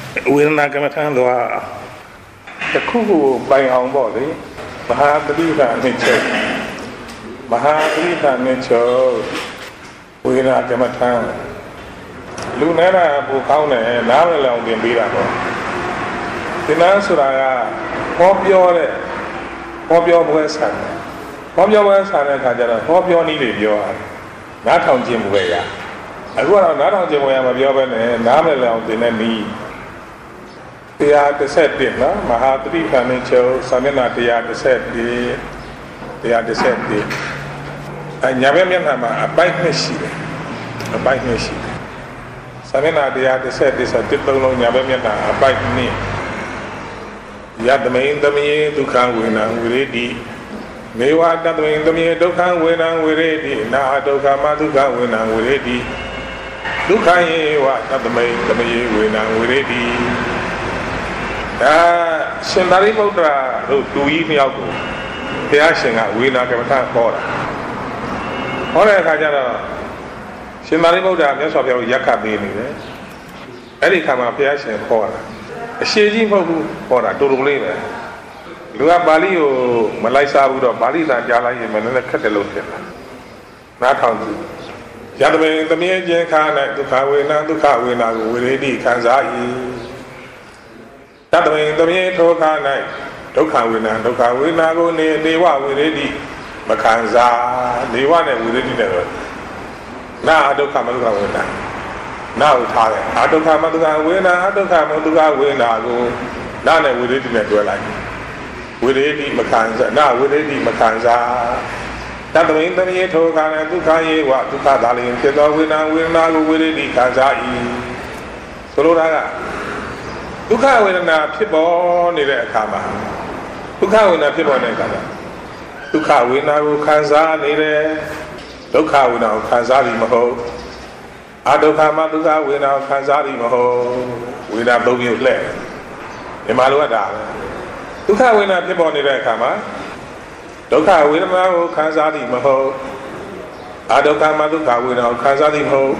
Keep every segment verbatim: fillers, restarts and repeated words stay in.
Wena Gamatan the Kuku by our body, Mahadrita nature, Mahadrita nature, Wena Gamatan, Lunera Bukaune, Navala in Birabo. The Nasura, Pop your Pop your West Hand, Pop your West Hand, Pop your needed your not on Jim Waya. I go out not on Jim Waya of your and Navala in a knee. They are the set day, no? Mahadri Kanicho, Samina, they are the set day. They are the set day. And Yavamiana, a bike machine. A bike machine. Samina, they are the set this a typical Yavamiana, a bike name. Yad the main the me, Dukan winner, we ready. May what that main the me, Dukan winner, we ready. Now Duka Maduka winner, we ready. Dukan, what not the main the me, winner, we ready. Ah, Shendari Bodra, who eat me out. They are saying, we not have a time for it. All I had Shendari Bodra, yes, of your Yaka baby. Any come up here saying for it. A shading for a total labor. You have Bali or Malaysia or Bali and Jala in Manila Catalonia. Not how to. Yadame, the mere Janka, to Kawina, to Kawina, with Eddie Kanzai. That way, the main Toka night, Toka winner, Toka winner, go near Dewa with Eddie, Makanza, they want it with Eddie never. Now I don't come to winner. Now I don't come to winner, I don't come to winner, go. Now with Eddie never like with Eddie Makanza, now with Eddie Makanza. That way, the main Toka and Tuka, what Tuka darling, get a winner, winner, with Eddie Kanzai. So, Duka when a people need a kama. Duka when a people need a kama. Duka when a Kanza need a Duka when a Kanzari Maho. Adokama Duka when a Kanzari Maho. We have no use left. The Maluada. Duka when a people need a kama. Duka when a Kanzari Maho. Adokama Duka when a Kanzari Maho.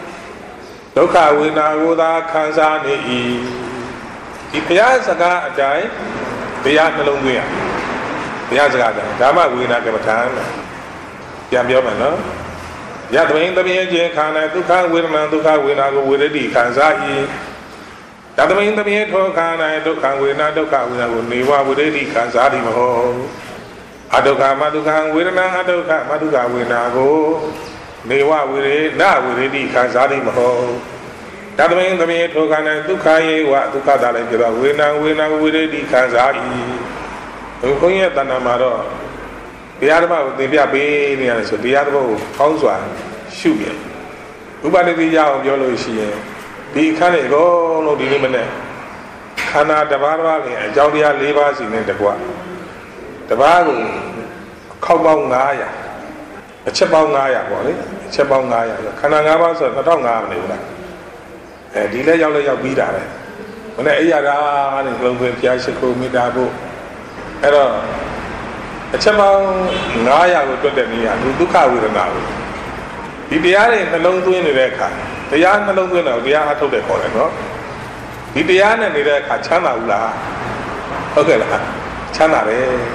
Duka when a Uda Kanzani. If he has a guy die, they are no longer. He has a guy. Dama, we not give a time. Yambioma, no? Yadwin, the Mia Kana, Duka, Wilman, Duka, we not go with a D. Kanzai. Yadwin, the Mia Tokana, Duka, we not Duka, we not go Niwa with a D. Kanzadi Maho. Adoka, Maduka, we not Adoka, Maduka, we not go. Niwa with a now with a D. Kanzadi Maho. That means the main token and Dukai, what Duka Dalekira, winner, winner, with a Kanzai. Going at the Namaro. The Arma, the Biabian, so the Arbo, Housewa, Shubia. Ubadi the Yao Yoloshi, the Canego, no delimine. Cana Davara, and Jaudia Levas in the Gua. The Bago, Kobong Naya, a Chabong Naya, Chabong Naya, Kanangavas, a Tonga. Delay your vida. When I got in Global Piachico Midabo, Error. A Chabang Naya would put them here, Duka with an hour. The Diana in the long doing the Reka. The young alone winner, the Yana told the Colin, no? The Diana in the Reka, Chana Ula. Okay, Chana,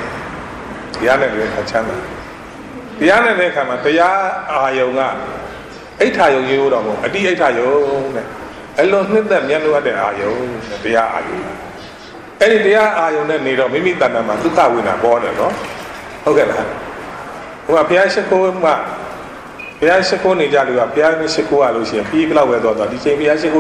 Diana Reka Chana. Diana Reka, the Ya Ayonga. Eight Ayo, you don't know, a D eight Ayo. I don't need them, Yanu at the Ayo, the Ayo. Any day Ayo, need of Mimi Tanama, to come with a border, no? Okay, well, Piachico, Piachico, Nijalu, Piachico, Lucian, people are with the same Piachico.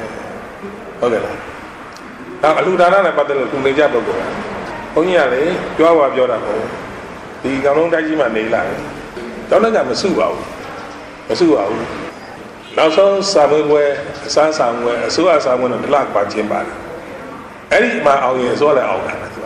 Okay, now Ludana, but the Nijago. Only you are your the Ganon Dajima Nila. Don't let them sue out. Sue out. Now, so somewhere, some somewhere, so as I want to lack by Jimba. Any my audience all out.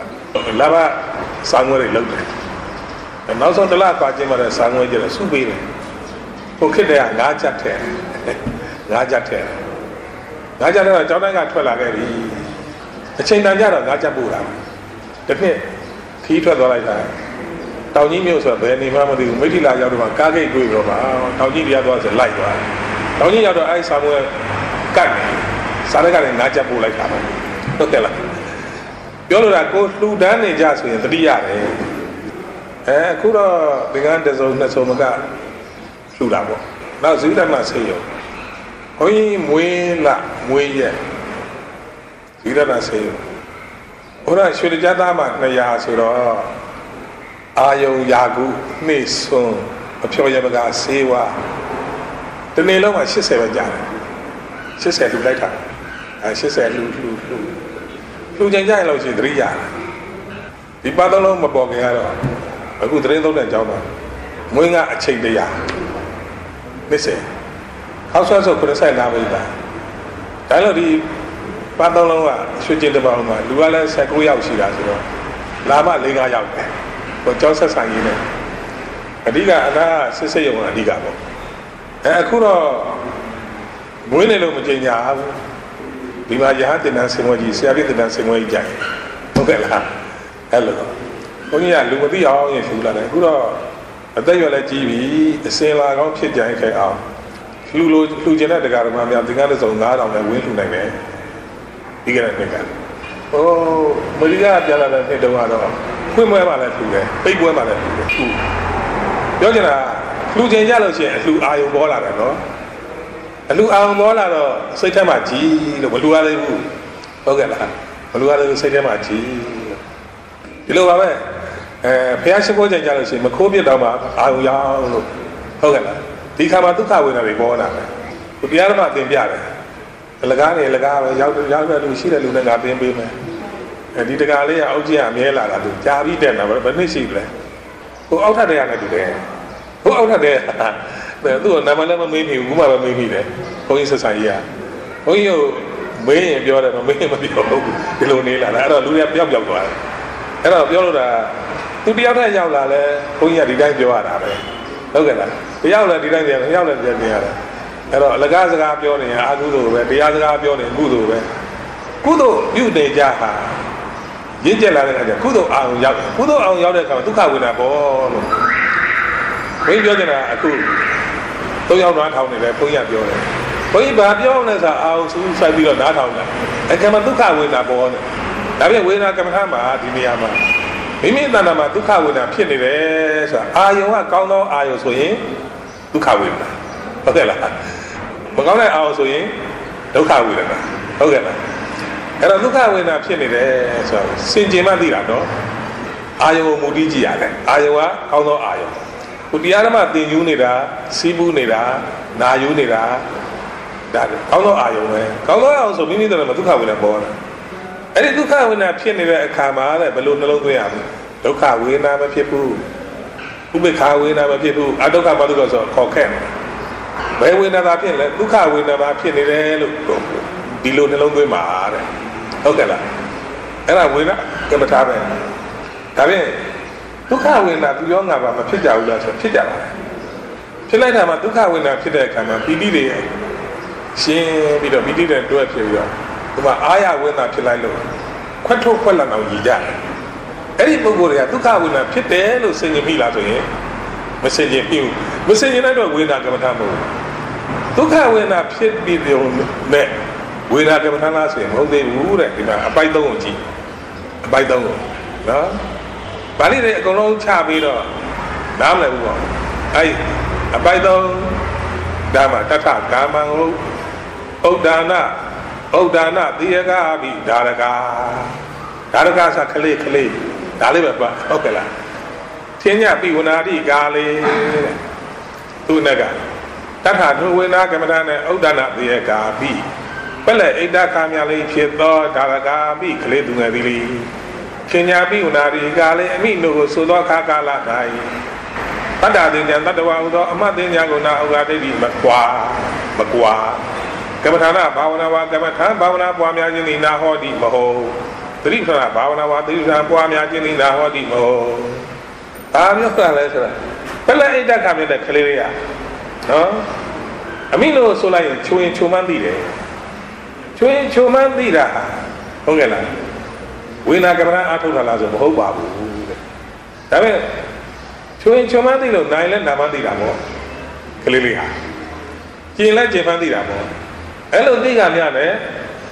Lava somewhere looked at. And now, so the lack by Jimba, somewhere, you're a souvenir. Okay, they are Naja ten. Naja ten. Naja, John, I got twelve. The chain Naja, Naja Buddha. The pit, Peter, like that. Tao Nimios are very mamma, the Medila Yadova, Kage Guido, Tao Nidia was a light one. Tao Nidia, I somewhere cut me. စားရက်ကလည်းနားကြပို့လိုက်တာပဲဟုတ်ကဲ့လားပြောလို့တာကိုလှူဒန်းနေကြဆိုရင်တတိရတယ်အဲအခုတော့ဒီကနေ့တစ်စုံနှစ်စုံမကလှူတာပေါ့နောက်ဇီဝဓမ္မဆေးရုံဘုန်းကြီးမွေးလမွေးရက်ဇီဝဓမ္မဆေးရုံဘုရားရွှေကြသားမှာနှစ်ရာဆိုတော့အာယုံယာကုနှိစွန်းအဖြောရမကဆေးဝါတနေ့လုံးမှာ80ပဲကြာတယ်80လှူလိုက်တာအဲ80လှူလှူလှူလှူချိန်ကြရင်လို့ရှိရင်သတိရတယ်ဒီပါသုံးလုံးမပေါ်ခင်ကတော့အခုသတင်းသုံးတဲ့အကြောင်းမှာမွေးကအချိန်တရာ20ဟောက်ဆွတ်ဆို95မိတာဒါလို့ဒီပါသုံးလုံးကရွှေကျင်တပေါင်းမှာလူကလည်း19ယောက်ရှိတာဆိုတော့လာမ၄၅ယောက်ပဲဟိုကျောင်းဆက်ဆိုင်ရင်းနဲ့အဓိကအလားစစ်စစ်ရုံကအဓိကပေါ့အဲအခုတော့မွေးနေလို့မကျင်ညာဘူးဒီမှာရဟန်းတင်တန်းစင်ဝဲကြီးဆရာပြည့်တင်တန်းစင်ဝဲကြီးကြိုင်ဟုတ်ကဲ့လားအဲ့လိုဘုန်းကြီးကလူမသိအောင်ရင်ရှူလာတယ်အခုတော့အသက်ရွယ်လည်းကြီးပြီအစင်လာကောင်းဖြစ်ကြိုင်ခဲ့အောင်လူလိုလူကျင်တဲ့တရားဓမ္မများသင်္ကန်းတစ်စုံ၅တောင်နဲ့ဝင်းလှူနိုင်တယ်ဒီကနေ့ကဟိုမရိယာပြလာတဲ့နေ့တုန်းကတော့ခွင့်ပွဲမှလည်းလှူတယ်ပိတ်ပွဲမှလည်းလှူတယ်သူပြောချင်တာလှူကျင်ကြလို့ရှိရင်အလှူအာယုံပေါ်လာတယ်နော်အလှူအာယုံပေါ်လာတော့စိတ်ထဲမှာကြီးလို့မလှူရသေးဘူးဟုတ်ကဲ့လားမလှူရသေးဘူးစိတ်ထဲမှာကြီးဒီလိုပါပဲအဲဖះရှိခိုးကြင်ကြလို့ရှိရင်မခိုးပြတော့မှအာယုံရောင်းလို့ဟုတ်ကဲ့လားဒီခါမှာဒုက္ခဝေဒနာတွေပေါ်လာတယ်ဘုရားဓမ္မသင်ပြတယ်အလကားနေလကားပဲရောက်ရောက်တဲ့လူရှိတဲ့လူနဲ့ငါသင်ပေးမယ်အဲဒီတကားလေးကအုတ်ကြီးကအမြဲလာတာသူကြာပြီးတဲ့နော်ဘယ်နှစ်ရှိလဲဟိုအောက်ထပ်တဲ့ရနဲ့တူတယ်ဟိုအောက်ထပ်တဲ့သူ့ကနာမလည်းမမေးမိဘူးခုမှပဲမေးမိတယ်ဘုန်းကြီးဆက်ဆံကြီးကဘုန်းကြီးကိုမေးရင်ပြောတယ်မမေးရင်မပြောဘူးဒီလိုနေလာတာအဲ့တော့လူတွေကပျောက်ပျောက်သွားတယ်အဲ့တော့ပြောလို့တာသူတယောက်တည်းရောက်လာလဲဘုန်းကြီးကဒီတိုင်းပြောရတာပဲဟုတ်ကဲ့လားတယောက်လည်းဒီတိုင်းပြန်တယောက်လည်းပြန်ပြန်ရတယ်အဲ့တော့အလကားစကားပြောနေရင်အာကုသိုလ်ပဲတရားစကားပြောနေကုသိုလ်ပဲကုသိုလ်ပြုနေကြဟာရင့်ကျက်လာတဲ့အခါကျကုသိုလ်အောင်ရောက်တယ်ကုသိုလ်အောင်ရောက်တဲ့အခါမှာဒုက္ခဝေဒနာပေါ်လို့ဘုန်းကြီးပြောနေတာအခုသုံးယောက်နားထောင်နေတယ်ဘုန်းကြီးကပြောတယ်ဘုန်းကြီးဘာပြောလဲဆိုအောင်စူးစိုက်ပြီးတော့နားထောင်တယ်အခါမှာဒုက္ခဝေဒနာပေါ်တယ်ဒါပြန်ဝေဒနာကမ္မထာမှာဒီနေရာမှာမိမိတဏ္ဍာမှာဒုက္ခဝေဒနာဖြစ်နေတယ်ဆိုတာအာယုံကကောင်းသောအာယုံဆိုရင်ဒုက္ခဝေဒနာဟုတ်ကဲ့လားမကောင်းတဲ့အာယုံဆိုရင်ဒုက္ခဝေဒနာဟုတ်ကဲ့လားအဲ့တော့ဒုက္ခဝေဒနာဖြစ်နေတယ်ဆိုတာစင်ကြင်မှသိတာနော်အာယုံကိုမူတည်ကြည့်ရတယ်အာယုံကကောင်းသောအာယုံဟိုတရားဓမ္မသင်ယူနေတာစီးပူးနေတာနာယူနေတာဒါကောင်းသောအာယုံပဲကောင်းသောအာယုံဆိုမိမိတို့မှာဒုက္ခဝေဒနာပေါ်တာအဲ့ဒီဒုက္ခဝေဒနာဖြစ်နေတဲ့အခါမှာတဲ့ဘယ်လိုနှလုံးသွင်းရမလဲဒုက္ခဝေဒနာမဖြစ်ဘူးဥပေက္ခဝေဒနာမဖြစ်ဘူးအဒုက္ခဘာလို့လဲဆိုတော့ခေါ်ခဲ့ဘယ်ဝေဒနာသာဖြစ်လဲဒုက္ခဝေဒနာဖြစ်နေတယ်လို့ဒီလိုနှလုံးသွင်းပါတဲ့ဟုတ်ကဲ့လားအဲ့ဒါဝေဒနာကမ္မထာပဲဒါဖြင့်ဒုက္ခဝေဒနာသူရောငါပါမဖြစ်ကြဘူးလားဆိုဖြစ်ကြပါလားဖြစ်လိုက်တာမှာဒုက္ခဝေဒနာဖြစ်တဲ့အခါမှာပီတိတွေရှင်းပြီးတော့ပီတိတွေတွဲဖြစ်ပြီးတော့ဒီမှာအာရဝေဒနာဖြစ်လိုက်လို့ခွတ်ထုတ်ခွက်လက်အောင်ရည်ကြတယ်အဲ့ဒီပုဂ္ဂိုလ်တွေကဒုက္ခဝေဒနာဖြစ်တယ်လို့ဆင်ခြင်မိလားဆိုရင်မဆင်ခြင်ဘူးမဆင်ခြင်လိုက်တော့ဝေဒနာကမ္မထာမဟုတ်ဘူးဒုက္ခဝေဒနာဖြစ်ပြီးတော့နဲ့ဝေဒနာကမ္မထာလားဆိုရင်မဟုတ်သေးဘူးတဲ့ဒီမှာအပိုက်သုံးကိုကြည့်အပိုက်သုံးကိုနော်ဗာလိတွေအကုန်လုံးချပြီးတော့နားမလည်ဘူးပေါ့အဲ့အပိုက်သုံးဒါမှတထကာမံဟုတ်ဥဒ္ဒါနဥဒ္ဒါနတိယကာဘိဒါရကာဒါရကာဆိုခလေးခလေးဒါလေးပဲပေါ့ဟုတ်ကဲ့လားသင်ညပိဝနာတိကာလေးသူနဲ့ကတထထုဝေနာကမ္မထာနဲ့ဥဒ္ဒါနတိယကာဘိပက်လက်ဣဒ္ဓကာမြလေးဖြစ်သောဒါရကာဘိခလေးသူငယ်သည်လေသင်ညာပိဝနာတိကာလေးအမိနုကိုဆိုသောခါကာလတိုင်းတတ္တသင်္ကြံတတ္တဝါဟူသောအမတ်သင်္ကြံကိုနာဥက္ကတိတိမကွာမကွာကမ္မထာနာဘာဝနာဝါကမ္မထာဘာဝနာပွားများခြင်းသည်နာဟောတိမဟုတ်သတိပဋ္ဌာန်ဘာဝနာဝါသတိပဋ္ဌာန်ပွားများခြင်းသည်နာဟောတိမဟုတ်ဘာမျိုးကလဲဆိုတာပလက်ဣဒ္ဓခမြတ်တဲ့ကလေးလေးရနော်အမိလို့ဆိုလိုက်ရင်ချိုရင်ချိုမှန်းသိတယ်ချိုရင်ချိုမှန်းသိတာဟုတ်ကဲ့လားဝိနာကမ္မထာအထုတ်တာလားဆိုမဟုတ်ပါဘူးတဲ့ဒါပေမဲ့ချိုရင်ချိုမှန်းသိလို့နိုင်လဲနာမှန်းသိတာပေါ့ကလေးလေးဟာကျင်လဲကျင်မှန်းသိတာပေါ့အဲ့လိုသိကများနဲ့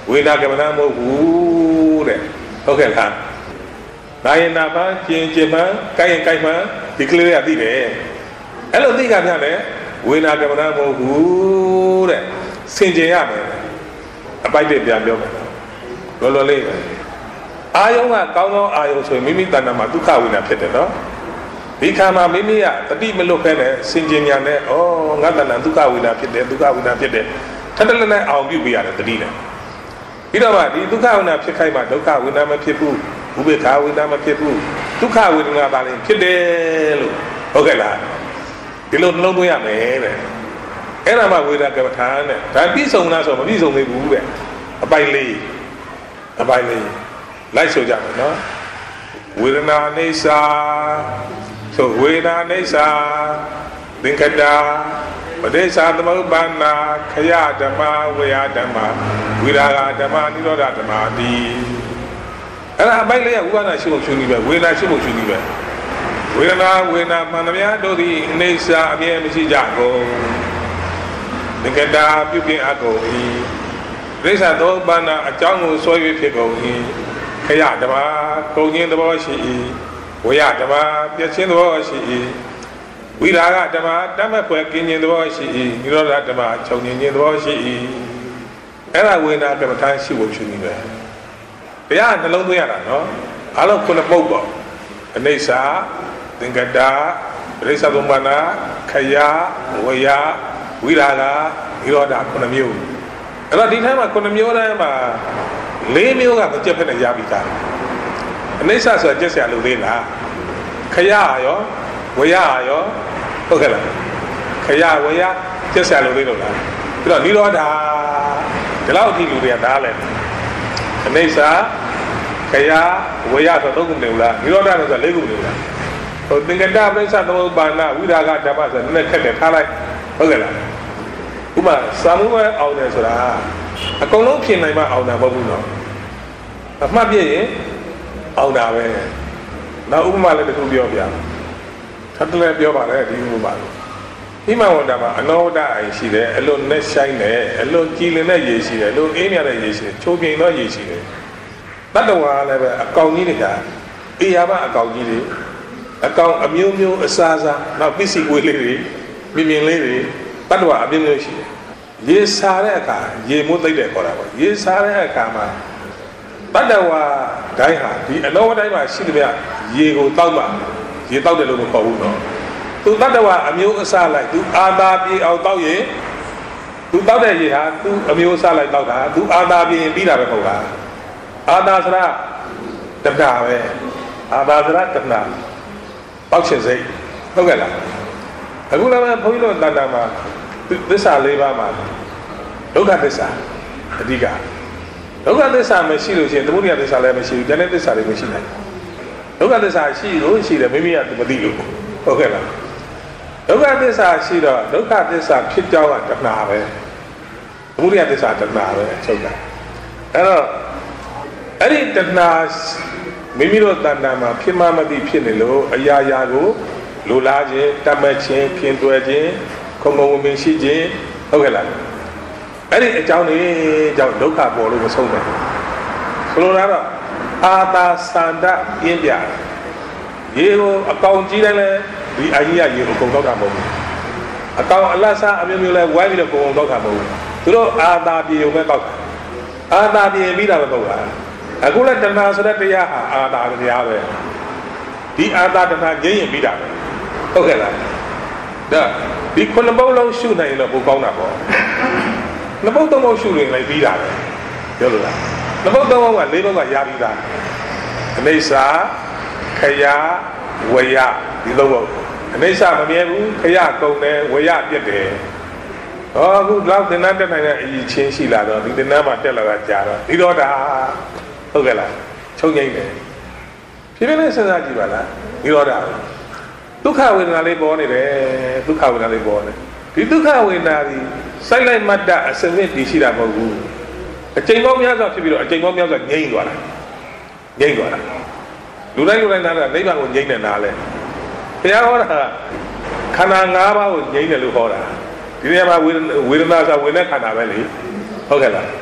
ဝေဒနာကမ္မထာမဟုတ်ဘူးတဲ့ဟုတ်ကဲ့လားနာယနာမှကျင်ကျင်မှကိုက်ရင်ကိုက်မှဒီကလေးတွေကသိတယ်အဲ့လိုသိကြပြန်တယ်ဝေဒနာကမ္မထာမဟုတ်ဘူးတဲ့ဆင်ကျင်ရမယ်အပိုက်တွေပြန်ပြောမယ်လောလောလေးအာယုံကကောင်းသောအာယုံဆိုရင်မိမိတဏ္ဍာမှာဒုက္ခဝေဒနာဖြစ်တယ်နော်ဒီခါမှာမိမိကတတိမလွတ်ဖဲနဲ့ဆင်ကျင်ညာနဲ့ဩငါတဏ္ဍာဒုက္ခဝေဒနာဖြစ်တယ်ဒုက္ခဝေဒနာဖြစ်တယ်ထပ်တလက်နဲ့အောင်ပြုပြရတယ်တတိနဲ့ပြီးတော့မှဒီဒုက္ခဝေဒနာဖြစ်ခိုင်းမှဒုက္ခဝေဒနာမဖြစ်ဘူးဥပေက္ခဝေဒနာမဖြစ်ဘူးဒုက္ခဝေဒနာပါရင်ဖြစ်တယ်လို့ဟုတ်ကဲ့လားဒီလိုနှလုံးသွင်းရမယ်တဲ့အဲ့ဒါမှဝေဒနာကမ္မထာနဲ့ဒါပြည့်စုံလားဆိုမပြည့်စုံသေးဘူးတဲ့အပိုင်လေးအပိုင်လေးလိုက်ဆိုကြမယ်နော်ဝေဒနာအိဋ္ဌာဆိုဝေဒနာအိဋ္ဌာသင်္ခတာပဋိစ္ဆာသမုပ္ပါဒနာခယဓမ္မဝေယဓမ္မဝိရာဂဓမ္မနိရောဓဓမ္မတိအဲ့ဒါအပိုင်လေးကဥပါဒနာရှိဖို့ရှင်ပြီးပဲဝေဒနာရှိဖို့ရှင်ပြီးပဲဝေဒနာဝေဒနာမှန်သမျှတို့သည်အိဋ္ဌာအမြဲမရှိကြကုန်သင်္ခတာပြုပြင်အပ်ကုန်၏ပဋိစ္ဆာသမုပ္ပါဒနာအကြောင်းကိုဆွဲ၍ဖြစ်ကုန်၏ခယဓမ္မကုန်ခြင်းသဘောရှိ၏ဝေယဓမ္မပြည့်ခြင်းသဘောရှိ၏ဝိရာဂဓမ္မတတ်မဲ့ဖွယ်ကင်းခြင်းသဘောရှိ၏နိရောဓဓမ္မချုပ်ငြိမ်းခြင်းသဘောရှိ၏အဲ့ဒါဝေဒနာကမ္မထာရှိဖို့ရှင်ပြီးပဲတရားနှလုံးသွင်းရတာနော်အားလုံးခုနှစ်ပုဒ်ပေါ့အနိစ္စသင်္ကတာပရိစ္ဆသမုပ္ပါဒနာခယဝေယဝိရာဂနိရောဓခုနှစ်မျိုးအဲ့တော့ဒီထဲမှာခုနှစ်မျိုးတိုင်းမှာလေးမျိုးကမကြက်ဖက်နဲ့ရပြီးသားအနိစ္စဆိုတာကြက်ဆရာလို့သေးလားခယရောဝေယရောဟုတ်ကဲ့လားခယဝေယကြက်ဆရာလို့သေးလို့လားပြီးတော့နိရောဓဒီလောက်အထိလူတွေကနားလဲအနိစ္စခယဝေယဆိုသုံးခုနေဘူးလားနိရောဓဆိုလေးခုနေဘူးလားဟိုသင်္ကတပရိစ္ဆသမုပ္ပါဒနာဝိရာဂဓမ္မဆိုနည်းနည်းခက်တယ်ထားလိုက်ဟုတ်ကဲ့လားဥပမာစာမှုပဲအောင်တယ်ဆိုတာအကုန်လုံးဖြစ်နိုင်မှအောင်တာမဟုတ်ဘူးနော်အမှတ်ပြည့်ရင်အောင်တာပဲနောက်ဥပမာလည်းတစ်ခုပြောပြထပ်တလဲပြောပါတယ်ဒီဥပမာဒီမှာဝတ္တမှာအနောဝတ္တအိရှိတယ်အလွန်နဲ့ဆိုင်တယ်အလွန်ကြည်လင်တဲ့ရေရှိတယ်အလွန်အေးမြတဲ့ရေရှိတယ်ချိုးပြင်းသောရေရှိတယ်တတ္တဝါလည်းပဲအကောင်ကြီးတွေကအေယာမအကောင်ကြီးတွေအကောင်အမျိုးမျိုးအစားစားနောက်ပစ္စည်းဝေးလေးတွေမြင်မြင်လေးတွေတတ္တဝါအမျိုးမျိုးရှိတယ်ရေစားတဲ့အခါရေမိုးသိမ့်တယ်ခေါ်တာပေါ့ရေစားတဲ့အခါမှာတတ္တဝါတိုင်းဟာဒီအနောဝတ္တတိုင်းမှာရှိတဲ့ရေကိုတောက်မှရေတောက်တယ်လို့မခေါ်ဘူးနော်သူတတ္တဝါအမျိုးအစားလိုက်သူအာသာပြေအောင်တောက်ရင်သူတောက်တဲ့ရေဟာသူအမျိုးအစားလိုက်တောက်တာသူအာသာပြေရင်ပြီးတာပဲမဟုတ်လားအာသာစရတဏှာပဲအာသာစရတဏှာတောက်ချင်စိတ်ဟုတ်ကဲ့လားအခုလည်းဘုန်းကြီးတို့တဏ္ဍာမှာသစ္စာလေးပါးမှာဒုက္ခသစ္စာအဓိကဒုက္ခသစ္စာမရှိလို့ရှိရင်သမုဒယသစ္စာလည်းမရှိဘူးဉာဏ်သစ္စာလည်းမရှိနိုင်ဒုက္ခသစ္စာရှိလို့ရှိတယ်မိမိကမသိလို့ဟုတ်ကဲ့လားဒုက္ခသစ္စာရှိတော့ဒုက္ခသစ္စာဖြစ်ကြောင်းကတဏှာပဲသမုဒယသစ္စာတဏှာပဲချုပ်တာအဲ့တော့အဲ့ဒီတဏှာမိမိတို့တဏ္ဍာမှာဖြစ်မှမသိဖြစ်နေလို့အရာရာကိုလိုလားခြင်းတတ်မှတ်ခြင်းပြင်တွယ်ခြင်းခုံခုံဝင်ဝင်ရှိခြင်းဟုတ်ကဲ့လားအဲ့ဒီအကြောင်းတွေကြောင့်ဒုက္ခပေါ်လို့မဆုံးနိုင်ဘူးဆိုလိုတာတော့အာသာသန္တပြင်းပြရေကိုအကောင်ကြီးတိုင်းလဲဒီအကြီးကရေကိုကုန်တော့တာမဟုတ်ဘူးအကောင်အလတ်စားအမျိုးမျိုးလဲဝိုင်းပြီးတော့ကုန်တော့တာမဟုတ်ဘူးသူတို့အာသာပြေုံပဲတောက်တာအာသာပြေပြီးတာပဲတော့လားအခုလဲတဏှာဆိုတဲ့တရားဟာအာသာတရားပဲဒီအာသာတဏှာငြိမ့်ရင်ပြီးတာပဲဟုတ်ကဲ့လားဒါဒီခုနှစ်ပုတ်လုံးရှုနိုင်ရင်တော့ပိုကောင်းတာပေါ့နှစ်ပုတ်သုံးပုတ်ရှုရင်လည်းပြီးတာပဲပြောလို့လားနှစ်ပုတ်သုံးပုတ်ကလေးပုတ်ကရပြီးသားအနိစ္စခယဝေယဒီလိုပေါ့အနိစ္စမမြဲဘူးခယကုန်တယ်ဝေယပြတ်တယ်ဟောအခုလောက်သင်္นานတက်နိုင်တဲ့အရေးချင်းရှိလာတော့ဒီသင်္นานမှာတက်လာတာကြာတော့ဒီတော့ဒါဟုတ်ကဲ့လားချုပ်ငိမ့်တယ်ဖြည်းဖြည်းနဲ့စဉ်းစားကြည့်ပါလားဒီတော့ဒါဒုက္ခဝေဒနာလေးပေါ်နေတယ်ဒုက္ခဝေဒနာလေးပေါ်နေဒီဒုက္ခဝေဒနာဒီစိုက်လိုက်မှတ်တအစနစ်တည်ရှိတာမဟုတ်ဘူးအချိန်ပေါင်းများစွာဖြစ်ပြီးတော့အချိန်ပေါင်းများစွာငြိမ့်သွားတာငြိမ့်သွားတာလူတိုင်းလူတိုင်းနားတာနိဗ္ဗာန်ကိုငြိမ့်တဲ့နားလဲဘုရားဟောတာခန္ဓာ၅ပါးကိုငြိမ့်တယ်လို့ဟောတာဒီနေရာမှာဝေဒနာဆိုဝေဒနာခန္ဓာပဲလေဟုတ်ကဲ့လား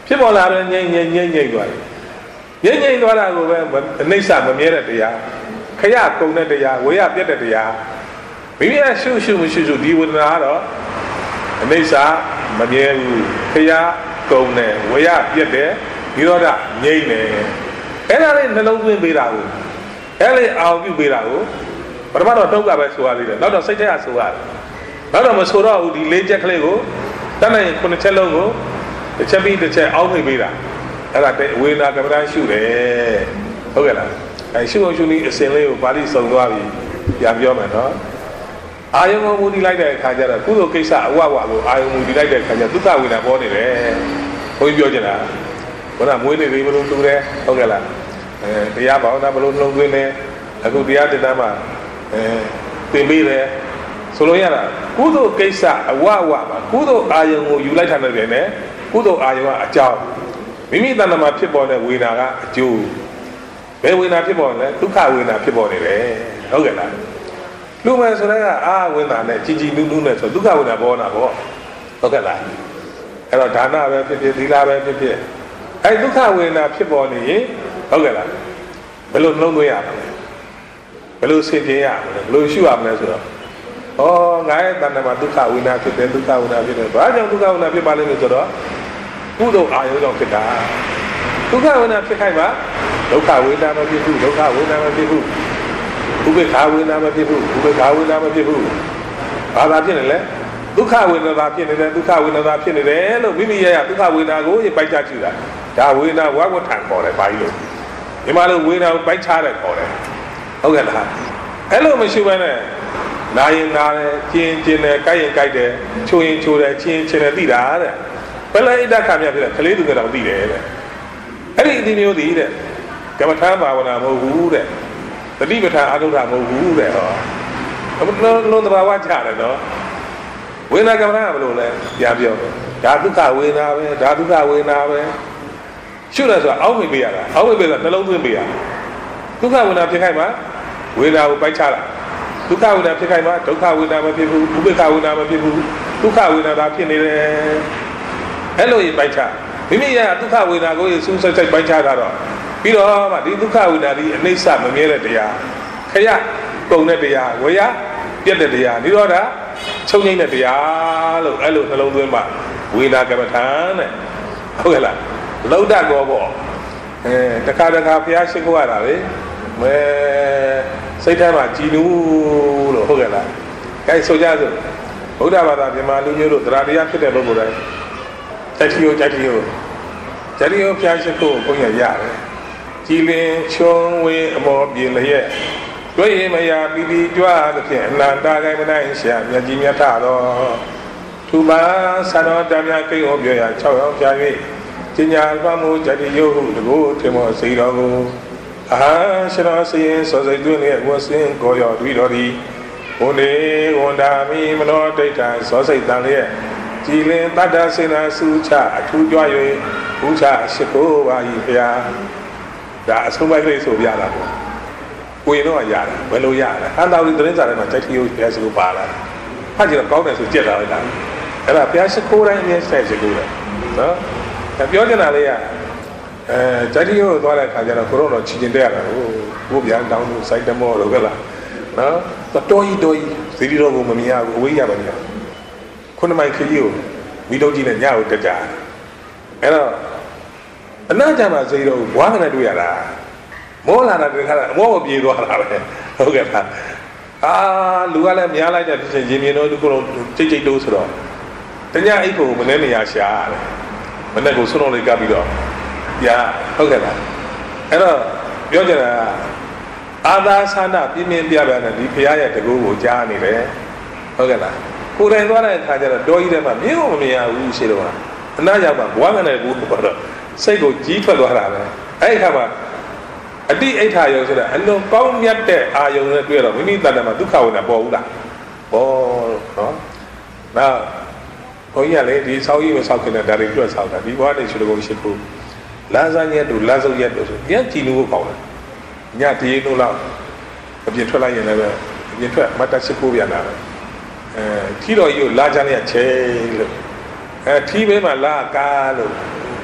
ဖြစ်ပေါ်လာတော့ငြိမ့်ငြိမ့်ငြိမ့်ငြိမ့်သွားတယ်ငြိမ့်ငြိမ့်သွားတာကိုပဲအိဋ္ဌမမြဲတဲ့တရားခရကုံတဲ့တရားဝေယပြတ်တဲ့တရားမိမိကရှုရှုမရှုရှုဒီဝေဒနာကတော့အိဋ္ဌမမြဲဘူးခရကုံတယ်ဝေယပြတ်တယ်ဒီတော့ငြိမ့်တယ်အဲ့ဒါလေးနှလုံးသွင်းပေးတာကိုအဲ့လေးအောင်ပြုပေးတာကိုပထမတော့တုတ်ကပဲဆိုရသေးတယ်နောက်တော့စိတ်ထဲကဆိုရတယ်နောက်တော့မဆိုတော့ဘူးဒီလေးချက်ကလေးကိုတတ်နိုင်ခုနှစ်ချက်လုံးကိုတစ်ချက်ပြီးတစ်ချက်အောက်ဖိပေးတာအဲ့ဒါဝေဒနာကမ္မဋ္ဌာန်းရှုတယ်ဟုတ်ကဲ့လားအဲရှုအောင်ရှုနည်းအစဉ်လေးကိုပါဠိစုံသွားပြီပြန်ပြောမယ်နော်အာယုံကိုမူတည်လိုက်တဲ့အခါကျတော့ကုသိုလ်ကိစ္စအဝဝကိုအာယုံမူတည်လိုက်တဲ့အခါကျဒုက္ခဝေဒနာပေါ်နေတယ်ဘုန်းကြီးပြောချင်တာဘုရားမွေးနေ့လေးဘယ်လိုတူတယ်ဟုတ်ကဲ့လားအဲတရားဘာဝနာဘယ်လိုနှလုံးသွင်းလဲအခုတရားတင်တာမှာအဲသင်ပေးတယ်ဆိုလို့ရတာကုသိုလ်ကိစ္စအဝဝမှာကုသိုလ်အာယုံကိုယူလိုက်တာနဲ့ပြန်တယ်ကုသိုလ်အာယုံကအကြောင်းမိမိတဏ္ဍာမှာဖြစ်ပေါ်တဲ့ဝေဒနာကအကျိုးဘယ်ဝေဒနာဖြစ်ပေါ်လဲဒုက္ခဝေဒနာဖြစ်ပေါ်နေတယ်ဟုတ်ကဲ့လားလူမယ်ဆိုတဲ့ကအာဝေဒနာနဲ့ကြည်ကြည်နူးနူးနဲ့ဆိုဒုက္ခဝေဒနာပေါ်တာပေါ့ဟုတ်ကဲ့လားအဲ့တော့ဒါနပဲဖြစ်ဖြစ်သီလပဲဖြစ်ဖြစ်အဲ့ဒုက္ခဝေဒနာဖြစ်ပေါ်နေရင်ဟုတ်ကဲ့လားဘယ်လိုနှလုံးသွင်းရမလဲဘယ်လိုဆင်ခြင်ရမလဲဘယ်လိုရှုရမလဲဆိုတော့ဩငါရဲ့တဏ္ဍာမှာဒုက္ခဝေဒနာဖြစ်တယ်ဒုက္ခဝေဒနာဖြစ်တယ်ဘာကြောင့်ဒုက္ခဝေဒနာဖြစ်ပါလဲဆိုတော့ကုသိုလ်အာယုံကြောင့်ဖြစ်တာဒုက္ခဝေဒနာဖြစ်ခိုင်းပါဒုက္ခဝေဒနာမဖြစ်ဘူးဒုက္ခဝေဒနာမဖြစ်ဘူးဥပေက္ခဝေဒနာမဖြစ်ဘူးဥပေက္ခဝေဒနာမဖြစ်ဘူးဘာသာဖြစ်နေလဲဒုက္ခဝေဒနာဖြစ်နေတယ်ဒုက္ခဝေဒနာဖြစ်နေတယ်လို့မိမိရဲ့ဒုက္ခဝေဒနာကိုပိုက်ချကြည့်တာဒါဝေဒနာဝဝထံခေါ်တယ်ဘာကြီးလို့ဒီမှာလို့ဝေဒနာကိုပိုက်ချတယ်ခေါ်တယ်ဟုတ်ကဲ့လားအဲ့လိုမရှိဘဲနဲ့နာရင်နာတယ်ကျင်းကျင်းတယ်ကြိုက်ရင်ကြိုက်တယ်ချိုးရင်ချိုးတယ်ချင်းချင်းတယ်သိတာတဲ့ပလဣဒ္ဓခါမြတ်ဖြစ်တယ်ကလေးသူကတော့သိတယ်တဲ့အဲ့ဒီအဒီမျိုးသိတဲ့ကမ္မထာဘာဝနာမဟုတ်ဘူးတဲ့တတိပဋ္ဌာန်အာထုဒ္ဓမဟုတ်ဘူးတဲ့ဟောလုံးလုံးတဘာဝချတယ်နော်ဝေဒနာကမ္မထာကဘယ်လိုလဲပြန်ပြောတယ်ဒါဒုက္ခဝေဒနာပဲဒါဒုက္ခဝေဒနာပဲရှုတယ်ဆိုတာအောက်မိပေးရတာအောက်မိပေးဆိုတာနှလုံးသွင်းပေးရဒုက္ခဝေဒနာဖြစ်ခိုင်းမှာဝေဒနာကိုပိုက်ချတာဒုက္ခဝေဒနာဖြစ်ခိုင်းမှာဒုက္ခဝေဒနာမဖြစ်ဘူးဥပေက္ခဝေဒနာမဖြစ်ဘူးဒုက္ခဝေဒနာသာဖြစ်နေတယ်အဲ့လိုရင်ပိုက်ချမိမိရဲ့ဒုက္ခဝေဒနာကိုစူးစိုက်စိုက်ပိုက်ချတာတော့ပြီးတော့မှဒီဒုက္ခဝေဒနာဒီအနိစ္စမမြဲတဲ့တရားခရပုံတဲ့တရားဝေယပြတ်တဲ့တရားဒီတော့ဒါချုပ်ငိမ့်တဲ့တရားလို့အဲ့လိုနှလုံးသွင်းမှဝေဒနာကမ္မထာတဲ့ဟုတ်ကဲ့လားလောက်တကောပေါ့အဲတခါတခါဘုရားရှိခိုးရတာလေမဲစိတ်ထဲမှာကြည်နူးလို့ဟုတ်ကဲ့လားအဲဆိုကြစို့ဗုဒ္ဓဘာသာမြန်မာလူမျိုးတို့တရားတရားဖြစ်တဲ့ပုဂ္ဂိုလ်တိုင်းတတိယတတိယတတိယဘုရားရှိခိုးကိုဘုန်းကြီးရတယ်ကြည်လင်ချုံဝေအမောပြေလျက်တွေ့ရင်မရပြီးပြီးကြွားသဖြင့်အနန္တကိုင်းမနိုင်ရှာမြတ်ကြီးမြတ်ထတော်သူပါဆန္ဒတော်များကိန်းဟောပြောရ၆ရောက်ပြ၍ကျညာလွှမ်းမိုးကြတိယဟုတကိုးထင်မောစေတော်ကိုအာရှင်တော်စရင်စောစိတ်သွင်းရဲ့ဝဆင်းကိုရောတွေ့တော်သည်ဘုန်းနေဝန်တာမိမနောဒိဋ္ဌာစောစိတ်တန်လျက်ကြည်လင်တတ္တစေနာစုချအထူးကြွ၍ဘုရားရှိခိုးပါ၏ဘုရားဒါအဆုံးပိုင်းလေးဆိုပြတာပေါ့ကိုရင်တော့ရတယ်ဘယ်လိုရလဲအန္တဝိသရင်စာထဲမှာတိုက်ထီယုဘုရားရှိခိုးပါလာဖတ်ကြည့်တော့ကောင်းတယ်ဆိုကြက်တာလိုက်တာအဲ့ဒါဘုရားရှိခိုးတိုင်းအမြဲဆက်ရှိခိုးတယ်နော်ဒါပြောချင်တာလေးကအဲတိုက်ထီယုသွားတဲ့ခါကျတော့ကိုရောတော့ချီချင်တဲ့ရတာဟိုဘုရားတောင်းလို့စိုက်တမောတော့ကလားနော်တော်ကြီးတော်ကြီးသတိတော်ကိုမမြင်ရဘူးအဝေးရပါညာခုနမိုင်ခရီးကိုမိတော့ကြီးနဲ့ညကိုတက်ကြအဲ့တော့အနာကြမှာစေတော့ဘွားကနေတွေ့ရတာမောလာတာတခါအမောကိုပြေးသွားတာပဲဟုတ်ကဲ့ပါအာလူကလည်းများလိုက်တဲ့ပြင်ရင်မြင်တော့သူကတော့ကြိတ်ကြိတ်တိုးဆိုတော့တညအိတ်ကိုမနေ့နေရရှာရတယ်မနေ့ကိုစွန့်လုံးလေးကပ်ပြီးတော့ညာဟုတ်ကဲ့ပါအဲ့တော့ပြောကြတာအာသာသနာပြင်းပြင်းပြပြနဲ့ဒီဖရားရဲ့တကူကိုကြားနေတယ်ဟုတ်ကဲ့လားကိုယ်တိုင်သွားတဲ့အခါကျတော့တော်ကြီးတဲ့မှာမြင်ဖို့မမြင်ရဘူးရှိတော့အနာရောက်မှာဘွားကနေဘူးတော့စိတ်ကိုကြီးထွက်သွားတာပဲအဲ့ဒီအခါမှာအတိအိဋ္ဌာယုံဆိုတာအလုံးကောင်းမြတ်တဲ့အာယုံနဲ့တွေ့တော့မိမိတဏ္ဍာမှာဒုက္ခဝေဒနာပေါ်ဘူးလားပေါ်နော်နောက်ဘုန်းကြီးကလေဒီဆောက်ကြီးမဆောက်ခင်တဲ့ဒါတွေကျွတ်ဆောက်တာဒီဘွားနေရှိလို့ကိုရှိခုလမ်းစားရက်တို့လမ်းစုပ်ရက်တို့ဆိုညကြည်နူးကိုကောင်းတယ်ညတရေတို့လောက်အပြင်ထွက်လိုက်ရင်လည်းအပြင်ထွက်မတ်တက်ရှိခိုးပြန်လာတယ်အဲထီတော်ကြီးကိုလာကြတဲ့ချဲလို့အဲထီးဘေးမှာလာကားလို့မ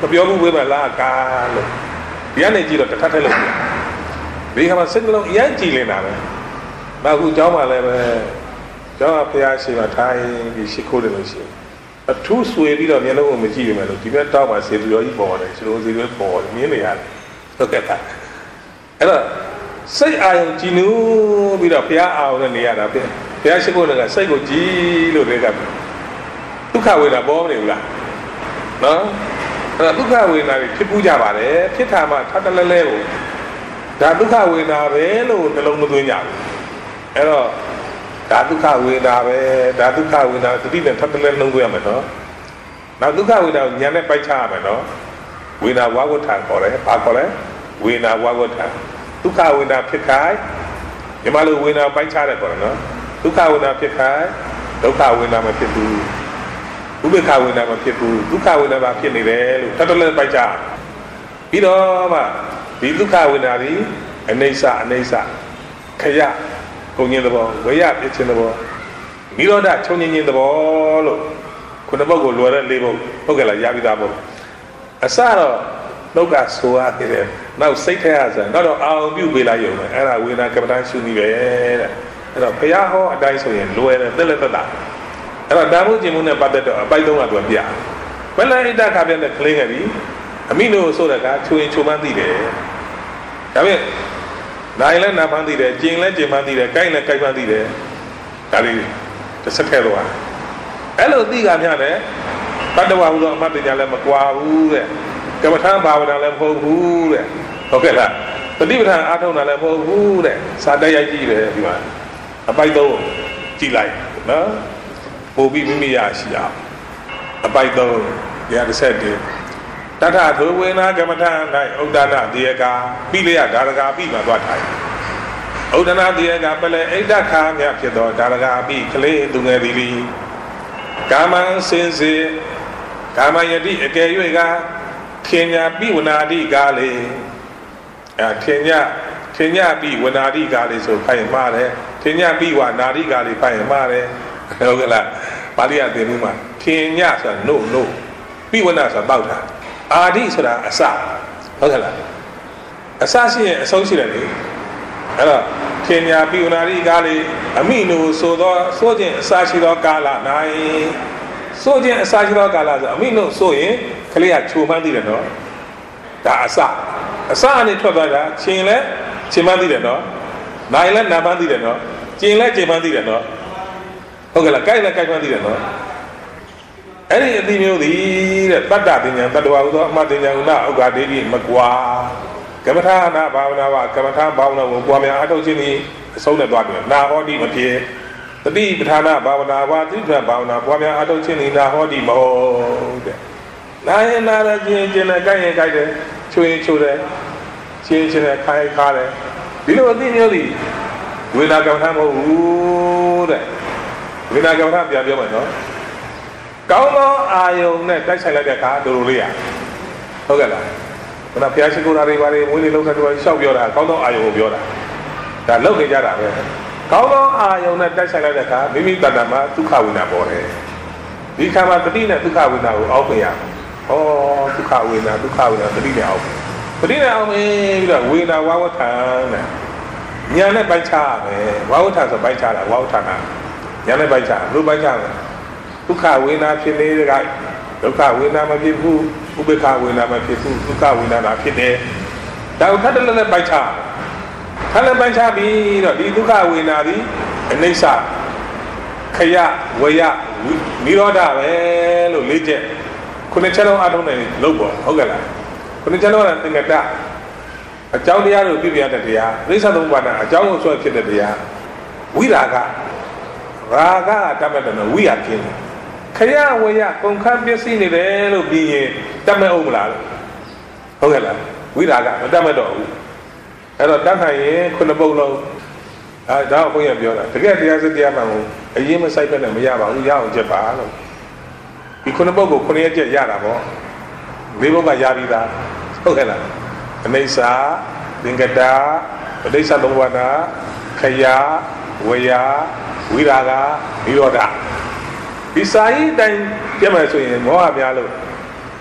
ပြောမှုဝေးမလားကာလို့ဒီကနေကြည့်တော့တစ်ထပ်ထက်လို့ဒီခါမှာစိတ်နှလုံးအရင်ကြည်လင်တာပဲနောက်ခုကျောင်းမှာလည်းပဲကျောင်းကဖျားရှိမှထိုင်ပြီးရှိခိုးတယ်လို့ရှိရင်အထူးဆွေပြီးတော့မျက်လုံးကိုမကြည့်ရမယ်လို့ဒီဘက်တောက်မှာစေသူတော်ကြီးပေါ်တယ်ရှင်တော်စီတွေပေါ်တယ်မြင်နေရတယ်ဟုတ်ကဲ့ပါအဲ့တော့စိတ်အာရုံကြည်နူးပြီးတော့ဘုရားအာရုံနဲ့နေရတာပဲဘုရားရှိခိုးတယ်ကစိတ်ကိုကြည်လို့တွေကဒုက္ခဝေဒနာပေါ်မနေဘူးလားနော်အဲ့တော့ဒုက္ခဝေဒနာတွေဖြစ်ပူးကြပါတယ်ဖြစ်တာမှထပ်တလဲလဲကိုဒါဒုက္ခဝေဒနာပဲလို့နှလုံးမသွင်းကြဘူးအဲ့တော့ဒါဒုက္ခဝေဒနာပဲဒါဒုက္ခဝေဒနာတတိနဲ့ထပ်တလဲနှလုံးသွင်းရမယ်နော်နောက်ဒုက္ခဝေဒနာကိုဉာဏ်နဲ့ပိုက်ချရမယ်နော်ဝေဒနာဝါဝဋ္ဌာခေါ်တယ်ဘာခေါ်လဲဝေဒနာဝါဝဋ္ဌာဒုက္ခဝေဒနာဖြစ်ခိုင်းဒီမှာလို့ဝေဒနာပိုက်ချတယ်ခေါ်တယ်နော်ဒုက္ခဝေဒနာဖြစ်ခိုင်းဒုက္ခဝေဒနာမဖြစ်ဘူးဥပေက္ခဝေဒနာမဖြစ်ဘူးဒုက္ခဝေဒနာဖြစ်နေတယ်လို့ထပ်တလဲပိုက်ချပြီးတော့မှဒီဒုက္ခဝေဒနာဒီအနိစ္စအနိစ္စခရကုန်ခြင်းသဘောဝေယပြခြင်းသဘောနိရောဓချုပ်ငြိမ်းခြင်းသဘောလို့ခုနှစ်ပုဒ်ကိုလွယ်တဲ့လေးပုဒ်ဟုတ်ကဲ့လားရပြီးသားပုဒ်အစတော့နှုတ်ကဆိုရသေးတယ်နောက်စိတ်ထဲရဆိုတော့တော့အာရုံပြုပေးလိုက်ရုံပဲအဲ့ဒါဝေဒနာကမ္မဋ္ဌာန်းရှုနည်းပဲတဲ့အဲ့တော့ဘုရားဟောအတိုင်းဆိုရင်လွယ်တယ်တက်လက်တက်တာအဲ့တော့တာမှုကျင်မှုနဲ့ပတ်သက်တော့အပိုက်သုံးကသူပြဘယ်လဲဣတ္တခါပြတဲ့ကလေးငယ်ကြီးအမိနိုဆိုတဲ့ကချွေချွမှန်းသိတယ်ဒါပေမဲ့နိုင်လဲနာမှန်းသိတယ်ကျင်လဲကျင်မှန်းသိတယ်ကြိုက်လဲကြိုက်မှန်းသိတယ်ဒါလေးတစ်စက်ထဲတော့အဲ့လိုသိကများတယ်တတ္တဝါဟူသောအမှတ်တရားလည်းမကွာဘူးတဲ့ကမ္မထာဘာဝနာလည်းမဟုတ်ဘူးတဲ့ဟုတ်ကဲ့လားတတိပဋ္ဌာန်အားထုတ်တာလည်းမဟုတ်ဘူးတဲ့စာတက်ရိုက်ကြည့်တယ်ဒီမှာအပိုက်သုံးကြည့်လိုက်နော်ပို့ပြီးမိမိရရှိအောင်အပိုက်သုံးရတစ်ဆက်တည်းတထထိုဝေနာကမ္မထာ၌ဥဒ္ဒနာတေယကာပိလျဒါရကာပိမှာသွားထိုင်ဥဒ္ဒနာတေယကာပလဲဣဒ္ဓခါမြဖြစ်သောဒါရကာပိကလေးသူငယ်သည်လီကာမံစင်စေကာမယတိအကယ်၍ကခင်ညာပိဝနာတိကားလေအဲခင်ညာခင်ညာပိဝနာတိကားလေဆိုဖိုင်မှားတယ်ခင်ညာပိဝနာတိကားလေဖိုင်မှားတယ်ဟုတ်ကဲ့လားပါဠိရသင်မှုမှာခင်ညာဆိုတာနို့နို့ပိဝနာဆိုတာတောက်တာအာဒိဆိုတာအစဟုတ်ကဲ့လားအစရှိရင်အဆုံးရှိတယ်လေအဲ့တော့ခင်ညာပိဝနာတိကားလေအမိနုဆိုသောဆိုခြင်းအစရှိသောကာလ၌ဆိုခြင်းအစရှိသောကာလဆိုအမိနုဆိုရင်ကလေးကခြုံမှန်းသိတယ်နော်ဒါအစအစအနေထွက်သွားတာချင်းလဲချင်းမှန်းသိတယ်နော်နိုင်လဲနာမှန်းသိတယ်နော်ကျင်လဲကျင်မှန်းသိတယ်နော်ဟုတ်ကဲ့လားကြိုက်လဲကြိုက်မှန်းသိတယ်နော်အဲ့ဒီအသိမျိုးသည်တဲ့တတ္တပညာတတ္တဝါဟူသောအမှတ်ပညာကုဏဥက္ကာဒေတိမကွာကမ္မထာနာဘာဝနာဝကမ္မထာဘာဝနာကိုပွားများအထောက်ချင်းသည်အဆုံးနဲ့သွားတယ်နာဟောတိမဖြစ်တတိပဋ္ဌာနာဘာဝနာဝတိပ္ပံဘာဝနာပွားများအထောက်ချင်းသည်နာဟောတိမဟုတ်တဲ့နာရင်နာရချင်းချင်းနဲ့ကြိုက်ရင်ကြိုက်တယ်ချိုးရင်ချိုးတယ်ချင်းချင်းနဲ့ခိုင်းခါတယ်ဒီလိုအသိမျိုးသည်ဝေဒနာကမ္မထာမဟုတ်ဘူးတဲ့ဝေဒနာကမ္မထာပြန်ပြောမယ်နော်ကောင်းသောအာယုံနဲ့တိုက်ဆိုင်လိုက်တဲ့အခါဒိုလိုလေးရဟုတ်ကဲ့လားခဏဘုရားရှိခိုးတာတွေဘာတွေမွေးနေ့လောက်တဲ့တွေရှောက်ပြောတာကောင်းသောအာယုံကိုပြောတာဒါလောက်နေကြတာပဲကောင်းသောအာယုံနဲ့တိုက်ဆိုင်လိုက်တဲ့အခါမိမိတဏ္ဍာမှာဒုက္ခဝိနာပေါ်တယ်ဒီခါမှာတတိနဲ့ဒုက္ခဝိနာကိုအောက်ပြန်ရဟောဒုက္ခဝိနာဒုက္ခဝိနာတတိနဲ့အောက်တတိနဲ့အောက်ပြီးတော့ဝိနာဝါဝဋ္ဌာနဲ့ညာနဲ့ပိုက်ချရမယ်ဝါဝဋ္ဌာဆိုပိုက်ချတာဝါဝဋ္ဌာနာညာနဲ့ပိုက်ချဘလို့ပိုက်ချမယ်ဒုက္ခဝေဒနာဖြစ်နေတဲ့ကဒုက္ခဝေဒနာမဖြစ်ဘူးဥပေက္ခဝေဒနာမဖြစ်ဘူးဒုက္ခဝေဒနာဖြစ်တယ်ဒါကိုထပ်တလဲလဲပိုက်ချထပ်လဲပိုက်ချပြီးတော့ဒီဒုက္ခဝေဒနာဒီအနိစ္စခရဝေယနိရောဓပဲလို့လေးချက်ခုနှစ်ချက်လုံးအထုံးနေလို့ပေါ့ဟုတ်ကဲ့လားခုနှစ်ချက်လုံးကသင်္ကတအကြောင်းတရားတို့ပြပြတဲ့တရားအိသသုံးပါးနာအကြောင်းကိုဆွဲဖြစ်တဲ့တရားဝိရာဂရာဂတတ်မဲ့တယ်ဝိရကင်းခရဝေယကုန်ခန်းပစ္စည်းနေတယ်လို့ပြီးရင်တတ်မဲ့အောင်မလားဟုတ်ကဲ့လားဝိရာဂမတတ်မဲ့တော့ဘူးအဲ့တော့တတ်နိုင်ရင်ခုနှစ်ပုဒ်လုံးအဲဒါကိုဘုရားပြောတာတကယ်တရားစတရားမှန်ကိုအရင်မဆိုင်ဖက်နဲ့မရပါဘူးရအောင်ချက်ပါလို့ဒီခုနှစ်ပုဒ်ကိုခုနှစ်ရက်ချက်ရတာပေါ့လေးပုဒ်ကရပြီးသားဟုတ်ကဲ့လားအနိစ္စသင်္ကတပဋိစ္စသုံးပါးနာခရဝေယဝိရာဂနိရောဓဒီစာရေးတိုင်းပြမယ်ဆိုရင်မောဟများလို့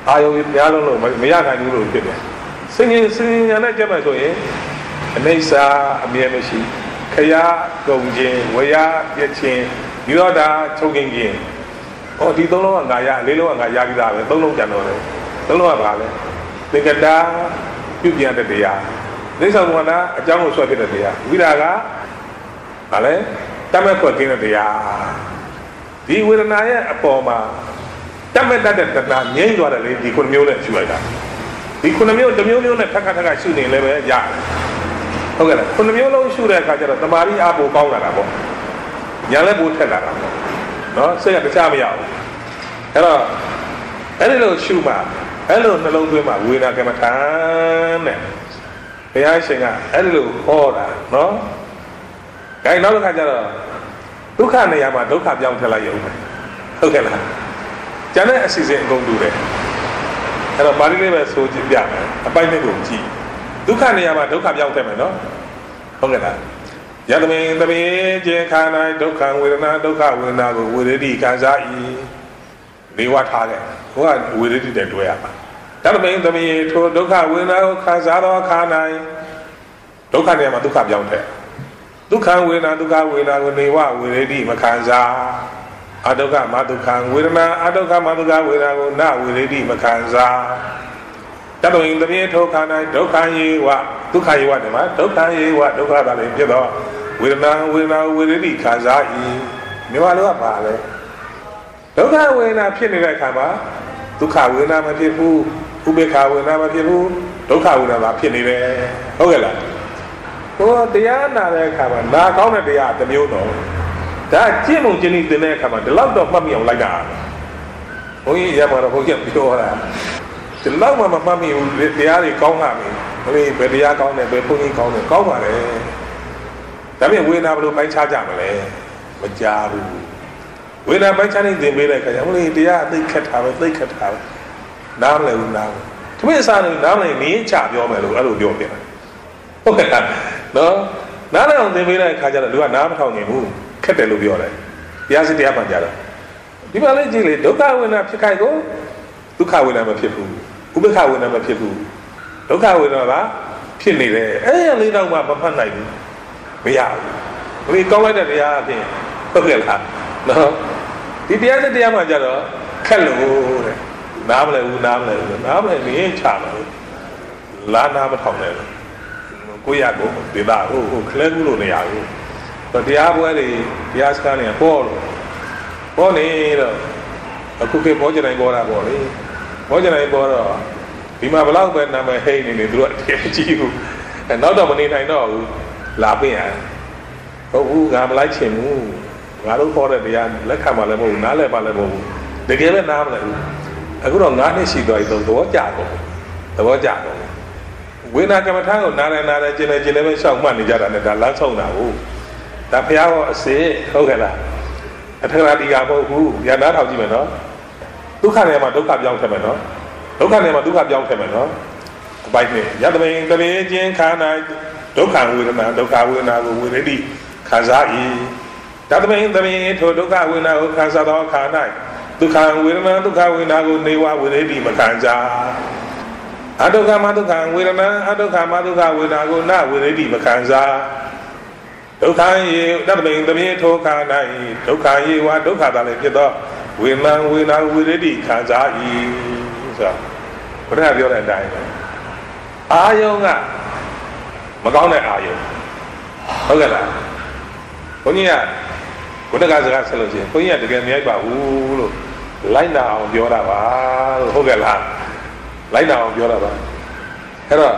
အာယုံများလုံးလို့မရနိုင်ဘူးလို့ဖြစ်တယ်စင်ရင်စင်ညာနဲ့ကြက်မှဆိုရင်အနေစာအမြဲမရှိခရကုန်ခြင်းဝရပြခြင်းဒီတော့ဒါချုပ်ခြင်းခြင်းဟောဒီသုံးလုံးကငါရလေးလုံးကငါရပြီးသားပဲသုံးလုံးကြံတော့တယ်သုံးလုံးကဘာလဲသင်္ကတာပြုပြန်တဲ့တရားနေဆောင်ကနာအကြောင်းကိုဆွဲဖြစ်တဲ့တရားဝိရာကဘာလဲတတ်မဲ့ခွက်ကင်းတဲ့တရားဒီဝေဒနာရဲ့အပေါ်မှာတတ်မဲ့တတ်တဲ့တဏှာငြိမ့်သွားတယ်လေဒီခုနှစ်မျိုးနဲ့ရှုလိုက်တာဒီခုနှစ်မျိုးတစ်မျိုးမျိုးနဲ့ထပ်ခါထပ်ခါရှုနေလည်းပဲရတယ်ဟုတ်ကဲ့လားခုနှစ်မျိုးလုံးရှုတဲ့အခါကျတော့တမာရီအပိုကောင်းလာတာပေါ့ညာလည်းပိုထက်လာတာပေါ့နော်စိတ်ကတခြားမရဘူးအဲ့တော့အဲ့ဒီလိုရှုမှအဲ့လိုနှလုံးသွင်းမှဝေဒနာကမ္မထာနဲ့ဘုရားရှင်ကအဲ့ဒီလိုဟောတာနော်ဒါနောက်တစ်ခါကျတော့ဒုက္ခနေရာမှာဒုက္ခပြောင်းထည့်လိုက်ရုံပဲဟုတ်ကဲ့လားကျန်တဲ့အစီအစဉ်အကုန်တူတယ်အဲ့တော့ပါဠိလေးပဲဆိုကြည့်ပြမယ်အပိုင်းလေးကိုကြည့်ဒုက္ခနေရာမှာဒုက္ခပြောင်းထည့်မယ်နော်ဟုတ်ကဲ့လားယတမေတမေခြင်းခန္ဓာဒုက္ခဝေဒနာဒုက္ခဝေဒနာကိုဝေရတိခံစား၏နေဝထားတယ်ဟိုကဝေရတိတဲ့တွဲရပါယတမေတမေထိုဒုက္ခဝေဒနာကိုခံစားတော့ခါနိုင်ဒုက္ခနေရာမှာဒုက္ခပြောင်းထည့်ဒုက္ခဝေဒနာဒုက္ခဝေဒနာကိုနေဝဝေရတိမခံစားအဒုက္ခမဒုက္ခဝေဒနာအဒုက္ခမဒုက္ခဝေဒနာကိုနဝေရတိမခံစားတတဝိတပြေထောခန္ဓာဒုက္ခယေဝဒုက္ခယေဝတယ်မှာဒုက္ခယေဝဒုက္ခတာလည်းဖြစ်တော့ဝေဒနာဝေဒနာဝေရတိခံစား၏မြန်မာလိုကပါလေဒုက္ခဝေဒနာဖြစ်နေတဲ့အခါမှာဒုက္ခဝေဒနာမဖြစ်ဘူးဥပေက္ခဝေဒနာမဖြစ်ဘူးဒုက္ခဝေဒနာဖြစ်နေတယ်ဟုတ်ကဲ့လားဟိုတရားနာတဲ့အခါမှာနာကောင်းတဲ့တရားတစ်မျိုးတော့ဒါကျင့်မှုကျင့်နေတဲ့အခါမှာဒီလောက်တော့မှတ်မိအောင်လိုက်တာဘုန်းကြီးရမှာတော့ဘုန်းကြီးပြောတာဒီလောက်မှမမှတ်မိဘူးတရားတွေကောင်းတာပဲဘယ်ဘယ်တရားကောင်းတယ်ဘယ်ဘုန်းကြီးကောင်းတယ်ကောင်းပါလေဒါပေမဲ့ဝေဒနာဘယ်လိုပိုင်းခြားကြမလဲမကြားဘူးဝေဒနာပိုင်းခြားနေသင်ပေးတဲ့အခါကျဘုန်းကြီးတရားအသိခက်တာပဲသိခက်တာပဲနားမလဲဘူးနားတမင်အစားနေနားမလဲနင်းချပြောမယ်လို့အဲ့လိုပြောပြတယ်ဟုတ်ကဲ့နော်နားလည်းအောင်သင်ပေးတဲ့အခါကျတော့လူကနားမထောင်နိုင်ဘူးခက်တယ်လို့ပြောတယ်တရားစစ်တရားမှန်ကြတော့ဒီမှာလေးကြည့်လေဒုက္ခဝေဒနာဖြစ်ခိုက်ကိုဒုက္ခဝေဒနာမဖြစ်ဘူးဥပ္ပခဝေဒနာမဖြစ်ဘူးဒုက္ခဝေဒနာကဖြစ်နေတယ်အဲ့ဒီလေးတော့မှမဖတ်နိုင်ဘူးမရဘူးဘယ်ကောင်းလိုက်တဲ့တရားအဖြစ်ဟုတ်ကဲ့လားနော်ဒီတရားစစ်တရားမှန်ကြတော့ခက်လို့တဲ့နားမလဲဘူးနားမလဲဘူးနားမလဲနင်းချမှာလာနာမထောင်တယ်ကိုရကိုဒေတာဟိုဟိုခလဲကူလို့နေရဘူးတော့တရားပွဲတွေတရားစကားတွေပေါ်လို့ပေါ်နေတော့အခုခေတ်ပေါ်ကြတိုင်းပေါ်တာပေါ့လေပေါ်ကြတိုင်းပေါ်တော့ဒီမှာဘလောက်ပဲနာမည်ဟိနေနေသူတို့အကြည့်ဘူးအဲနောက်တော့မနေနိုင်တော့ဘူးလာပြင်ရဟုတ်ဘူးငါမလိုက်ချင်ဘူးငါတို့ခေါ်တဲ့တရားလက်ခံမှလည်းမဟုတ်ဘူးနားလည်းပါလည်းမဟုတ်ဘူးတကယ်ပဲနားမလဲဘူးအခုတော့ငါးနှစ်ရှိသွားပြီဆိုသဘောကျတော့သဘောကျတော့ဝိညာကမ္မထာကိုနားလည်းနားလည်းကျင်လည်းကျင်လည်းပဲရှောက်မှတ်နေကြတာနဲ့ဒါလမ်းဆုံးတာဟုတ်ဒါဖះဟောအစေဟုတ်ကဲ့လားအထက်ရာဒီကမဟုတ်ဘူးဉာဏ်နားထောင်ကြည့်မယ်နော်ဒုက္ခနေမှာဒုက္ခပြောင်းထည့်မယ်နော်ဒုက္ခနေမှာဒုက္ခပြောင်းထည့်မယ်နော်အပိုင်းနဲ့ယတမိန်တရေချင်းခန္ဓာဒုက္ခဝေဒနာဒုက္ခဝေဒနာကိုဝေရတိခံစား၏တတမိန်တရေထိုဒုက္ခဝေဒနာကိုခံစားသောခန္ဓာဒုက္ခဝေဒနာဒုက္ခဝေဒနာကိုနေဝဝေရတိမခံစားအဒုက္ခမဒုက္ခဝေဒနာအဒုက္ခမဒုက္ခဝေဒနာကိုနဝေရတိမခံစားဒုက္ခယေတတမိန်တရေထိုခန္ဓာဒုက္ခယေဝဒုက္ခတာလည်းဖြစ်သောဝေဒနာဝေဒနာဝေရတိခံစား၏ဆိုတော့ဘုရားပြောတဲ့အတိုင်းအာယုံကမကောင်းတဲ့အာယုံဟုတ်ကဲ့လားဘုန်းကြီးကဘုရားကစကားဆက်လို့ရှိရင်ဘုန်းကြီးကတကယ်မရိုက်ပါဘူးလို့လိုက်နာအောင်ပြောတာပါလို့ဟုတ်ကဲ့လားလိုက်နာအောင်ပြောတာပါအဲ့တော့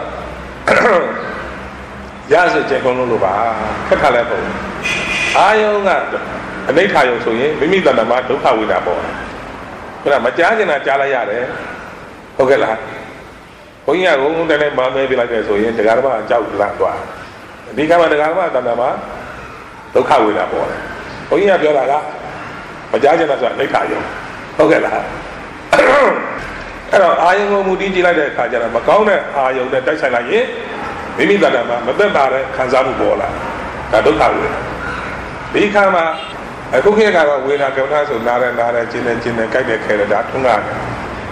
ရစကြကုန်လို့လို့ပါခက်ခါလဲပေါ့အာယုံကအနိဋ္ဌာယုံဆိုရင်မိမိတဏ္ဍာမှာဒုက္ခဝေဒနာပေါ့အဲ့ဒါမကြားကျင်တာကြားလိုက်ရတယ်ဟုတ်ကဲ့လားဘုန်းကြီးကဘုန်းတည်းနဲ့မမဲပြလိုက်တယ်ဆိုရင်တရားဓမ္မအကြောက်လန့်သွားဒီကမှာတရားဓမ္မတဏ္ဍာမှာဒုက္ခဝေဒနာပေါ့ဘုန်းကြီးကပြောတာကမကြားကျင်တာဆိုတာအနိဋ္ဌာယုံဟုတ်ကဲ့လားအဲ့တော့အာယုံကိုမူတည်ကြည့်လိုက်တဲ့အခါကျတော့မကောင်းတဲ့အာယုံနဲ့တိုက်ဆိုင်လိုက်ရင်မိမိတဏ္ဍာမှာမသက်သာတဲ့ခံစားမှုပေါ်လာဒါဒုက္ခဝေဒနာဒီခါမှာအခုခေတ်ကတော့ဝေဒနာကမ္မထာဆိုနားတယ်နားတယ်ကျင်းတယ်ကျင်းတယ်ကြိုက်တယ်ခဲတယ်ဒါထုံးရတယ်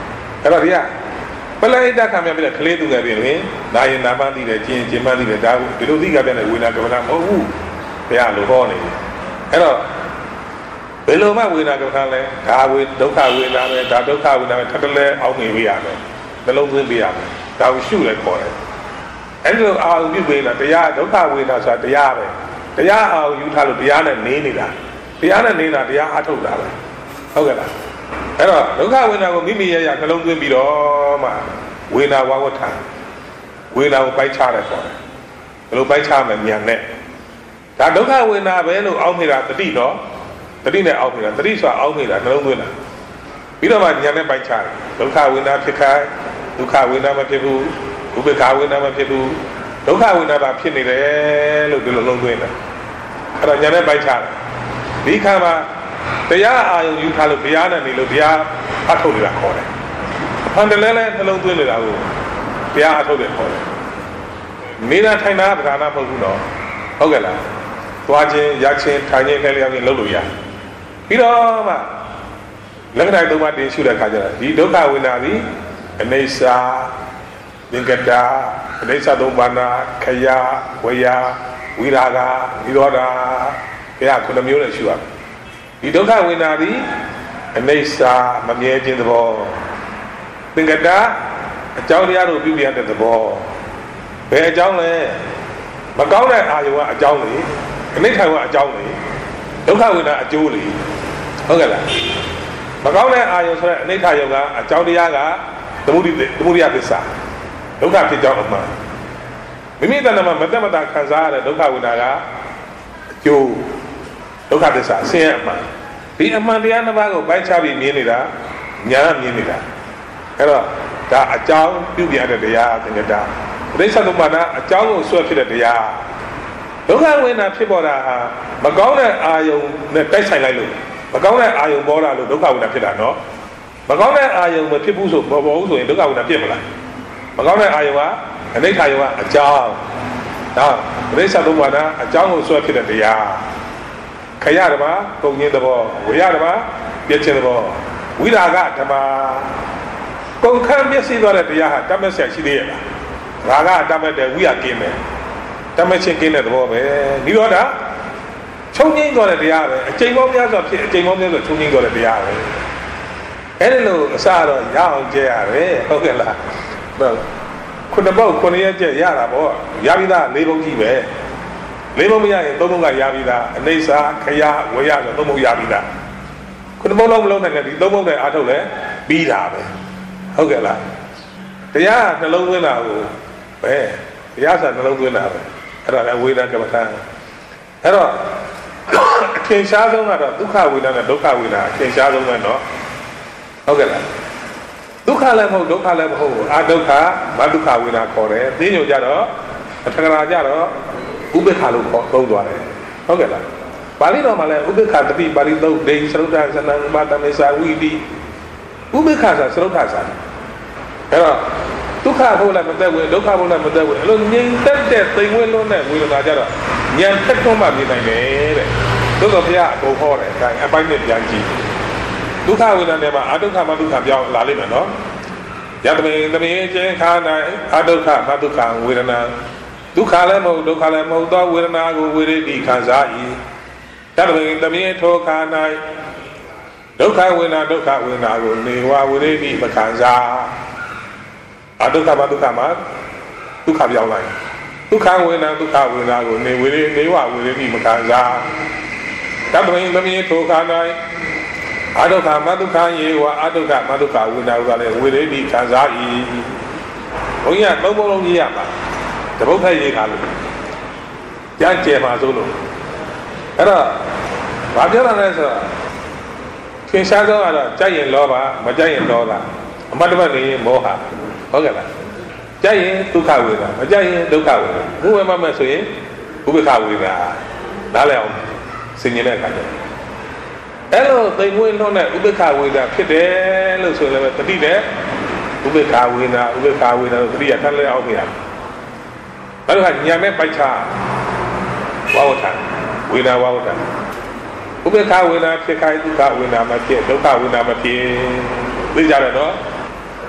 အဲ့တော့ဒီကပလဟိတခံမြပြတဲ့ကလေးသူငယ်ပြင်လေနာရင်နာမသိတယ်ကျင်ကျင်မသိတယ်ဒါဒီလိုသိကြတဲ့ဝေဒနာကမ္မနာမဟုတ်ဘူးဘုရားလိုဟောနေတယ်အဲ့တော့ဘယ်လိုမှဝေဒနာကမ္မနာလဲဒါဝေဒုက္ခဝေဒနာပဲဒါဒုက္ခဝေဒနာပဲထပ်တလဲအောင်းနေပေးရမယ်နှလုံးသွင်းပေးရမယ်ဒါကိုရှုလဲခေါ်တယ်အဲ့လိုအာရုံပြုပေးတာတရားဒုက္ခဝေဒနာဆိုတာတရားပဲတရားအာရုံယူထားလို့တရားနဲ့နေနေတာတရားနဲ့နေတာတရားအထုတ်တာပဲဟုတ်ကဲ့လားအဲ့တော့ဒုက္ခဝေဒနာကိုမိမိရရနှလုံးသွင်းပြီးတော့မှဝေဒနာဝဝဋ္ဌာဝေဒနာကိုပိုက်ချတယ်ခေါ်တယ်ဘယ်လိုပိုက်ချမယ်ဉာဏ်နဲ့ဒါဒုက္ခဝေဒနာပဲလို့အောက်နေတာတတိတော့တတိနဲ့အောက်နေတာတတိဆိုတာအောက်နေတာနှလုံးသွင်းတာပြီးတော့မှဉာဏ်နဲ့ပိုက်ချတယ်ဒုက္ခဝေဒနာဖြစ်ခိုင်းဒုက္ခဝေဒနာမဖြစ်ဘူးဥပေက္ခဝေဒနာမဖြစ်ဘူးဒုက္ခဝေဒနာပါဖြစ်နေတယ်လို့ဒီလိုလုံးသွင်းတယ်အဲ့တော့ဉာဏ်နဲ့ပိုက်ချတယ်ဒီခါမှာတရားအာယုံယူထားလို့တရားနဲ့နေလို့တရားအထုတ်နေတာခေါ်တယ်ဖန်တလဲလဲနှလုံးသွင်းနေတာကိုတရားအထုတ်တယ်ခေါ်တယ်နေတာထိုင်တာပဓာနာမဟုတ်ဘူးတော့ဟုတ်ကဲ့လားသွားခြင်းရခြင်းထိုင်ခြင်းလဲလျောင်းခြင်းလုပ်လို့ရပြီးတော့မှလက္ခဏာသုံးပါးတင်ရှုတဲ့အခါကျတော့ဒီဒုက္ခဝေဒနာသည်အနိစ္စသင်္ကတာအနိစ္စသုံးပါးနာခယဝေယဝိရာဂနိရောဓဘုရားခုနှစ်မျိုးနဲ့ရှုရမယ်ဒီဒုက္ခဝေဒနာသည်အနိစ္စမမြဲခြင်းသဘောသင်္ကတာအကြောင်းတရားတို့ပြုပြတဲ့သဘောဘယ်အကြောင်းလဲမကောင်းတဲ့အာယုံကအကြောင်းလေအနိဋ္ဌာကအကြောင်းလေဒုက္ခဝေဒနာအကျိုးလေဟုတ်ကဲ့လားမကောင်းတဲ့အာယုံဆိုတဲ့အနိဋ္ဌာယုံကအကြောင်းတရားကသမုဒိသမုဒိယသစ္စာဒုက္ခဖြစ်ကြောင်းအမှန်မိမိတဏ္ဍာမှာမတက်မတာခံစားရတဲ့ဒုက္ခဝေဒနာကအကျိုးဒုက္ခသစ္စာဆင်းရဲအမှန်ဒီအမှန်တရားနှစ်ပါးကိုပိုင်းခြားပြီးမြင်နေတာညာမြင်နေတာအဲ့တော့ဒါအကြောင်းပြုပြတဲ့တရားသင်္ကတာပရိစ္ဆေသမုပ္ပါဒအကြောင်းကိုဆွဲဖြစ်တဲ့တရားဒုက္ခဝေဒနာဖြစ်ပေါ်တာဟာမကောင်းတဲ့အာယုံနဲ့တိုက်ဆိုင်လိုက်လို့မကောင်းတဲ့အာယုံပေါ်လာလို့ဒုက္ခဝေဒနာဖြစ်တာနော်မကောင်းတဲ့အာယုံမဖြစ်ဘူးဆိုပေါ်ပေါ်ဘူးဆိုရင်ဒုက္ခဝေဒနာဖြစ်မလားမကောင်းတဲ့အာယုံကအနိဋ္ဌာယုံကအကြောင်းဒါပရိစ္ဆေသမုပ္ပါဒအကြောင်းကိုဆွဲဖြစ်တဲ့တရားခရဓမ္မပုံခြင်းသဘောဝေယဓမ္မပြည့်ခြင်းသဘောဝိရာဂဓမ္မကုန်ခန်းမျက်စိသွားတဲ့တရားဟာတတ်မဲ့ဆက်ရှိသေးရဲ့လားရာဂအတတ်မဲ့တဲ့ဝိရကင်းတယ်တတ်မဲ့ချင်းကင်းတဲ့သဘောပဲနိရောဓချုပ်ငိမ့်သွားတဲ့တရားပဲအချိန်ပေါင်းများစွာဖြစ်အချိန်ပေါင်းများစွာချုပ်ငိမ့်သွားတဲ့တရားပဲအဲ့ဒီလိုအစတော့ရအောင်ကျဲရတယ်ဟုတ်ကဲ့လားခုနှစ်ပေါက်ခုနှစ်ရက်ကျဲရတာပေါ့ရပြီးသားလေးပုံကြီးပဲလေးပုံမရရင်သုံးပုံကရပြီးသားအနိစ္စခရဝေယဆိုသုံးပုံရပြီးသားခုနှစ်ပုံလုံးမလုံးနိုင်တဲ့ဒီသုံးပုံနဲ့အားထုတ်လဲပြီးတာပဲဟုတ်ကဲ့လားတရားနှလုံးသွင်းတာကိုပဲတရားစာနှလုံးသွင်းတာပဲအဲ့ဒါလည်းဝေဒနာကမ္မထာအဲ့တော့အထင်ရှားဆုံးကတော့ဒုက္ခဝေဒနာနဲ့ဒုက္ခဝေဒနာအထင်ရှားဆုံးပဲเนาะဟုတ်ကဲ့လားဒုက္ခလည်းမဟုတ်ဒုက္ခလည်းမဟုတ်အာဒုက္ခမဒုက္ခဝေဒနာခေါ်တယ်သိညိုကြတော့အထကရာကြတော့ဥပေက္ခလို့ခေါ်သုံးသွားတယ်ဟုတ်ကဲ့လားပါဠိတော်မှာလည်းဥပေက္ခတတိပါဠိသုတ်ဒိဉ္စရုဒ္ဓသနံဥပတမေသာဝိတိဥပေက္ခဆိုစရုဒ္ဓစာအဲ့တော့ဒုက္ခဘုလည်းမသက်ဝင်ဒုက္ခဘုလည်းမသက်ဝင်အဲ့လိုငြိမ်သက်တဲ့သိမ်ဝင်လုံးတဲ့ဝေဒနာကြတော့ဉာဏ်ထက်သွန်းမှမြင်နိုင်တယ်တဲ့သို့တော်ဘုရားအကုန်ဟောတယ်အဲအပိုင်းနဲ့ပြန်ကြည့်ဒုက္ခဝေဒနာတွေမှာအဒုက္ခမဒုက္ခပြောင်းလာလိမ့်မယ်နော်ယတမေတမေချင်းခါနိုင်အဒုက္ခမဒုက္ခဝေဒနာဒုက္ခလည်းမဟုတ်ဒုက္ခလည်းမဟုတ်သောဝေဒနာကိုဝေရိတိခံစား၏ယတမေတမေထောခါနိုင်ဒုက္ခဝေဒနာဒုက္ခဝေဒနာကိုနေဝဝေရိတိမခံစားအဒုက္ခမဒုက္ခမှာဒုက္ခပြောင်းလိုက်ဒုက္ခဝေဒနာဒုက္ခဝေဒနာကိုနေဝေရိနေဝဝေရိတိမခံစားယတမေတမေထောခါနိုင်အဒုက္ခမဒုက္ခယေဝအဒုက္ခမဒုက္ခဝေဒနာကလည်းဝေရိတိခံစား၏ဘုန်းကြီးကသုံးပုံလုံးကြီးရပါတပုတ်ထိုက်ရေးခါလို့ကြမ်းကျဲမှာစိုးလို့အဲ့တော့ဘာပြောရလဲဆိုတော့သင်္ရှားဆုံးကတော့ကြိုက်ရင်လောဘမကြိုက်ရင်ဒေါသအမတ်တပတ်နေရင်မောဟဟုတ်ကဲ့လားကြိုက်ရင်ဒုက္ခဝေဒနာမကြိုက်ရင်ဒုက္ခဝေဒနာဘုဝေမမဲ့ဆိုရင်ဥပေက္ခဝေဒနာနားလည်အောင်ဆင်ញင်တဲ့အခါကျအဲ့လိုသိမ်မွေးလုံးတဲ့ဥပေက္ခဝေဒနာဖြစ်တယ်လို့ဆိုလည်းတတိနဲ့ဥပေက္ခဝေဒနာဥပေက္ခဝေဒနာတတိရထပ်လဲအောင်ပြရဘာလို့ကညာမဲ့ပိုက်ချဝါဝဋ္ဌဝေဒနာဝါဝဋ္ဌဥပေက္ခဝေဒနာဖြစ်ခိုင်းဒုက္ခဝေဒနာမဖြစ်ဒုက္ခဝေဒနာမဖြစ်သိကြတယ်နော်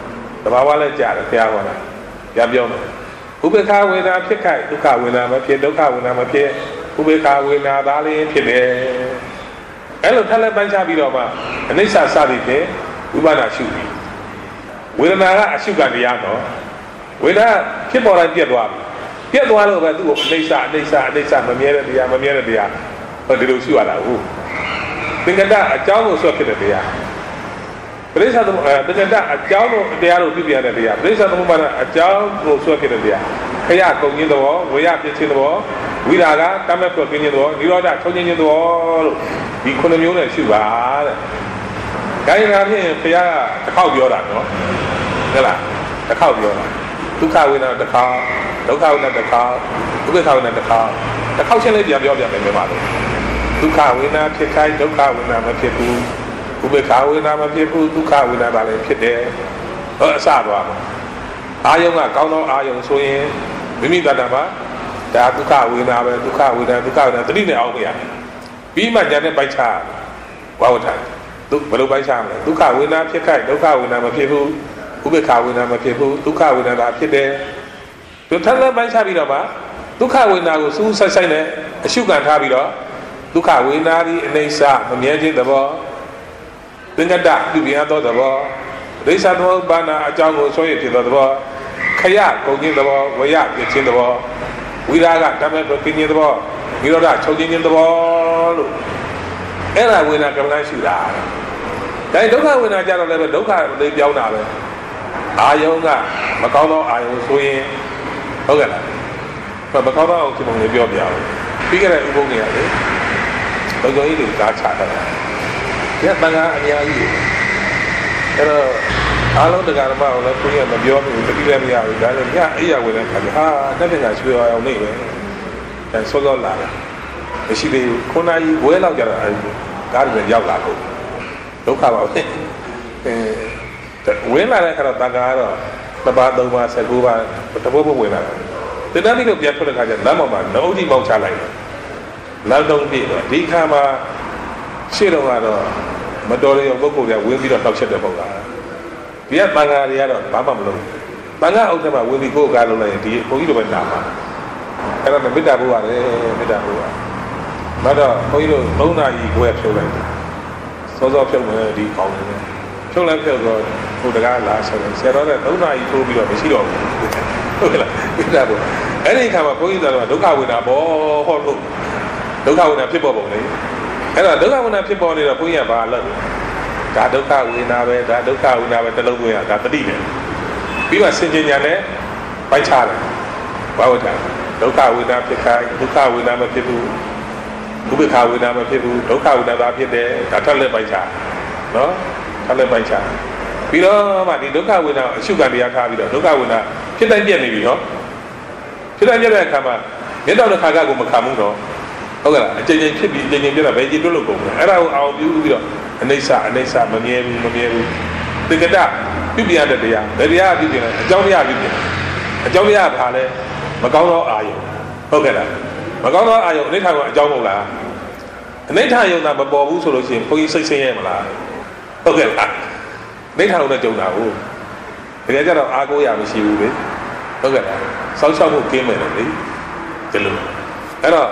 တဘာဝလည်းကြားတယ်ဘုရားဟောတာပြပြောမယ်ဥပေက္ခဝေဒနာဖြစ်ခိုက်ဒုက္ခဝေဒနာမဖြစ်ဒုက္ခဝေဒနာမဖြစ်ဥပေက္ခဝေဒနာသားလေးဖြစ်တယ်အဲ့လိုထပ်လက်ပိုင်းခြားပြီးတော့မှအနိစ္စစသည်ဖြင့်ဝိပဿနာရှုပြီးဝေဒနာကအရှုခံတရားတော့ဝေဒနာဖြစ်ပေါ်တိုင်းပြတ်သွားပြီပြတ်သွားလို့ပဲသူ့ကိုအနိစ္စအနိစ္စအနိစ္စမမြဲတဲ့တရားမမြဲတဲ့တရားဟောဒီလိုရှုရတာဟုတ်သင်္ကတအကြောင်းကိုဆွတ်ဖြစ်တဲ့တရားပရိစ္ဆသမုပ္ပါဒသင်္ကတအကြောင်းကိုတရားကိုပြပြတဲ့တရားပရိစ္ဆသမုပ္ပါဒအကြောင်းကိုဆွတ်ဖြစ်တဲ့တရားခရကုံခြင်းသဘောဝေယပြည့်ခြင်းသဘောဝိရာကတမက်ဖွက်ခြင်းသဘောនិရောဓချုပ်ခြင်းသဘောလို့ဒီခုနှစ်မျိုးနဲ့ရှုပါတဲ့။ဒါရင်ဒါဖြင့်ဘုရားကတစ်ခေါက်ပြောတာနော်ဟုတ်လားတစ်ခေါက်ပြောတာဒုက္ခဝေဒနာတစ်ခေါက်ဒုက္ခဝေဒနာတစ်ခေါက်ဥပေက္ခဝေဒနာတစ်ခေါက်တစ်ခေါက်ချင်းလေးပြန်ပြောပြမယ်မြန်မာလိုဒုက္ခဝေဒနာဖြစ်ခိုင်းဒုက္ခဝေဒနာမဖြစ်ဘူးဥပေက္ခဝေဒနာမဖြစ်ဘူးဒုက္ခဝေဒနာပါလည်းဖြစ်တယ်ဟောအစသွားမှာအာယုံကကောင်းသောအာယုံဆိုရင်မိမိတဏ္ဍာမှာဒါဒုက္ခဝေဒနာပဲဒုက္ခဝေဒနာဒုက္ခဝေဒနာတတိနဲ့အောင်မရပြီးမှညာနဲ့ပိုက်ချဝါဝထဒုဘယ်လိုပိုက်ချမလဲဒုက္ခဝေဒနာဖြစ်ခိုက်ဒုက္ခဝေဒနာမဖြစ်ဘူးဥပေက္ခဝေဒနာမဖြစ်ဘူးဒုက္ခဝေဒနာဖြစ်တယ်သူထပ်လက်ပိုက်ချပြီးတော့မှဒုက္ခဝေဒနာကိုစူးဆိုင်ဆိုင်နဲ့အရှုခံထားပြီးတော့ဒုက္ခဝေဒနာဒီအနိစ္စမမြဲခြင်းသဘောသင်္ကတပြုပြရသောသဘောဒိဋ္ဌသမုပ္ပါဒအကြောင်းကိုဆွဲရဖြစ်သောသဘောခရကုန်ခြင်းသဘောဝေယပြည့်ခြင်းသဘောဝိရာဂတမက်ပြင်းခြင်းသဘောនិရောဓချုပ်ခြင်းသဘောလို့အဲ့ဒါဝေဒနာကမ္မဋ္ဌာန်းရှုတာဒါဒုက္ခဝေဒနာကြတော့လည်းပဲဒုက္ခလေးပြောင်းတာပဲအာယုံကမကောင်းသောအာယုံဆိုရင်ဟုတ်ကဲ့လားမကောင်းသောအောင်ဒီပုံလေးပြောပြအောင်ပြီးခဲ့တဲ့ဥပုံကြီးကလေဘုံကြီးတွေကားချတာဒီကတန်ခါအများကြီးအဲ့တော့အားလုံးတရားဓမ္မကိုလည်းကိုကြီးကမပြောဘူးတတိလည်းမရဘူးဒါဆိုညအိယာဝင်တဲ့ခါကျဟာတက်တဲ့ကရွှေအောင်နေပဲအဲစောစောလာတာမရှိသေးဘူးခုနကြီးဝဲလောက်ကြတာအဲဒီကားတွေရောက်လာလို့ဒုက္ခပါပဲအဲဝင်းလာတဲ့ခါတော့တန်ခါကတော့နှစ်ပါးသုံးပါးဆယ်ကိုးပါးတပုတ်ပုတ်ဝင်လာတယ်တဏှာကြီးတို့ပြန်ထွက်တဲ့ခါကျလမ်းပေါ်မှာနှုတ်ကြီးပေါက်ချလိုက်တယ်လမ်းတုံးပြည့်တော့ဒီခါမှာရှေ့တော့ကတော့မတော်တဲ့ပုဂ္ဂိုလ်တွေဝင်ပြီးတော့တောက်ချက်တဲ့ပုံလားဒီကတန်ခါတွေကတော့ဘာမှမလုပ်ဘူးတန်ခါအုပ်ထဲမှာဝင်ပြီးကိုယ်ကားလုပ်လိုက်ရင်ဒီဘုန်းကြီးတို့ပဲနာမှာအဲ့တော့မေတ္တာဘုရားလေမေတ္တာဘုရားမတော့ဘုန်းကြီးတို့သုံးနာရီကိုယ်ဖြုတ်လိုက်တယ်စောစောဖြုတ်မယ်ဒီကောင်းတယ်ဖြုတ်လိုက်ဖြုတ်တော့ဟိုတကားလာဆိုတယ်ဆရာတော်ကသုံးနာရီထိုးပြီးတော့မရှိတော့ဘူးဟုတ်ကဲ့လားမေတ္တာဘုရားအဲ့ဒီခါမှာဘုန်းကြီးတော်ကဒုက္ခဝေဒနာဘောဟောလို့ဒုက္ခဝေဒနာဖြစ်ပေါ်ပုံလေအဲ့တော့ဒုက္ခဝေဒနာဖြစ်ပေါ်နေတော့ဘုန်းကြီးကဘာလုပ်လဲဒါဒုက္ခဝေဒနာပဲဒါဒုက္ခဝေဒနာပဲတစ်လုံးသွင်းရဒါတတိတယ်ပြီးမှစင်ကြင်ညာနဲ့ပိုက်ချတယ်ဘာဝတ္တဒုက္ခဝေဒနာဖြစ်ခိုင်းဒုက္ခဝေဒနာမဖြစ်ဘူးဥပေက္ခဝေဒနာမဖြစ်ဘူးဒုက္ခဝေဒနာသာဖြစ်တယ်ဒါထပ်လက်ပိုက်ချနော်ထပ်လက်ပိုက်ချပြီးတော့မှဒီဒုက္ခဝေဒနာအရှုခံတရားထားပြီးတော့ဒုက္ခဝေဒနာဖြစ်တိုင်းပြည့်နေပြီနော်ဖြစ်တိုင်းပြည့်တဲ့အခါမှာမျက်တော်တစ်ခါကကိုမခံဘူးတော့ဟုတ်ကဲ့လားအချိန်ချင်းဖြစ်ပြီးအချိန်ချင်းပြည့်တာဘယ်ကြည့်တွတ်လို့ကုန်လဲအဲ့ဒါကိုအောင်ပြုပြီးတော့အနိစ္စအနိစ္စမမြဲဘူးမမြဲဘူးသင်္ကတပြုပြရတဲ့တရားဘယ်တရားပြုပြလဲအကြောင်းတရားပြုပြအကြောင်းတရားဘာလဲမကောင်းသောအာယုံဟုတ်ကဲ့လားမကောင်းသောအာယုံအနိဋ္ဌာကအကြောင်းမဟုတ်လားအနိဋ္ဌာယုံတာမပေါ်ဘူးဆိုလို့ရှိရင်ဘုန်းကြီးစိတ်ဆင်းရဲမလားဟုတ်ကဲ့လားအနိဋ္ဌာယုံနဲ့ကြုံတာဟုတ်တကယ်ကြတော့အာကိုရမရှိဘူးလေဟုတ်ကဲ့လားစောက်ချောက်မှုကင်းမယ်လေဒီလိုအဲ့တော့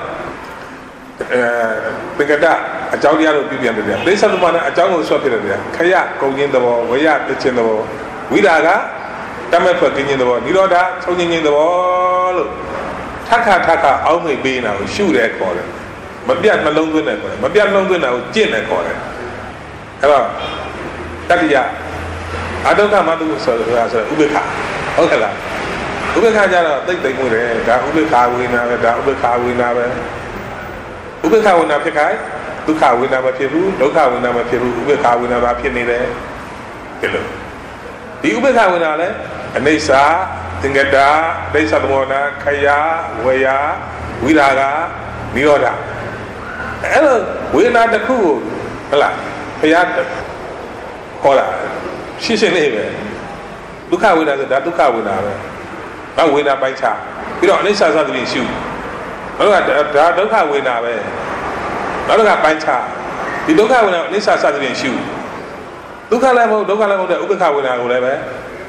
အဲပင်ကတအကြောင်းတရားတို့ပြုပြန်တယ်ဗျာပိဿသမဏအကြောင်းကိုဆွတ်ပြတယ်ဗျာခရကုန်ခြင်းသဘောဝေယပြခြင်းသဘောဝိရာကတမက်ဖွက်ကင်းခြင်းသဘောនិရောဓချုပ်ခြင်းခြင်းသဘောလို့ထခါထခါအောင်းမိတ်ပေးနေတာကိုရှုတယ်ခေါ်တယ်မပြတ်မလုံးသွင်းတယ်ခေါ်တယ်မပြတ်လုံးသွင်းတာကိုကျင့်တယ်ခေါ်တယ်အဲ့တော့တတိယအတုခမတုဆိုဆိုတာဆိုဥပေက္ခဟုတ်ကဲ့လားဥပေက္ခကြတော့သိသိမှုတယ်ဒါဥပေက္ခဝေနာပဲဒါဥပေက္ခဝေနာပဲဥပေက္ခဝေနာဖြစ်ခိုင်းဒုက္ခဝေနာမဖြစ်ဘူးဒုက္ခဝေနာမဖြစ်ဘူးဥပေက္ခဝေနာပါဖြစ်နေတယ်ဒီလိုဒီဥပေက္ခဝေနာလည်းအနိစ္စသင်္ကတဒိဋ္ဌသမုပ္ပါဒခယဝေယဝိရာဂនិရောဓအဲ့လိုဝေဒနာတစ်ခုကိုဟုတ်လားဘုရားဟောတာရှင်းရှင်းလေးပဲဒုက္ခဝေဒနာဆိုဒါဒုက္ခဝေဒနာပဲဘာဝေဒနာပိုင်းခြားပြီးတော့အနိစ္စသတိရှုနောက်ကဒါဒုက္ခဝေဒနာပဲနောက်ကပိုင်းခြားဒီဒုက္ခဝေဒနာအနိစ္စသတိရှုဒုက္ခလည်းမဟုတ်ဒုက္ခလည်းမဟုတ်တဲ့ဥပ္ပခဝေဒနာကိုလည်းပဲဒ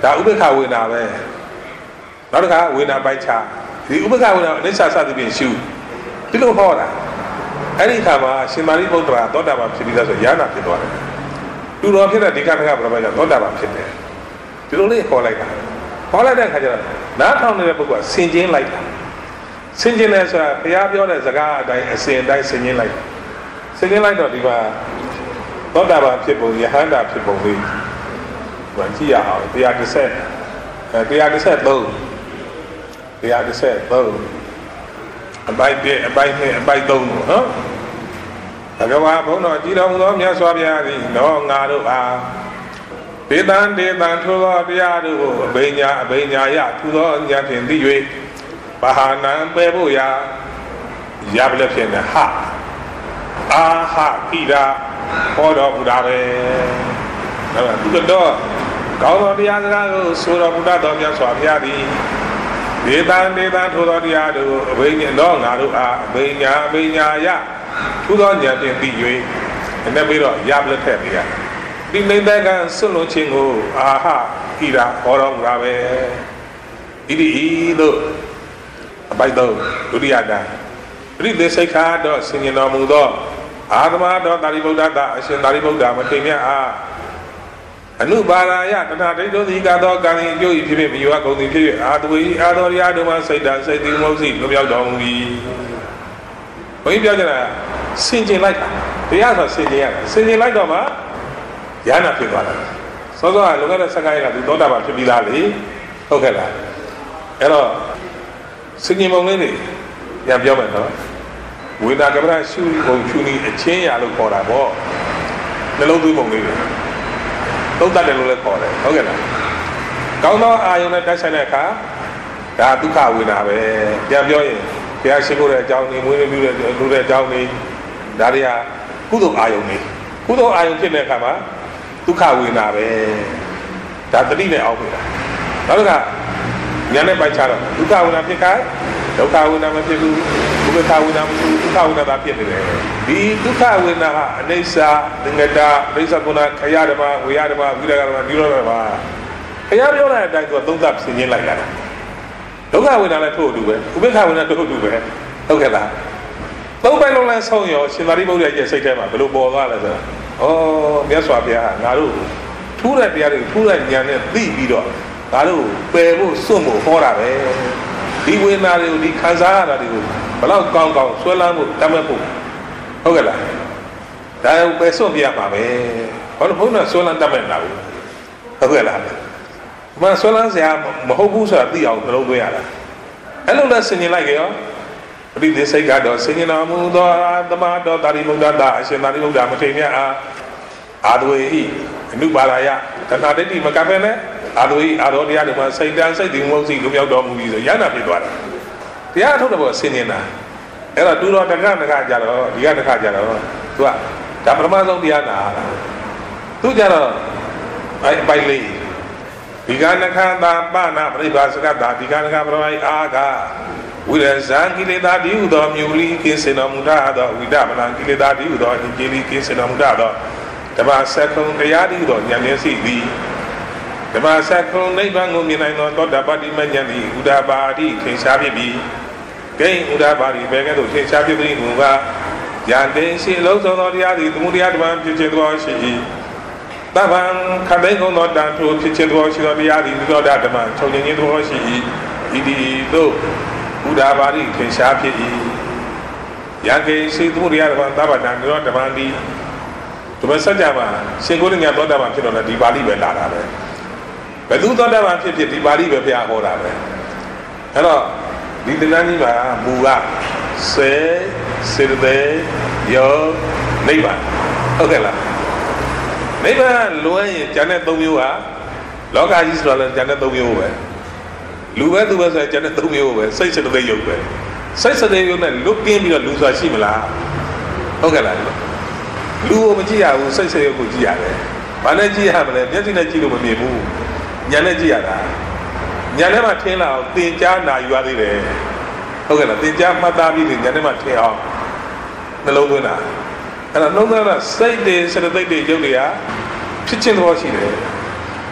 ဒါဥပ္ပခဝေနာပဲနောက်တစ်ခါဝေနာပိုက်ချဒီဥပ္ပခဝေနာအိဋ္ဌာစသဖြင့်ရှုဒီလိုဟောတာအဲ့ဒီခါမှာရှင်သာရိပုတ္တရာသောတာပန်ဖြစ်ပြီးသားဆိုရဟနာဖြစ်သွားတယ်သူတော်ဖြစ်တဲ့ဒီကနကပရမတ်ကသောတာပန်ဖြစ်တယ်ဒီလိုလေးခေါ်လိုက်တာခေါ်လိုက်တဲ့ခါကျတော့နားထောင်နေတဲ့ပုဂ္ဂိုလ်ကဆင်ကျင်းလိုက်တာဆင်ကျင်းလဲဆိုတာဘုရားပြောတဲ့စကားအတိုင်းအစဉ်အတိုင်းဆင်ကျင်းလိုက်ဆင်ကျင်းလိုက်တော့ဒီမှာသောတာပန်ဖြစ်ပုံယဟန္တာဖြစ်ပုံလေးဟိုကြည့်ရအောင်တရားတစ်ဆက်တရားတစ်ဆက်သုံးတရားတစ်ဆက်သုံးအပိုက်ပြအပိုက်နဲ့အပိုက်သုံးလို့နော်ဘဂဝါဘုန်းတော်ကြည်တော်မူသောမြတ်စွာဘုရားသည်တော့ငါတို့အားဒေသံဒေသံထိုသောတရားတို့ကိုအဘိညာအဘိညာယထိုသောဉာဏ်ဖြင့်သိ၍ဘာဟာနံပယ်ဖို့ရာရပလက်ဖြင့်ဟအာဟကိရာဟောတော်မူတာပဲအဲ့ဒါသူကတော့ကောင်းသောတရားစကားကိုဆိုတော်မူတတ်သောမြတ်စွာဘုရားသည်ဒေသံဒေသံထိုသောတရားတို့ကိုအဘိညာတော့ငါတို့အားအဘိညာအဘိညာယထိုသောဉာဏ်ဖြင့်သိ၍နဲ့ပြီးတော့ရပလက်ထက်ပြီးရဒီနိဒကံဆွလွန်ခြင်းကိုအာဟကိရာဟောတော်မူတာပဲဣတိဤသို့အပိုက်တော့ဒုတိယတန်ပရိသေစိတ်ခါတော့ဆင်ញတော်မူသောအာသမတော်တာရိပုတ္တတာအရှင်တာရိပုတ္တမထေရမြတ်အားအနုပါရာယတဏှာဒိဋ္ဌိသီကသောကံဤအကျိုးဤဖြစ်ဖြစ်မြည်ဝကုန်သည်ဖြစ်၍အာတဝေအာတော်ရာတို့မှစိတ်တန်စိတ်တိမုတ်စီလွပြောက်တော်မူ၏ဘုန်းကြီးပြောကြတာဆင်ကျင်လိုက်တာတရားဆိုဆင်ကျင်ရတာဆင်ကျင်လိုက်တော့မှရဟနာဖြစ်သွားတာစောစောကလုံခဲ့တဲ့စက္ကန့်ကသူသောတာပန်ဖြစ်ပြီးသားလေဟုတ်ကဲ့လားအဲ့တော့ဆင်ញင်ပုံလေးတွေပြန်ပြောမယ်နော်ဝေဒနာကမ္မရာရှုပုံရှုနည်းအချင်းရလို့ခေါ်တာပေါ့နှလုံးသွင်းပုံလေးတွေသုံးတတ်တယ်လို့လည်းခေါ်တယ်ဟုတ်ကဲ့လားကောင်းသောအာယုန်နဲ့တိုက်ဆိုင်တဲ့အခါဒါဒုက္ခဝေဒနာပဲပြန်ပြောရင်ဘုရားရှိခိုးတဲ့အကြောင်းတွေမွေးမြူတဲ့လူတဲ့အကြောင်းတွေဒါတွေကကုသိုလ်အာယုန်တွေကုသိုလ်အာယုန်ဖြစ်တဲ့အခါမှာဒုက္ခဝေဒနာပဲဒါတတိနဲ့အောက်နေတာနောက်တစ်ခါဉာဏ်နဲ့ပိုက်ချတော့ဒုက္ခဝေဒနာဖြစ်ခိုင်းဒုက္ခဝေဒနာမဖြစ်ဘူးဥပ္ပခဝေဒနာမဖြစ်ဘူးဒုက္ခဝေဒနာသာဖြစ်နေတယ်ဒီဒုက္ခဝေဒနာဟာအနိစ္စသင်္ကတာဒိဋ္ဌကုဏခရဓမ္မဝေယဓမ္မဝိရဓမ္မနိရောဓဓမ္မခရပြောတဲ့အတိုင်းသူကသုံးသပ်ဆင်ခြင်လိုက်တာဒုက္ခဝေဒနာလည်းထို့အတူပဲဥပ္ပခဝေဒနာထို့အတူပဲဟုတ်ကဲ့လားသုံးပိုင်းလုံးလဲဆုံးရောရှင်သာရိပုတ္တရာရဲ့စိတ်ထဲမှာဘယ်လိုပေါ်သွားလဲဆိုတော့ဩမြတ်စွာဘုရားငါတို့ထူးတဲ့တရားတွေထူးတဲ့ဉာဏ်နဲ့သိပြီးတော့ငါတို့ပယ်ဖို့စွန့်ဖို့ဟောတာပဲဒီဝေဒနာတွေကိုဒီခံစားရတာတွေကိုဘယ်တော့ကောင်းကောင်းဆွဲလန်းဖို့တတ်မဲ့ဖို့ဟုတ်ကဲ့လားဒါပယ်စွန့်ပြရပါပဲဘာလို့ဘုန်းတော်ဆွဲလန်းတတ်မဲ့တာဘူးဟုတ်ကဲ့လားမဆွဲလန်းစရာမဟုတ်ဘူးဆိုတာသိအောင်နှလုံးသွင်းရတာအဲ့လိုလဲဆင်ញင်လိုက်ရောပရိသေစိတ်ကတော့ဆင်ញင်တော်မူသောသမတော်တာရိပုတ္တတာအရှင်သာရိပုတ္တမထေရမြတ်အားအာတဝေဟိအနုပါရာယတဏှာဒိဋ္ဌိမကပ်ပဲနဲ့အာတဝေဟိအာတော်တရားတွေမှာစိတ်တန်စိတ်တိမုတ်စီလွမြောက်တော်မူပြီဆိုရဟနာဖြစ်သွားတာတရားထုတ်တဲ့ဘောဆင်ញင်တာအဲ့တော့တူတော်တက္ကနကကြတော့ဒီကနကကြတော့သူကဒါပထမဆုံးတရားနာတာသူကြတော့အဲ့အပိုက်လေးဒီကနကသာပနာပရိပါစကတာဒီကနကပရမိုက်အာကဝိရဇံကိလေသာတိဟုသောမြူလီကိစေနမုဒ္ဒသောဝိဒမနံကိလေသာတိဟုသောအင်ဂျီလီကိစေနမုဒ္ဒသောဓမ္မစက္ကုံတရားတိဟုသောဉာဏ်မျက်စိသည်ဓမ္မစက္ကုံနိဗ္ဗာန်ကိုမြင်နိုင်သောသောတာပတ္တိမဉ္ဇဉ်သည်ဥဒ္ဒပါတိထင်ရှားဖြစ်ပြီးဂိဉ္ဥဒ္ဒပါတိဘယ်ကဲ့သို့ထင်ရှားဖြစ်သည်မူကားယံတေရှိလုံးစုံသောတရားသည်သမုဒယဓမ္မဖြစ်ခြင်းသောရှိ၏တဗ္ဗံခတိန်ကုန်သောတန်ထိုဖြစ်ခြင်းသောရှိသောတရားသည်နိရောဓဓမ္မချုပ်ငြိမ်းခြင်းသောရှိ၏ဤဒီသို့ဥဒ္ဒပါတိထင်ရှားဖြစ်၏ယံကေရှိသမုဒယဓမ္မသဗ္ဗတံနိရောဓဓမ္မသည်ဒီမှာစัจ java ရှင်ကိုရညာသောတာပန်ဖြစ်တော့လည်းဒီပါဠိပဲလာတာပဲဘယ်သူသောတာပန်ဖြစ်ဖြစ်ဒီပါဠိပဲဘုရားဟောတာပဲအဲ့တော့ဒီတရားကြီးမှာမူကစေစေတေယောနိဗ္ဗာန်ဟုတ်ကဲ့လားနိဗ္ဗာန်လွယ်ရင်ဉာဏ်နဲ့သုံးမျိုးဟာလောကကြီးဆိုတော့လည်းဉာဏ်နဲ့သုံးမျိုးပဲလူပဲသူပဲဆိုရင်ဉာဏ်နဲ့သုံးမျိုးပဲစိတ်စေတေယုတ်ပဲစိတ်စေတေယုတ်နဲ့လွတ်ကင်းပြီးတော့လူဆိုတာရှိမလားဟုတ်ကဲ့လားလူကိုမကြည့်ရဘူးစိတ်စေယုတ်ကိုကြည့်ရတယ်ဘာနဲ့ကြည့်ရမလဲမျက်စိနဲ့ကြည့်လို့မမြင်ဘူးဉာဏ်နဲ့ကြည့်ရတာဉာဏ်ထဲမှာထင်လာအောင်သင်ကြားနာယူရသေးတယ်ဟုတ်ကဲ့လားသင်ကြားမှတ်သားပြီးဉာဏ်ထဲမှာထင်အောင်နှလုံးသွင်းတာအဲ့တော့နှလုံးသွင်းတာစိတ်တွေစေတသိက်တွေရုပ်တွေကဖြစ်ချင်းသဘောရှိတယ်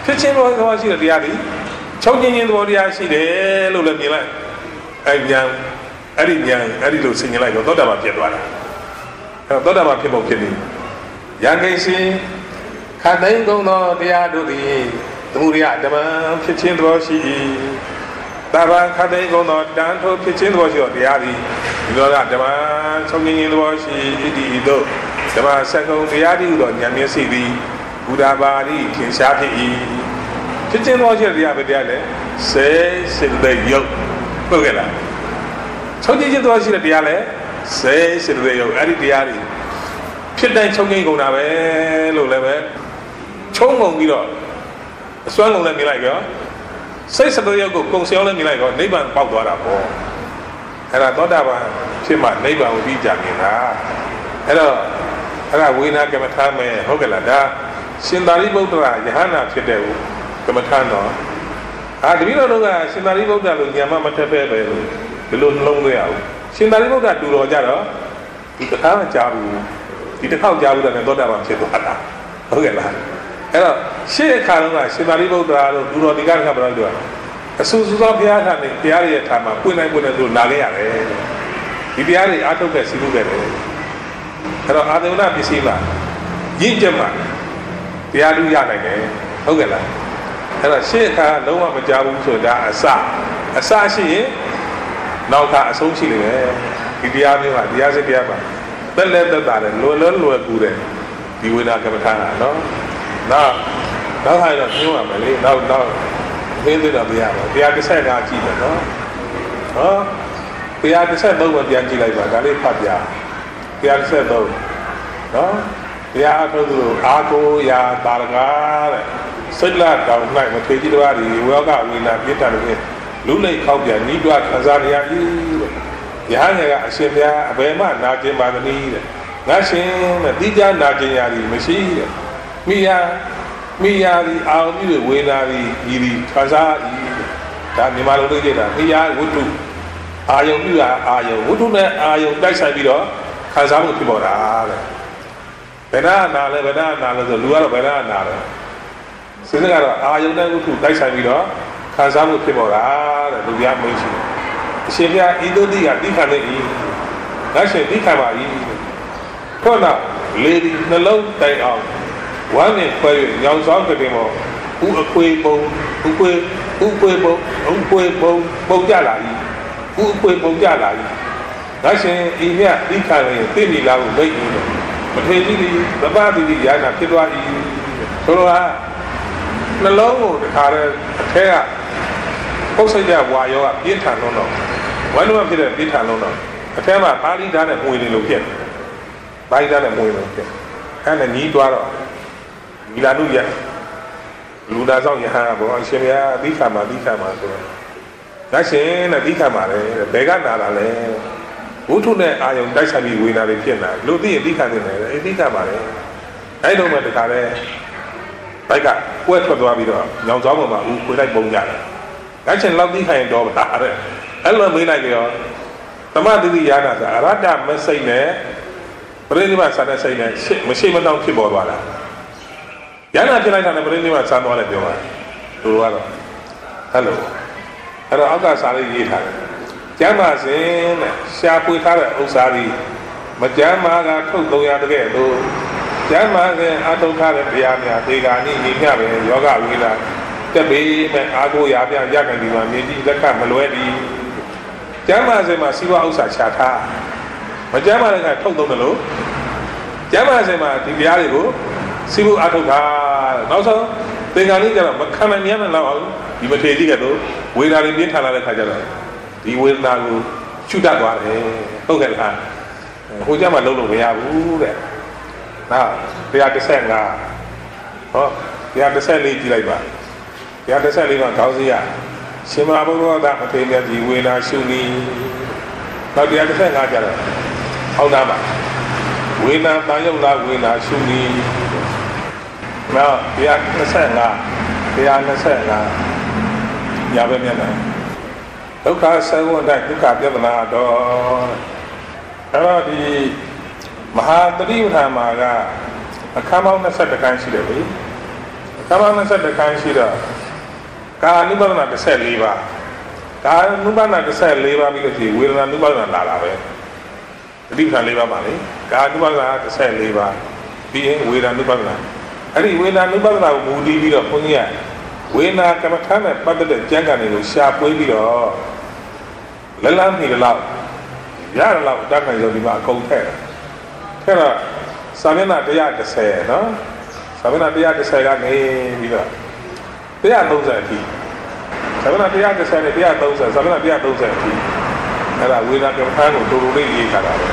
ဖြစ်ချင်းသောသဘောရှိတဲ့တရားတွေချုပ်ငင်းခြင်းသဘောတရားရှိတယ်လို့လည်းမြင်လိုက်အဲ့ဉာဏ်အဲ့ဒီဉာဏ်အဲ့ဒီလိုဆင်ញင်လိုက်တော့သောတာပန်ဖြစ်သွားတာအဲ့တော့သောတာပန်ဖြစ်ဖို့ဖြစ်နေယံကိရှင်ခတ်သိမ်းကုန်သောတရားတို့သည်သမုဒယဓမ္မဖြစ်ခြင်းသဘောရှိ၏တာဘာခတ်သိမ်းကုန်သောတန်ထိုးဖြစ်ခြင်းသဘောရှိသောတရားသည်ဒီလိုကဓမ္မချုပ်ငင်းခြင်းသဘောရှိဣတိဤသို့ဓမ္မစက္ကုံတရားတိဟုသောဉာဏ်မျက်စိသည်ဘုဒ္ဓဘာတိထင်ရှားဖြစ်၏ဖြစ်ခြင်းသဘောရှိတဲ့တရားပဲတရားလေစေစေတဲ့ယုတ်ဟုတ်ကဲ့လားချုပ်ငင်းခြင်းသဘောရှိတဲ့တရားလေစေစေတဲ့ယုတ်အဲ့ဒီတရားတွေဖြစ်တိုင်းချုပ်ငင်းကုန်တာပဲလို့လည်းပဲချုံးငုံပြီးတော့အစွမ်းလုံးလည်းမြင်လိုက်ရောစိတ်စတဲ့ယုတ်ကိုကုံစျောင်းလည်းမြင်လိုက်ရောနိဗ္ဗာန်ပေါက်သွားတာပေါ့အဲ့ဒါသောတာပန်ဖြစ်မှနိဗ္ဗာန်ကိုပြီးကြမြင်တာအဲ့တော့အဲ့ဒါဝိညာဉ်ကမ္မထာမယ်ဟုတ်ကဲ့လားဒါရှင်သာရိပုတ္တရာယဟန္တာဖြစ်တဲ့ကမ္မထာတော့အာတပည့်တော်တို့ကရှင်သာရိပုတ္တရာလိုဉာဏ်မှမထက်ပဲပဲလို့ဒီလိုနှလုံးသွင်းအောင်ရှင်သာရိပုတ္တရာတူတော်ကြတော့ဒီတစ်ခါမှကြားဘူးဒီတစ်ခေါက်ကြားဘူးတဲ့သောတာပန်ဖြစ်သွားတာဟုတ်ကဲ့လားအဲ့တော့ရှေ့အခါတုန်းကရှင်သာရိပုတ္တရာတို့တူတော်ဒီကနေ့ကဘယ်လိုပြောအဆူဆူသောဘုရားထာနဲ့တရားရဲ့ထာမှာပွင့်နိုင်ပွင့်နိုင်သူလာခဲ့ရတယ်ဒီတရားတွေအားထုတ်ခဲ့စီးလို့ခဲ့တယ်အဲ့တော့အာသေဝနာပစ္စည်းမှာရင့်ကျက်မှာတရားလူရနိုင်တယ်ဟုတ်ကဲ့လားအဲ့တော့ရှေ့အခါလုံးဝမကြားဘူးဆိုတာအစအစရှိရင်နောက်ခါအဆုံးရှိလိမ့်မယ်ဒီတရားမျိုးဟာတရားစစ်တရားပါသက်လက်သက်တာတယ်လွယ်လွယ်လွယ်ကူတယ်ဒီဝိနာကမ္မထာနော်နောက်နောက်ဟာတော့ညှိုးရမယ်လေနောက်နောက်သင်သေးတော့မရဘူးတရားတစ်ဆက်ကားကြည့်မယ်နော်ဟောတရားတစ်ဆက်သုံးပဲပြန်ကြည့်လိုက်ပါဒါလေးဖတ်ပြတရားတစ်ဆက်သုံးနော်တရားအထုတ်လို့အာကိုရာတာရကာတဲ့စိတ်လာတောင်၌မထေကြီးတော်ဒီဝေယောကဝိနာပြစ်တာလို့လူလိတ်ခောက်ပြန်ဤတွခံစားရရည်တဲ့ယဟန်ကအရှင်ဘုရားအဘယ်မှနာကျင်ပါသနည်းတဲ့ငါရှင်တဲ့တိကျနာကျင်ရာသည်မရှိတဲ့မိယာမိယာဒီအာရုံပြုဝေနာဒီဤဒီခံစားဤဒါမြန်မာလိုလုပ်ကြတာမိယာဝတ္ထုအာယုံပြုတာအာယုံဝတ္ထုနဲ့အာယုံတိုက်ဆိုင်ပြီးတော့ခံစားမှုဖြစ်ပေါ်တာတဲ့ဘယ်နာနာလဲဘယ်နာနာလဲဆိုလူကတော့ဘယ်နာနာလဲစဉ်းစားကတော့အာယုံနဲ့ဝတ္ထုတိုက်ဆိုင်ပြီးတော့ခံစားမှုဖြစ်ပေါ်တာတဲ့လူပြမင်းရှိတယ်အရှင်ဘုရားဤသို့တိကတိခံနေ၏ငါရှင်တိခံပါ၏ခေါနာလေဒီနှလုံးတိုင်အောင်ဝမ်းနဲ့ခွဲ၍ညောင်ဆောင်ကြတယ်မို့ဥအခွေပုံဥခွေဥခွေပုံဥခွေပုံပုံကြလာ၏ဥအခွေပုံကြလာ၏ငါရှင်ဤမြတ်တိခံရင်သိပြီလားကိုမိတ်ဘူးမထေကြီးဒီသဗ္ဗတိတိယာနာဖြစ်သွား၏ဆိုတော့နှလုံးကိုတခါတည်းအထက်ကပုတ်စိတ်ကြဝါရောကပြင်းထန်လုံးတော့ဝမ်းလုံးဖြစ်တဲ့ပြင်းထန်လုံးတော့အထက်မှာပါဠိဓာတ်နဲ့မွေနေလို့ဖြစ်တယ်ပါဠိဓာတ်နဲ့မွေလို့ဖြစ်အဲ့ဒါညီးသွားတော့ဒီလာတို့ရလူသားဆောင်ယဟန်ဘောအရှင်ဘုရားအသီးခံမှာအသီးခံမှာဆိုတော့ငါရှင်နဲ့အသီးခံမှာလေဘယ်ကနာလာလဲဝုထုနဲ့အာယုံတိုက်ဆိုင်ပြီးဝေနာတွေဖြစ်လာလူသိရင်အသီးခံနေတယ်အသီးခံပါလေအဲ့တော့မှတခါလဲဘိုက်ကကွဲထွက်သွားပြီးတော့ညောင်စောင်းပေါ်မှာဦးခွေလိုက်ပုံကြတယ်ငါရှင်လောက်သီးခံရင်တော့ပါတဲ့အဲ့လိုမေးလိုက်ကြောသမတိတိယာနာဆိုအရတ္တမစိတ်နဲ့ပရိနိဗ္ဗာန်စာတဲ့စိတ်နဲ့မရှိမနှောင်းဖြစ်ပေါ်သွားတာယန္နာဖြစ်လိုက်တာနဲ့ပရိနိဗ္ဗာန်စမ်းသွားတယ်ပြောတာသူတို့ကတော့ဟယ်လိုအဲ့တော့အောက်ကစာလေးရေးထားတယ်ကျမ်းပါစဉ်တဲ့ရှားပွေထားတဲ့ဥစ္စာဒီမကျမ်းမာကထုတ်သုံးရတဲ့ကဲ့သို့ကျမ်းမာစဉ်အထုတ်ထားတဲ့တရားများဒေဂာနိညီမျှပဲယောဂဝိလာတက်ပြီးမဲ့အာကိုရာပြရနိုင်ဒီမှာမြေကြီးလက်ခမလွဲသည်ကျမ်းမာစဉ်မှာစီးပွားဥစ္စာရှားထားမကျမ်းမာတဲ့ကထုတ်သုံးတယ်လို့ကျမ်းမာစဉ်မှာဒီတရားတွေကိုစီးပွားအထုတ်ထားနောက်ဆုံးသင်္ကန်းလေးကျတော့မခံနိုင်မြန်တဲ့လောက်အောင်ဒီမထေကြီးကတော့ဝေဒနာတွေပြင်းထန်လာတဲ့ခါကျတော့ဒီဝေဒနာကိုချွတ်တတ်သွားတယ်ဟုတ်ကဲ့လားဟိုကျမှလုံးလို့မရဘူးတဲ့နောက်တရားတစ်ဆက်ငါဟောတရားတစ်ဆက်လေးကြည့်လိုက်ပါတရားတစ်ဆက်လေးမှာခေါင်းစည်းရရှင်မဘုရားသာအထေမြတ်ကြီးဝေဒနာရှုနီနောက်တရားတစ်ဆက်ငါကျတော့အောက်နာမှာဝေဒနာတန်ရုပ်လားဝေဒနာရှုနီနောက်တရားနှစ်ဆက်ငါတရားနှစ်ဆက်ငါညာပဲမျက်နှာဒုက္ခဆဲဝတ်တဲ့ဒုက္ခပြဿနာတော့အဲ့တော့ဒီမဟာတတိပဋ္ဌာန်မှာကအခန်းပေါင်း၂၁ခန်းရှိတယ်ဗျ Kama said the Kanshida Ka Nubana to sell Liva Ka Nubana to sell Liva because he will not Nubana Lave. Different Liva money. Ka Nubana to sell Liva being with a Nubana. And he will not Nubana Moody be a Punya. We na Kamatana, but the Jangan sharp way or Lelam he allowed. Yar allowed that kind of Liva cold hair. Terra Savina de Yard to say, no? Savina de Yard to say that name. They are those at tea. Savina de Yard to say they are those at Savina de Yard those at tea. And I will not have time to really eat at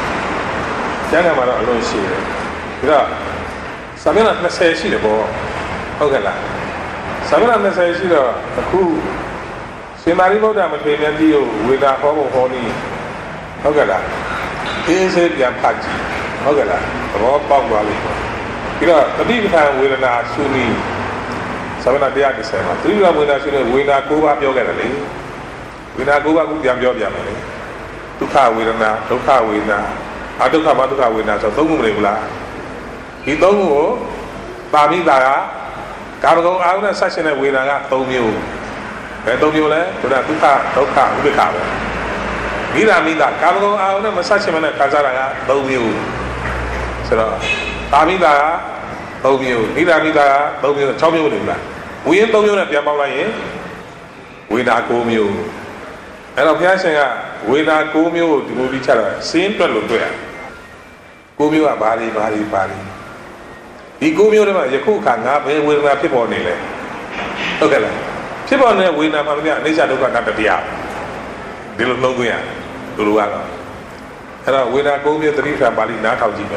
Janamara alone share. Savina say she the ball. Okay, Savina say she the cool. She married out between you with a home of honey. Okay, here's a Yampachi. Okay, the raw bog valley. You know, the big time with an Suni Savana de Adisema. Three of them will not go up your gallery. We not go up with your Yamani. To car with an to car with a Aduka Maduka with us, a Tumula. He don't know Bami Dara. Cargo out and such a winner told you. And told you that to that to car, to car, to car. Mira Mida, Cargo out and such a man at Kazara told you. So, Amida, told you, Mira Mida, told you, told you, we ain't told you that Yamala, we not go you. And of Yasanga, we not go you to move each other, same to look there. Go you a body, body, body. He go you to Yakuka, we will not people on it. Okay, people on there, we not have the nature of the Dia. They look no good. Luala. And we not go near the Rita Bali, not how deep.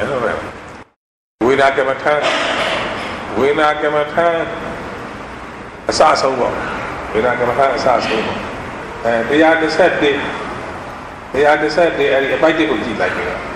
We not come a time. We not come a time. A sass over. We not come a time, a sass over. And they are the set day. They are the set day. If I did like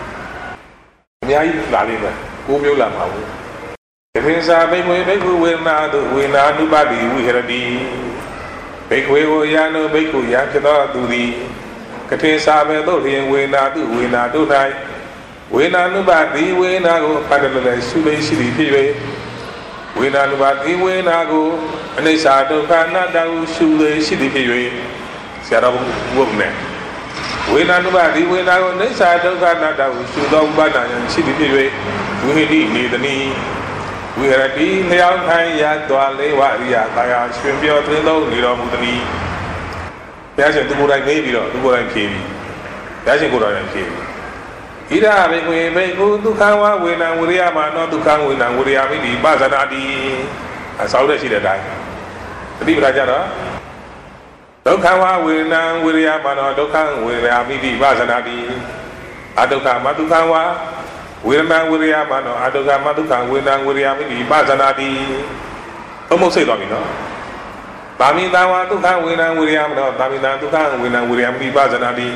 me, may I eat Laliva? Who will love how? If it's a big way, big way, not we not nobody, we had a D. Big way, Yano, big way, Yakada do the. Katin Sabe, though he and we not do, we not do night. We not nobody, we not go, Padala, Sule, City, Pive. We not nobody, we not go, and they said, don't not do, Sule, City, Pive. Set up woman. We not nobody, we not go, they said, don't not do, Sule, Banana, City, Pive. We need the knee. We had a deal, Leon Taya, Dwale, Waria, Taya, Swim, your Trilo, Nilo Mutani. That's a good idea, to go and kill. That's a good idea. Ida, make we make good to Kawa, when I would have not to come when I would have the Bazanadi. I saw that she died. The people Rajara. Don't Kawa, when I would have not to come when I have the Bazanadi. Adoka Matukawa, when I would have no Adoka Matukan, when I would have the Bazanadi. Almost say, Domino. Bami Dawa to come when I would have not Bamina to come when I would have the Bazanadi.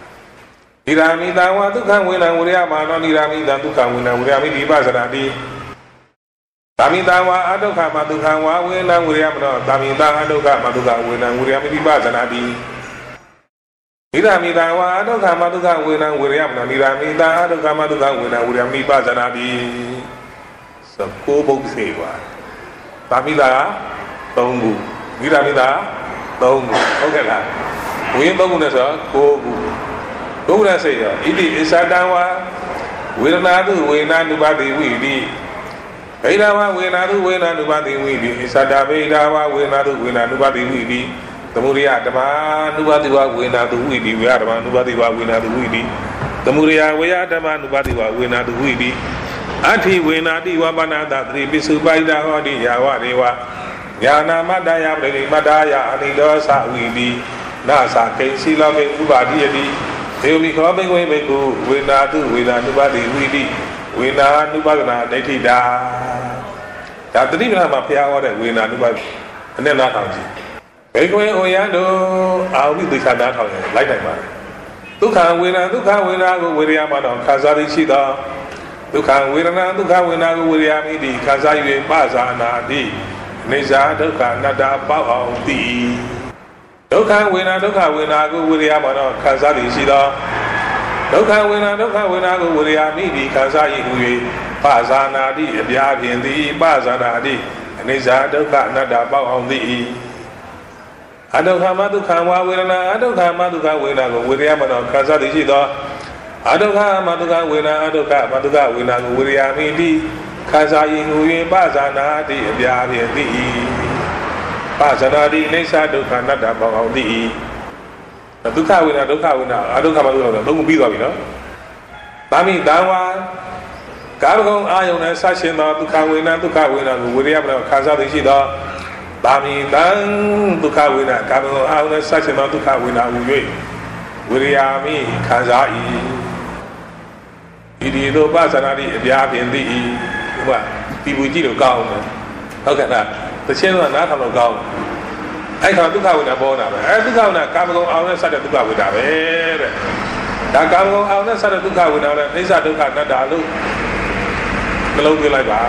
Irami Dawa to come when I would have not Irami than to come when I would have the Bazanadi. Bami Dawa Adoka Matukawa when I would have not Bamida Adoka Matuka when I would have the Bazanadi. Irami Dawa Adoka Matuka when I would have not Irami Adoka Matuka when I would have the Bazanadi. Some cool book say what Bamida Tongu. Giramida, Dong, Ogala. We ain't Bonus, go. Go, I say, it is Sadawa. We don't know, we not nobody we did. Edawa, we not do, we not nobody we did. Sadawa, we not do, we not nobody we did. The Muria, the man, nobody we not do, we did. We are the man, nobody we not do, we did. The Muria, we are the man, nobody we not do, we did. Auntie, we not do, Wabana, that three pieces by the Hodi, Yawa. Yana Madaya, Madaya, and Idosa, we be Nasa, Casey loving Ubadi, they'll be coming way, we go, we not do, we not nobody, we be, we not nobody, they die. That didn't even have a piano that we not nobody, and then not how you. Make way, Oyano, I'll be the Sana, like that man. Dukan winner, Dukan winner, William, and Kazari Shida. Dukan winner, Dukan winner, William, Kazai, Baza, and D. Neza doka nada bao di doka wina doka wina go William no kazali shida doka wina doka wina go William di kazai huye bazana di bia bien di bazana di နေစာဒုက္ခအနတ္တပေါက်အောင်သိ၏အဒုက္ခမဒုက္ခဝဝေဒနာအဒုက္ခမဒုက္ခဝေဒနာကိုဝေရမနောခံစားသိရှိသောအဒုက္ခမဒုက္ခဝေဒနာအဒုက္ခမဒုက္ခဝေဒနာကိုဝေရမိတိခံစားရင်ဟူ၍ပဇာနာတိအပြာဖြင့်သိ၏ပဇာနာတိနေစာဒုက္ခအနတ္တပေါက်အောင်သိ၏ဒုက္ခဝေဒနာဒုက္ခဝေဒနာအဒုက္ခမဒုက္ခဝေဒနာသုံးခုပြီးသွားပြီနော်။ဒါမိတံဝါကာမဂုဏ်အာယုန်နဲ့ဆက်ရှင်သောဒုက္ခဝေဒနာဒုက္ခဝေဒနာကိုဝေရမနောခံစားသိရှိသောဒါမိတံဒုက္ခဝေဒနာကာမဂုဏ်အာယုန်နဲ့ဆက်ရှင်သောဒုက္ခဝေဒနာဟူ၍ဝေရမိခံစား၏ဤဒီသို့ပဇာနာတိအပြာဖြင့်သိ၏ဒီမှာဒီဘူးကြည့်လို့ကောင်းတယ်ဟုတ်ကဲ့လားတခြင်းကနားထောင်လို့ကောင်းအဲ့ခါဒုက္ခဝေဒနာပေါ်လာပဲအဲ့ဒုက္ခဝေဒနာကာမဂုဏ်အာယုန်နဲ့ဆက်တဲ့ဒုက္ခဝေဒနာပဲတဲ့ဒါကာမဂုဏ်အာယုန်နဲ့ဆက်တဲ့ဒုက္ခဝေဒနာနဲ့အိစ္ဆဒုက္ခအနတ္တလို့နှလုံးသွင်းလိုက်ပါ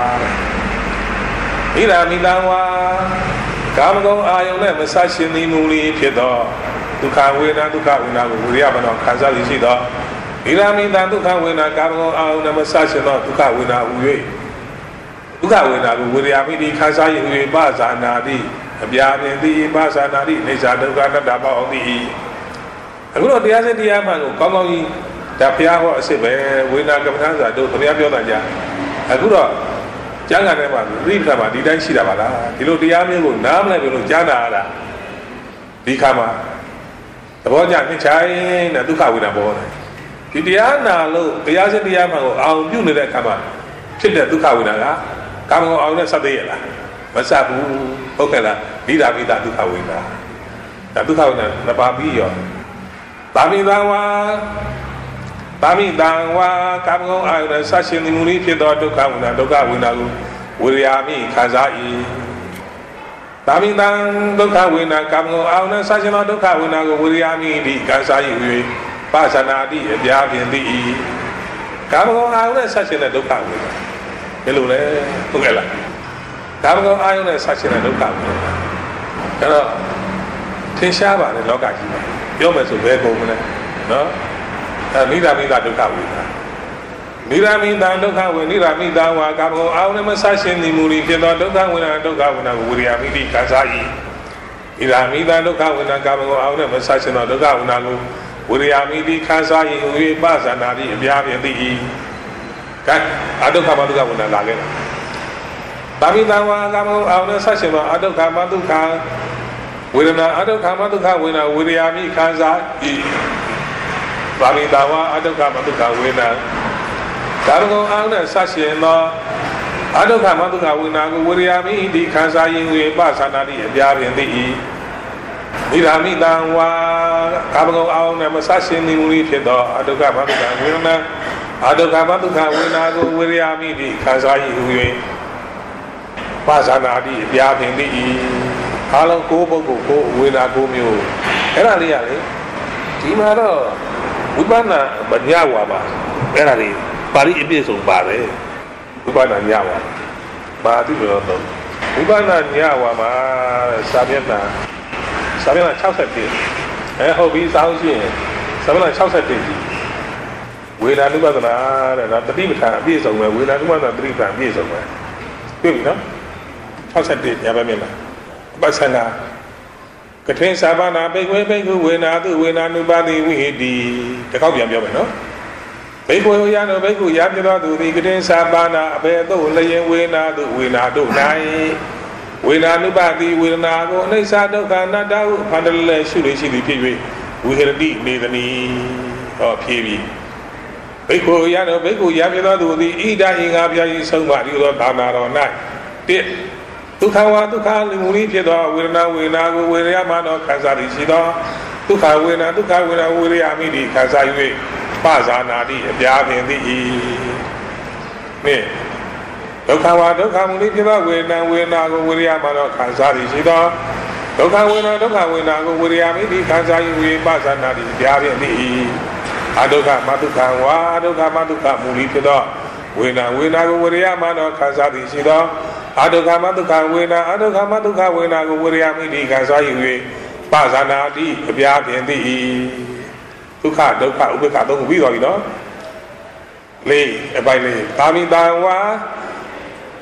ဣဒာမိတံဝါကာမဂုဏ်အာယုန်နဲ့မဆက်ရှင်သည်မူလီဖြစ်သောဒုက္ခဝေဒနာဒုက္ခဝေဒနာကိုဝိရိယမနောခံစားရရှိသောဣဒာမိတံဒုက္ခဝေဒနာကာမဂုဏ်အာယုန်နဲ့မဆက်ရှင်သောဒုက္ခဝေဒနာဟူ၍ဒုက္ခဝေဒနာကိုဝိရိယမိတိခံစားရဟူ၍ပဇာနာတိအပြာဖြင့်သိပဇာနာတိနေစာဒုက္ခအနတ္တပေါအောင်သိ၏အခုတော့တရားစစ်တရားမှန်ကိုကောင်းကောင်းကြီးဒါဘုရားဟောအစ်စ်ပဲဝေဒနာကမ္မထာစာတို့ဘုရားပြောတာကြာအခုတော့ကျမ်းဂန်ထဲမှာသတိထားမှာဒီတိုင်းရှိတာပါလားဒီလိုတရားမျိုးကိုနားမလဲပြောလို့ကြားနာရတာဒီခါမှာသဘောကျနှိမ့်ချိုင်းတဲ့ဒုက္ခဝေဒနာပေါ်တယ်ဒီတရားနာလို့တရားစစ်တရားမှန်ကိုအောင်ပြုနေတဲ့အခါမှာဖြစ်တဲ့ဒုက္ခဝေဒနာကကာမဂုဏ်အောင်နဲ့ဆက်သေးရလားမဆက်ဘူးဟုတ်ကဲ့လားမိတာမိတာဒုက္ခဝေဒနာဒါဒုက္ခဝေဒနာနှစ်ပါးပြီးရောပါမိတံဝါပါမိတံဝါကာမဂုဏ်အာယုန်နဲ့ဆက်ရှင်မူလီဖြစ်သောဒုက္ခဝေဒနာဒုက္ခဝေဒနာကိုဝေရမိခံစား၏ပါမိတံဒုက္ခဝေဒနာကာမဂုဏ်အာယုန်နဲ့ဆက်ရှင်သောဒုက္ခဝေဒနာကိုဝေရမိဒီခံစား၏၍ပါဇာနာတိအပြာဖြင့်သိ၏ကာမဂုဏ်အာယုန်နဲ့ဆက်ရှင်တဲ့ဒုက္ခဝေဒနာဘယ်လိုလဲဟုတ်ကဲ့လားကာမဂုဏ်အာယုန်နဲ့ဆက်ရှင်တဲ့ဒုက္ခဝေဒနာအဲ့တော့သင်ရှားပါလေလောကကြီးမှာပြောမယ်ဆိုဘယ်ကုန်မလဲနော်အဲနိဒာမိတာဒုက္ခဝေဒနာနိဒာမိတာဒုက္ခဝေနိဒာမိတာဝါကာမဂုဏ်အာယုန်နဲ့မဆက်ရှင်သည်မူလီဖြစ်သောဒုက္ခဝေဒနာဒုက္ခဝေဒနာကိုဝိရိယမိတိခံစား၏နိဒာမိတာဒုက္ခဝေဒနာကာမဂုဏ်အာယုန်နဲ့မဆက်ရှင်သောဒုက္ခဝေဒနာကိုဝိရိယမိတိခံစား၏ဟူ၍ပဇာနာတိအပြာဖြင့်သိ၏ကဲအဒုက္ခမဒုက္ခဝေဒနာလာခဲ့တာပါမိတံဝါကာမဂုဏ်အာယုန်နဲ့ဆက်ရှင်သောအဒုက္ခမဒုက္ခဝေဒနာအဒုက္ခမဒုက္ခဝေဒနာဝိရိယမိခံစား၏ပါမိတံဝါအဒုက္ခမဒုက္ခဝေဒနာကာမဂုဏ်အာယုန်နဲ့ဆက်ရှင်သောအဒုက္ခမဒုက္ခဝေဒနာကိုဝိရိယမိဒီခံစားရင်၍ပသနာတိအပြာဖြင့်သိ၏နိဒာမိတံဝါကာမဂုဏ်အာယုန်နဲ့မဆက်ရှင်သည်မူလီဖြစ်သောအဒုက္ခမဒုက္ခဝေဒနာအဒုက္ခမဒုက္ခဝေဒနာကိုဝိရိယမိဒီခံစားရင်ဟူ၍ပသနာတိအပြာဖြင့်သိ၏အားလုံးကိုပုဂ္ဂိုလ်ကိုဝေဒနာကိုမျိုးအဲ့ဒါလေးရလေဒီမှာတော့ဝိပဿနာမညဝါပါအဲ့ဒါလေးပါဠိအပြည့်စုံပါတယ်ဝိပဿနာညဝါပါတိပြောတော့ဝိပဿနာညဝါမှာစာမျက်နှာစာမျက်နှာ၆၁အဲဟုတ်ပြီစာအုပ်ရှိရင်စာမျက်နှာ၆၁ကြီးဝေဒနာနုပဒနာတဲ့ဒါတတိပဋ္ဌာန်အပြည့်စုံပဲဝေဒနာနုပဒနာတတိပဋ္ဌာန်အပြည့်စုံပဲတွေ့ပြီနော်၆၁ညာဘက်မြင်လားပဿနာကထင်စာဘာနာပိခွေပိခုဝေနာတုဝေနာနုပါတိဝိဟိတိတခေါက်ပြန်ပြောမယ်နော်ဘိက္ခုယံတို့ဘိက္ခုရပြတော်သူသည်ကထင်စာဘာနာအဘေသို့လျင်ဝေနာတုဝေနာတို့၌ဝေနာနုပါတိဝေဒနာကိုအနိစ္စဒုက္ခအနတ္တဟုဖန်တလဲရှုလို့ရှိသည်ဖြစ်၍ဝိဟရတိနေသနီဟောဖြေပြီဘိက္ခုယံတို့ဘိက္ခုရပြတော်သူသည်ဣဒဟိငါပြာဤဆုံးမဒီသောသာနာတော်၌တိဒုက္ခဝါဒုက္ခလူမူလီဖြစ်သောဝေဒနာဝေဒနာကိုဝေရယမနောခံစားသည်ရှိသောဒုက္ခဝေဒနာဒုက္ခဝေဒနာဝေရယမိတိခံစား၍ပဇာနာတိအပြာဖြင့်သိ၏နှင့်ဒုက္ခဝါဒုက္ခမူလီဖြစ်သောဝေဒနာဝေဒနာကိုဝေရယမနောခံစားသည်ရှိသောဒုက္ခဝေဒနာဒုက္ခဝေဒနာကိုဝေရယမိတိခံစား၍ပဇာနာတိအပြာဖြင့်သိ၏အဒုက္ခမဒုက္ခဝါဒုက္ခမဒုက္ခမူလီဖြစ်သောဝေဒနာဝေဒနာကိုဝေရယမနောခံစားသည်ရှိသောအဒုက္ခမဒုက္ခဝေဒနာအဒုက္ခမဒုက္ခဝေဒနာကိုဝေရယမိတိခံစား၍ပဇာနာတိအပြာဖြင့်သိ၏ဒုက္ခဒုက္ခဥပေက္ခသုံးခုပြီးသွားပြီနော်လေးအပိုင်းလေးကာမိတံဝါ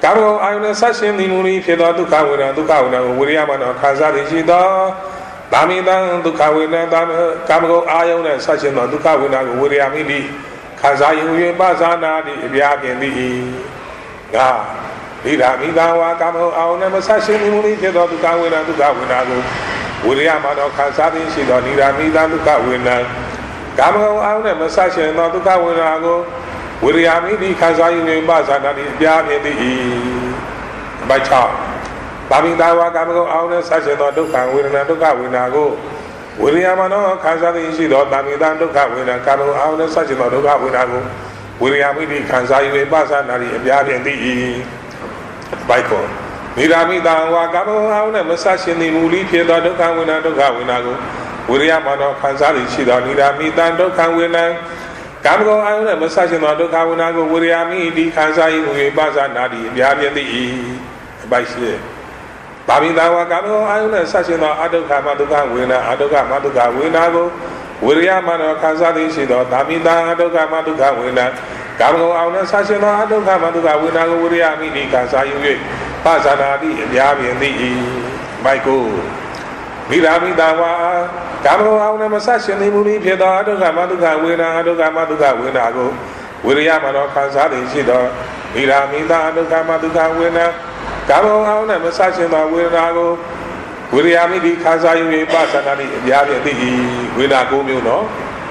Kamo ayuna sashin di muni fiedo duka wina duka wina wiriya mano kazari shido Damidan duka wina kamo ayuna sashin no duka wina wiriya midi Kazari uye bazana di biabin di Ga Lida mida wa kamo ayuna sashin di muni fiedo duka wina duka wina wiriya mano kazari shido Lida mida duka wina Kamo ayuna sashin no duka wina Wiriami di Kazai Bazana di Biami di Bacha Bamindawa Kamo Auna Sasano Duka Winna Duka Winago Wiriamano Kazai Shido Bamidan Duka Winna Kamo Auna Sasano Duka Winago Wiriami di Kazai Bazana di Biami di Baiko Mirami Dawa Kamo Auna Masashini Muli Piedo Duka Winna Duka Winago Wiriamano Kazai Shido Nirami Dan Duka Winna Kamo ayuna masashin no duka wina go wiriami di Kazai uye baza nadi biabien di baishe Bamindawa kamo ayuna sashin no aduka maduka wina aduka maduka wina go wiriama no Kazai shido Baminda aduka maduka wina Kamo ayuna sashin no aduka maduka wina go wiriami di Kazai uye baza nadi biabien di baiko Mirami dawa Kamo auna masashin ni muni piedo aduka maduka wina aduka maduka wina go Wiriama no Kazari shido Mirami da aduka maduka wina Kamo auna masashin no wina go Wiriami di Kazai uye basana di biabien di wina go myu no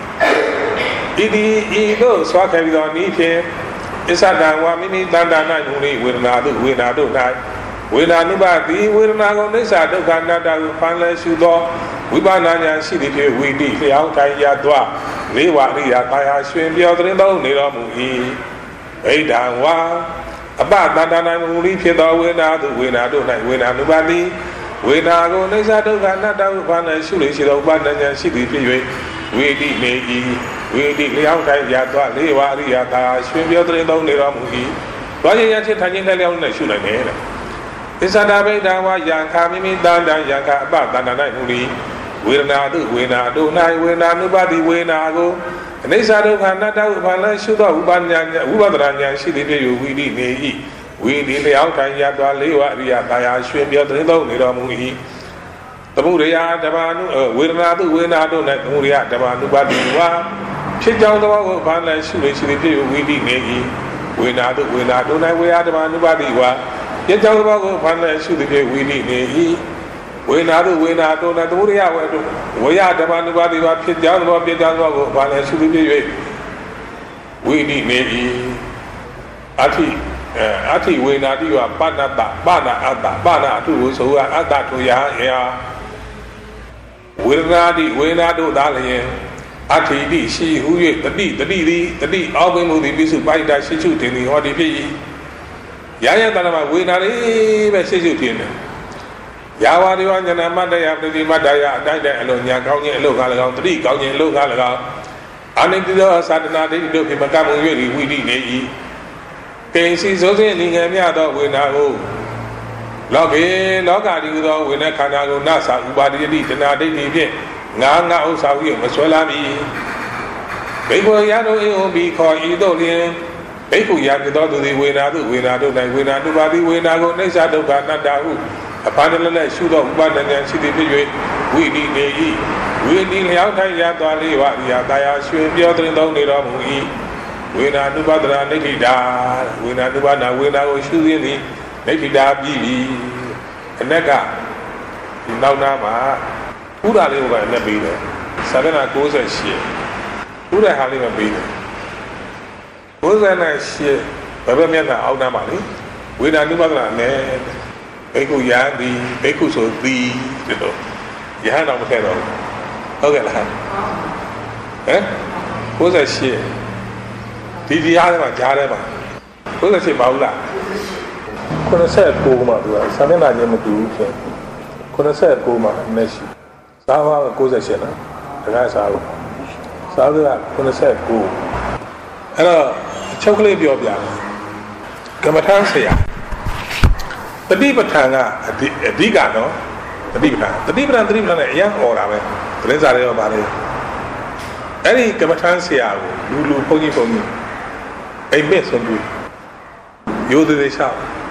Idi ido swaka vido ni pie Isa danwa mimi dandana muni wina du wina du nai Wina nuba di wina go nisa duka nada panle shudo Wibananya Sidi Widi, Liao Taya Dwa, Liwa Ria Taya Swim, Yodrindo, Nira Mui, Aidan Wa, about Nadana Muli Piedo, Wina, the Wina, do not win anybody, Wina go Nisa Duka Nada Upana Shuli, Banana Sidi Widi Nei, Widi Liao Taya Dwa, Liwa Ria Taya Swim, Yodrindo, Nira Mui, Waya Tanya Leon Shula Nera. Isadabe Dawa Yanka Mimi Danda Yanka, about Nana Muli. Wina do wina do nai wina nobody wina go and they said Canada Upala Shuda Ubanya Ubadranya Shidi Widi Nei Widi the Alta Yadwa Lewa Ria Taya Swim Yadrindo Niramui The Muria Damanu Wina do wina do Nat Muria Damanu Badiwa Chijan the Upala Shudi Shidi Widi Nei Wina do wina do nai wea Damanu Badiwa Yajawa Upala Shudi Widi Nei Wina do wina do na duria wedo waya damanu badi wa pidjan wa pidjan wa bana shudi be wini ne ati ati wina di wa bana ba bana ada bana tu so wa ada to ya ya wina di wina do da le ati di shi hu ye tadi tadi di tadi aw bin mu di bisu bai da shi chu tin ni ho di phi ya ya da ma wina ri be shi chu tin ne Yawa Diwa Jana Madaya Priti Madaya Dada Alonia Kaunya Loka Lao Tri Kaunya Loka Lao Anitio Satana Di Doki Makamu Yuri Widi Nei Kensi Sosi Ningamia Wina O Loki Loka Dido Wina Kanago Nasa Ubadi Di Tanadi Di Nanga Osawi Maswalami Bego Yano E Bi Ko Idolian Bego Yano to the Wina do Wina do Wina do Badi Wina go Nesa do Kanadahu A panel shoot of Banana City we need a we need out Yatali, Yataya, Swim, Yotrin, Niramu, we not do Badra, Nekida, we not do Bana, we not shoot any, Nekida, Bibi, and Nega, now Nama, Uda Liva and Nabida, Savana goes and she, Uda Halima Bida. Goes and I she, Babamana, Audamani, we not do Badra, Beku Yandi, Beku so the Yan of Hero. Okay, eh? What's that shit? Did the Yadama Jarema? What's that shit, Maula? Couldn't say Puma, something I never do. Couldn't say Puma, Messi. Sawa goes a shena, the guy's out. Sawa couldn't say Puma. And a chocolate biobia. Kamatansia. The deeper tanga, a diga, no? The deeper, the deeper and dream, a young or a Rezare about it. Any Kamatansia, Lulu Pony for me. A mess on you. You do the shout.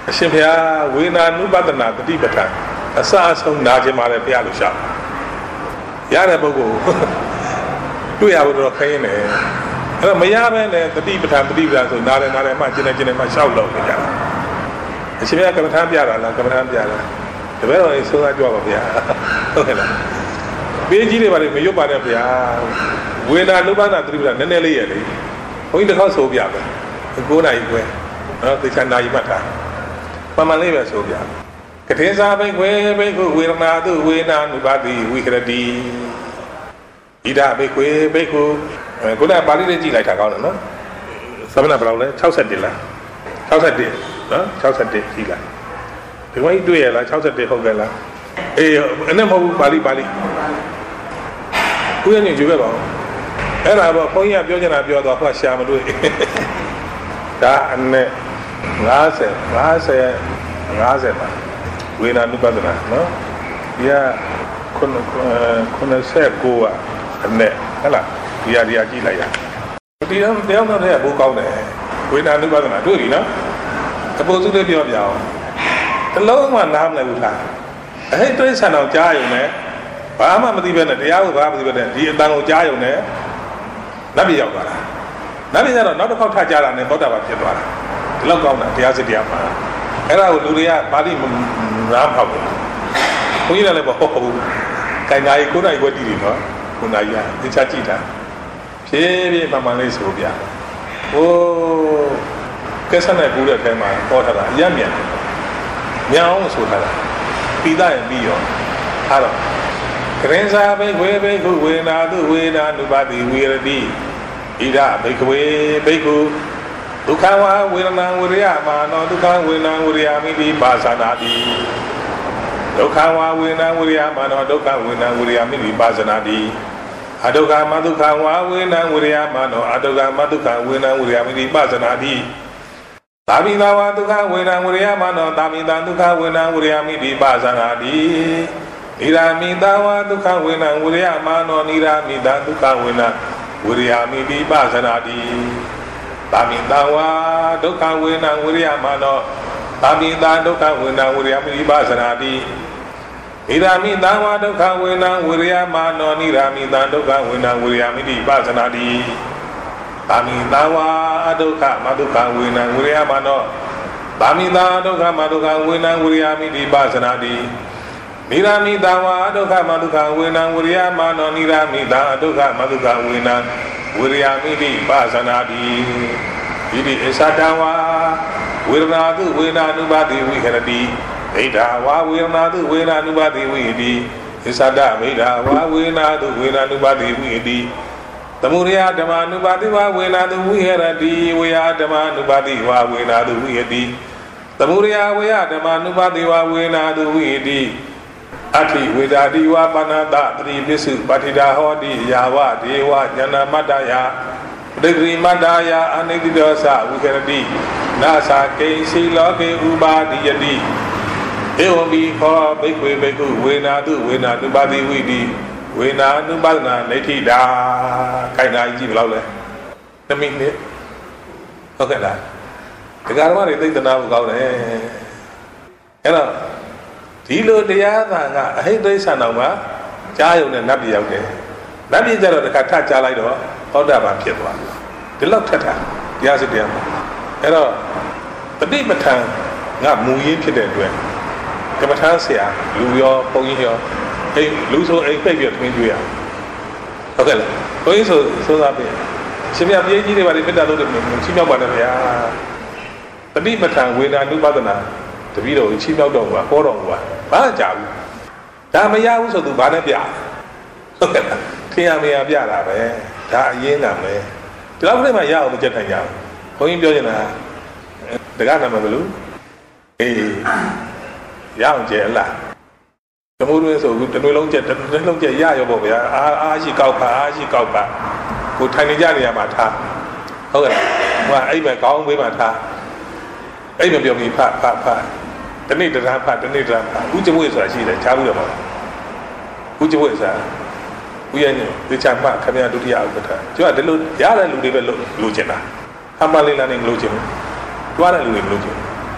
အရှင်ဘုရားဝေဒနာနုပဒနာတတိပဋ္ဌာန်အစအဆုံးနာကျင်ပါလေဘုရားလို့ရှောက်ရတဲ့ပုဂ္ဂိုလ်တွေ့ရဖို့တော့ခရင်တယ်အဲ့တော့မရဘဲနဲ့တတိပဋ္ဌာန်တတိပဋ္ဌာန်ဆိုနားတယ်နားတယ်မှကျင်နေကျင်နေမှရှောက်လို့နေကြတာအရှင်ဘုရားကမ္မထာပြတာလားကမ္မထာပြတာတပည့်တော်ကြီးဆုံးသားကြွပါဗျာဟုတ်ကဲ့လားပေးကြီးတွေပါလေမရွတ်ပါနဲ့ဗျာဝေဒနာနုပဒနာတတိပဋ္ဌာန်နည်းနည်းလေးရလေဘုန်းကြီးတစ်ခေါက်ဆိုပြပဲကိုးနာရီခွဲနော်သေချာနာရီမှတ်တာပမာလေးပဲဆိုပြကထေသာဘိခွေဘိခုဝေဒနာတုဝေဒနာနုပါတိဝိခရတိဣဒဘိခွေဘိခုခုနကပါဠိလေးကြည့်လိုက်တာကောင်းတယ်နော်သမဏဘယ်လောက်လဲ၆၁လား၆၁နော်၆၁ကြည့်လိုက်ဒီဝိုင်းတွေ့ရလား၆၁ဟုတ်ကဲ့လားအေးအဲ့နဲ့မဟုတ်ဘူးပါဠိပါဠိဦးရညင်ယူခဲ့ပါဦးအဲ့ဒါတော့ဘုန်းကြီးကပြောချင်တာပြောတော့ဟောရှာမတွေ့ဒါအနဲ့၅၀ ၅၀ ၅၀ပါဝေဒနာနုပဒနာနော်ဒီကခုနခုနဆက်ကိုကအနဲ့ဟဲ့လားဒီဟာဒီဟာကြည့်လိုက်ရဒီတော့တယောက်တော့တည်းကဘိုးကောင်းတယ်ဝေဒနာနုပဒနာတွေ့ပြီနော်အပေါ်စုလေးပြောပြအောင်တလုံးမှနားမလည်ဘူးလားအဲ့ဒီတိရစ္ဆာန်တော်ကြားရုံနဲ့ဘာမှမသိဘဲနဲ့တရားကိုဘာမှမသိဘဲနဲ့ဒီအတန်ကိုကြားရုံနဲ့နတ်ပြည်ရောက်သွားတာနတ်ပြည်ကတော့နောက်တစ်ခေါက်ထကြားတာနဲ့သောတာပန်ဖြစ်သွားတာဒီလောက်ကောင်းတာတရားစစ်တရားမှာအဲ့ဒါကိုလူတွေကပါဠိနားမဟုတ်ဘူးဘုန်းကြီးလည်းမဟုတ်ဘူးခိုင်နာကြီးကိုယ်နိုင်ွက်တည်တယ်နော်ကိုယ်နိုင်ရသိချကြည့်တာဖြည်းဖြည်းမှန်မှန်လေးဆိုပြဟိုးကဲဆက်နဲ့ကူးတဲ့ထဲမှာဟောထားတာအရမြန်ညောင်းဆိုထားတာပြီးသားရင်ပြီးရောအဲ့တော့ကရင်စာဘိခွေဘိခုဝေနာတုဝေနာနုပါတိဝေရတိဣဒဘိခွေဘိခုဒုက္ခဝဝေဒနာဝိရိယမာနောဒုက္ခဝေဒနာဝိရိယမိတိပါဇာနာတိဒုက္ခဝဝေဒနာဝိရိယမာနောဒုက္ခဝေဒနာဝိရိယမိတိပါဇာနာတိအဒုက္ခမဒုက္ခဝဝေဒနာဝိရိယမာနောအဒုက္ခမဒုက္ခဝေဒနာဝိရိယမိတိပါဇာနာတိသာမိသာဝဒုက္ခဝေဒနာဝိရိယမာနောသာမိသာဒုက္ခဝေဒနာဝိရိယမိတိပါဇာနာတိနိရာမိသာဝဒုက္ခဝေဒနာဝိရိယမာနောနိရာမိသာဒုက္ခဝေဒနာဝိရိယမိတိပါဇာနာတိသာမိသာဝဒုက္ခဝေဒနာဝိရိယမာနောသာမိသာဒုက္ခဝေဒနာဝိရိယမိတိပါဇာနာတိနိရာမိသာဝဒုက္ခဝေဒနာဝိရိယမာနောနိရာမိသာဒုက္ခဝေဒနာဝိရိယမိတိပါဇာနာတိသာမိသာဝအဒုက္ခမဒုက္ခဝေဒနာဝိရိယမာနောသာမိသာဒုက္ခမဒုက္ခဝေဒနာဝိရိယမိတိပါဇာနာတိနိရာမိသာဝအဒုက္ခမဒုက္ခဝေဒနာဝိရိယမာနောနိရာမိသာအဒုက္ခမဒုက္ခဝေဒနာဝိရိယမိတိပါဇာနာတိဣတိအသတံဝါဝေဒနာတုဝေဒနာနုပါတိဝိဟရတိဒိဋ္ဌာဝါဝေဒနာတုဝေဒနာနုပါတိဝိဟိတိသတ္တဗိဓာဝါဝေဒနာတုဝေဒနာနုပါတိဝိဟိတိသမုဒယဓမ္မနုပါတိဝါဝေဒနာတုဝိဟရတိဝေယဓမ္မနုပါတိဝါဝေဒနာတုဝိဟတိသမုဒယဝေယဓမ္မနုပါတိဝါဝေဒနာတုဝိဟတိအဋ္ဌိဝေဒာတိဝါပဏ္ဏတသတိပစ္စုပတိတာဟောတိယာဝဒေဝဉာဏမတ္တယဒိဂရိမတ္တယအနိတိတောသဝိခရတိနာသကိဉ္စီလောကေဥပါတိယတိဧဝံဘိခောဘိက္ခွေဘိက္ခုဝေနာတုဝေနာနုပါတိဝိတိဝေနာနုပါဒနာနေထိတာခိုင်နာကြီးဘယ်လောက်လဲနှစ်မိနစ်ဟုတ်ကဲ့လားဒကာဓမ္မတွေသိသနာဖို့ကောင်းတယ်အဲ့တော့ဒီလိုတရားသာကအဟိတိဆန်တော်မှာကြားရုံနဲ့နတ်ပြည်ရောက်တယ်နတ်ပြည်ကျတော့တခါထကြားလိုက်တော့ဟောတာပါဖြစ်သွားတယ်ဒီလောက်ထက်တာတရားစစ်တရားမှာအဲ့တော့တတိပဋ္ဌာန်ကမူရင်းဖြစ်တဲ့အတွက်ကမ္မထာဆရာလူရောဘုန်းကြီးရောအိမ်လူဆိုအိမ်ပိတ်ပြီးထွင်းကျွေးရဟုတ်ကဲ့လားဘုန်းကြီးဆိုစိုးစားပြီရှင်ပြပြေးကြီးတွေပါလေမေတ္တာလုပ်တယ်ချီးမြှောက်ပါတယ်ဗျာတတိပဋ္ဌာန်ဝေဒနာနုပဒနာတပည့်တော်ချီးမြှောက်တော်ကဟောတော်ကဘာကြာဘူးဒါမရဘူးဆိုသူဘာနဲ့ပြဟုတ်ကဲ့လားထင်ရမရပြတာပဲဒါအရင်ကပဲဒီလောက်ခက်မှရအောင်မကြက်ထိုင်ကြဘူးဘုန်းကြီးပြောနေတာတက္ကနာမဘလို့အေးရအောင်ကျဲလားသမုဒ္ဒရာဆိုအခုတနွေလုံးကျက်တနွေလုံးကျက်ရရောပေါ့ဗျာအားအားရှိကောက်ပါအားရှိကောက်ပါကိုထိုင်နေကြနေရမှာထားဟုတ်ကဲ့ဟိုအဲ့မဲ့ကောင်းပေးမှထားအဲ့မပြောပြီးဖတ်ဖတ်ဖတ်တနေ့တရားဖတ်တနေ့တရားဖတ်ဥကျဝိဆိုတာရှိတယ်ချားဘူးရမှာဥကျဝိဆိုတာဥယျာဉ်ဒီချာမှခမရဒုတိယဥပ္ပထာကျွတ်ဒီလိုရတဲ့လူတွေပဲလို့လိုချင်တာအမှန်လေးလားနေမလို့ချင်ဘူးတွားတဲ့လူတွေမလို့ချင်ဘူး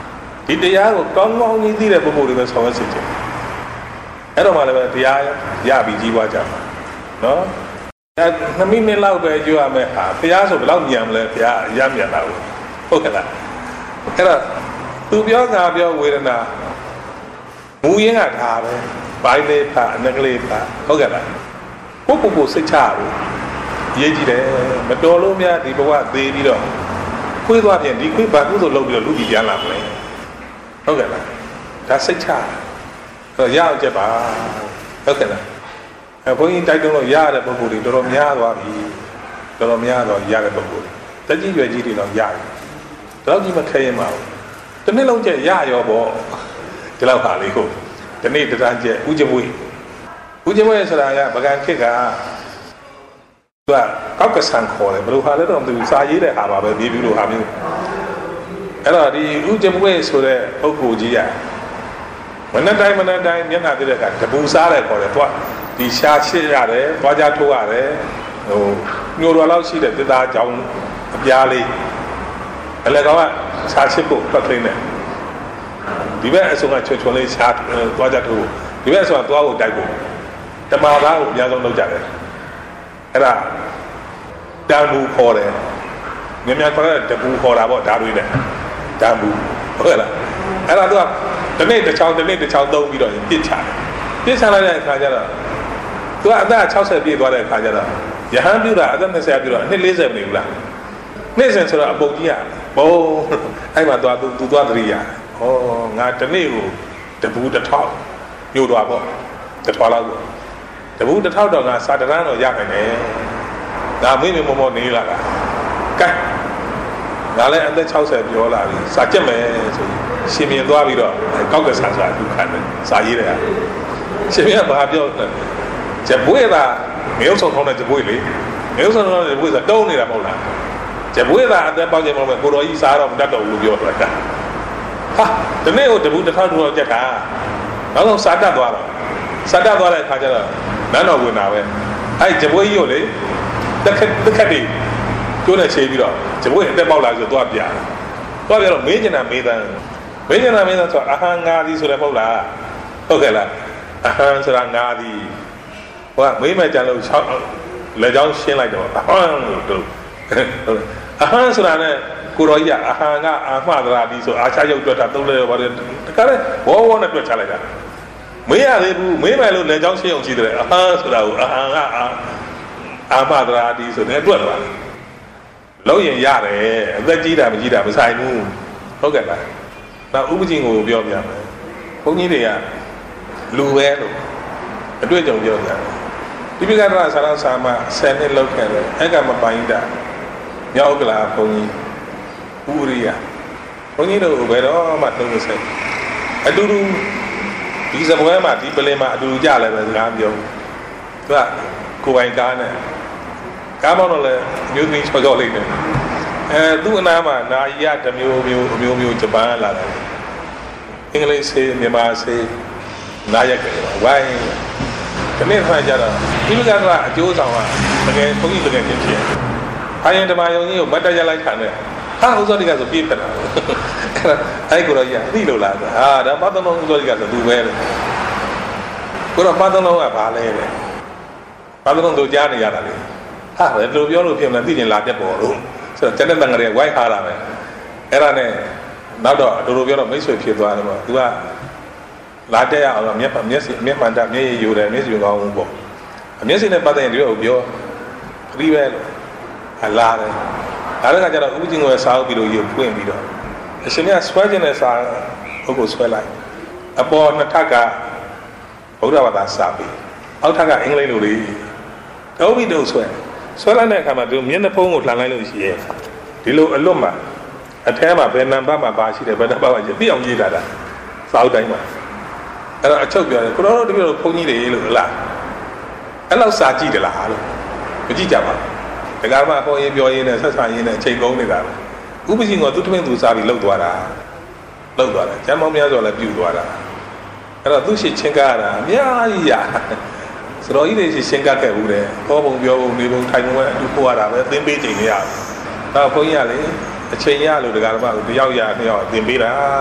ဒီတရားကိုကောင်းကောင်းကြီးသိတဲ့ပုဂ္ဂိုလ်တွေပဲဆောင်ရွက်စေချင်အဲ့တော့မှလည်းပဲတရားရပြီးကြီးပွားကြမှာနော်အဲနှစ်မိနစ်လောက်ပဲကြွရမယ်ဟာဘုရားဆိုဘယ်လောက်မြန်မလဲဘုရားရမြန်တာဟုတ်ကဲ့လားအဲ့တော့သူပြောတာပြောဝေဒနာမူရင်းကဒါပဲဘိုင်းလေးဖာအနကလေးဖာဟုတ်ကဲ့လားပုဂ္ဂိုလ်ကိုစိတ်ချလို့ရေးကြည့်တယ်မတော်လို့များဒီဘဝသေးပြီးတော့ခွေးသွားပြန်ဒီခွေးဘာကုသိုလ်လုပ်ပြီးတော့လူကြီးပြန်လာမလဲဟုတ်ကဲ့လားဒါစိတ်ချတော့ရအောင်ချက်ပါဟုတ်ကဲ့လားအဲဘုန်းကြီးတိုက်တွန်းလို့ရတဲ့ပုဂ္ဂိုလ်တွေတော်တော်များသွားပြီတော်တော်များတော့ရတဲ့ပုဂ္ဂိုလ်တွေတက်ကြီးရွယ်ကြီးတွေတော့ရတယ်တော့ကြီးမခဲရင်မအောင်တစ်နှစ်လုံးကျက်ရရောပေါ့ဒီလောက်ပါလေးဟုတ်ဒီနေ့တရားကျက်ဥကြမွေဥကြမွေဆိုတာကပကံခက်ကသူကကောက်ကဆန်ခေါ်တယ်ဘယ်လိုဟာလဲတော့မသိဘူးစာရေးတဲ့ဟာပါပဲပြီးပြီးလို့ဟာမျိုးအဲ့တော့ဒီဥကြမွေဆိုတဲ့ပုဂ္ဂိုလ်ကြီးကမနက်တိုင်းမနက်တိုင်းမျက်နှာပြတဲ့ကတပူစားတယ်ခေါ်တယ်သူကဒီရှားချစ်ရတယ်၊သွားကြထိုးရတယ်ဟိုညိုတော်လောက်ရှိတဲ့တစ်သားကြောင်အပြားလေးအလကောင်ကရှားချစ်ဖို့ထွက်သိနေဒီဘက်အစုံကချွတ်ချွတ်လေးရှားသွားကြထိုးဒီဘက်အစုံကသွားဖို့တိုက်ဖို့တမာသားကိုအများဆုံးလုပ်ကြတယ်အဲ့ဒါတန်ဘူးခေါ်တယ်မြင်မြန်ခေါ်တဲ့တပူခေါ်တာပေါ့ဓာတ်တွေနဲ့တန်ဘူးဟုတ်လားအဲ့ဒါသူကဒီနေ့တစ်ချောင်းဒီနေ့တစ်ချောင်းသုံးပြီးတော့ပြစ်ချတယ်ပြစ်ချလိုက်တဲ့အခါကျတော့သူကအသက်၆၀ပြည့်သွားတဲ့အခါကျတော့ယဟန်ပြုတာအသက်၂၀ပြည့်တော့အနှစ်၄၀မနေဘူးလားနေ့စဉ်ဆိုတော့အပုတ်ကြီးရဘုံအဲ့မှာသွားသူသူသွားတရိယာဟောငါဒီနေ့ကိုတပူတစ်ထောင်ညို့သွားပေါ့တစ်ထောင်လောက်ပေါ့တပူတစ်ထောင်တော့ငါစာတရန်တော့ရနိုင်တယ်ဒါမင်းမမောမောနေလာတာကဲငါလည်းအသက်၆၀ပြောလာပြီစာကြက်မယ်ဆိုရှင်မြင်သွားပြီးတော့ကောက်ကဆန်ဆိုတာသူခံတယ်စာရေးတယ်ရှင်မြင်ကဘာပြောလဲကျပွေးတာမျိုးစုံထုံးတဲ့ကျပွေးလေမျိုးစုံထုံးတဲ့ကျပွေးဆိုတုံးနေတာမဟုတ်လားကျပွေးတာအသက်ပေါက်ကြမလို့ပဲကိုတော်ကြီးစားတော့မတတ်တော့ဘူးလို့ပြောတာဟာဒီနေ့ဟိုတပူတစ်ထောင်တော့ကြက်တာနောက်ဆုံးစာတတ်သွားတော့စာတတ်သွားတဲ့အခါကျတော့နန်းတော်ဝင်တာပဲအဲ့ကျပွေးကြီးကိုလေတက်ခက်တက်ခက်တွေကျိုးနဲ့ချေးပြီးတော့ကျပွေးအသက်ပေါက်လာဆိုတော့ပြာသွားပြတော့မေးကျင်တာမေးတယ်မေးကျင်တာမေးတယ်ဆိုအဟံငါသည်ဆိုတယ်မဟုတ်လားဟုတ်ကဲ့လားအဟံဆိုတာငါသည်ဟိုကမေးမဲ့ကြလို့၆လက်ချောင်းရှင်းလိုက်တော့အဟံတို့အဟံဆိုတာနဲ့ကိုရောကြီးကအဟံကအာမှသရာပြီးဆိုအာချရုပ်တွက်တာသုံးလဲပါတယ်တခါလဲဝေါဝေါနဲ့တွက်ချလိုက်တာမေးရသေးဘူးမေးမယ်လို့လက်ချောင်းရှင်းအောင်ရှိတယ်အဟံဆိုတာကိုအဟံကအာအာမှသရာပြီးဆိုတယ်တွက်သွားလုံးရင်ရတယ်အသက်ကြီးတာမကြီးတာမဆိုင်ဘူးဟုတ်ကဲ့လားနောက်ဥပဒေကိုပြောပြမယ်ဘုန်းကြီးတွေကလူပဲလို့အတွေ့အကြုံပြောပြတယ်ဒီပိကရဆရာဆာမဆယ်နှစ်လောက်ခဲ့တယ်အဲ့ကမပိုင်တာမြောက်ကလာဘုန်းကြီးဥရိယဘုန်းကြီးတို့ဘယ်တော့မှသုံးမဆက်အတူတူဒီစပွဲမှာဒီပလင်မှာအတူတူကြလဲပဲစကားပြောသူကကိုပိုင်ကားနဲ့ကားမောင်းတော့လဲမျိုးသမီးချောချောလေးနဲ့အဲသူ့အနားမှာနာယီရတစ်မျိုးမျိုးအမျိုးမျိုးဂျပန်လာတယ်အင်္ဂလိပ်ဆေးမြန်မာဆေးနားရက်ကြတယ်ဝိုင်းဒီနေ့မှကြတော့ဒီလိုကတော့အကျိုးဆောင်ကတကယ်ဘုန်းကြီးတကယ်ဖြစ်ဖြစ်အရင်ဓမ္မယုံကြီးကိုမတ်တရလိုက်ခံတယ်ဟာဥဇောတိကဆိုပြည့်ဖက်တာအဲ့ကိုတော့ရသိလို့လားဟာဒါပတ်သုံးလုံးဥဇောတိကဆိုသူပဲလေကိုတော့ပတ်သုံးလုံးကဘာလဲလေပတ်သုံးလုံးတို့ကြားနေရတာလေဟာဘယ်လိုပြောလို့ဖြစ်မလဲသိရင်လာပြတ်ပေါ်လို့ဆိုတော့ကျန်တဲ့တန်ကြရဲ့ဝိုင်းခါတာပဲအဲ့ဒါနဲ့နောက်တော့တို့တို့ပြောတော့မိတ်ဆွေဖြစ်သွားတယ်ပေါ့သူကလာတက်ရအောင်မျက်မျက်စိမျက်မှန်တာမျက်ရည်ယူတယ်မျက်စိကောင်းဘူးပေါ့အမျက်စိနဲ့ပတ်သက်ရင်ဒီလိုပြောခရီးပဲအလားတယ်ဒါလည်းကကြတော့ဥပဒေကိုစားပြီးလို့ရုပ်ဖွင့်ပြီးတော့အရှင်မြတ်ဆွဲခြင်းနဲ့စားဘုကိုဆွဲလိုက်အပေါ်နှစ်ထပ်ကဗုဒ္ဓဘာသာစာပြီးအောက်ထပ်ကအင်္ဂလိပ်လိုလေးတော့ပြီးတော့ဆွဲဆွဲလိုက်တဲ့အခါမှာသူမျက်နှာဖုံးကိုလှန်လိုက်လို့ရှိရဲ့ဒီလိုအလွတ်မှာအထဲမှာဘယ်နံပါတ်မှာပါရှိတယ်ဘယ်နံပါတ်မှာရှိပြအောင်ရေးတာတာစာအုပ်တိုင်းမှာအဲ့တော့အချုပ်ပြောတယ်ကိုတော်တို့တပြည့်တော့ဘုန်းကြီးတွေလို့လားအဲ့လောက်စာကြည့်တယ်လားလို့မကြည့်ကြပါဘူးဒါကမှဟောရင်ပြောရင်းနဲ့ဆက်ဆံရင်းနဲ့အချိန်ကုန်နေတာပဲဥပဒေကသူ့တမင်သူစားပြီးလှုပ်သွားတာလှုပ်သွားတယ်ကျမ်းမောင်းများဆိုလည်းပြုတ်သွားတာအဲ့တော့သူ့ရှိချင်းကားတာအများကြီးရစတော်ကြီးတွေရှိချင်းကားခဲ့ဘူးတယ်ဟောပုံပြောပုံနေပုံထိုင်ပုံအတူပို့ရတာပဲသင်ပေးချိန်နေရတယ်ဒါဘုန်းကြီးကလေအချိန်ရလို့ဒါကမှတယောက်ရနှစ်ယောက်သင်ပေးတာသ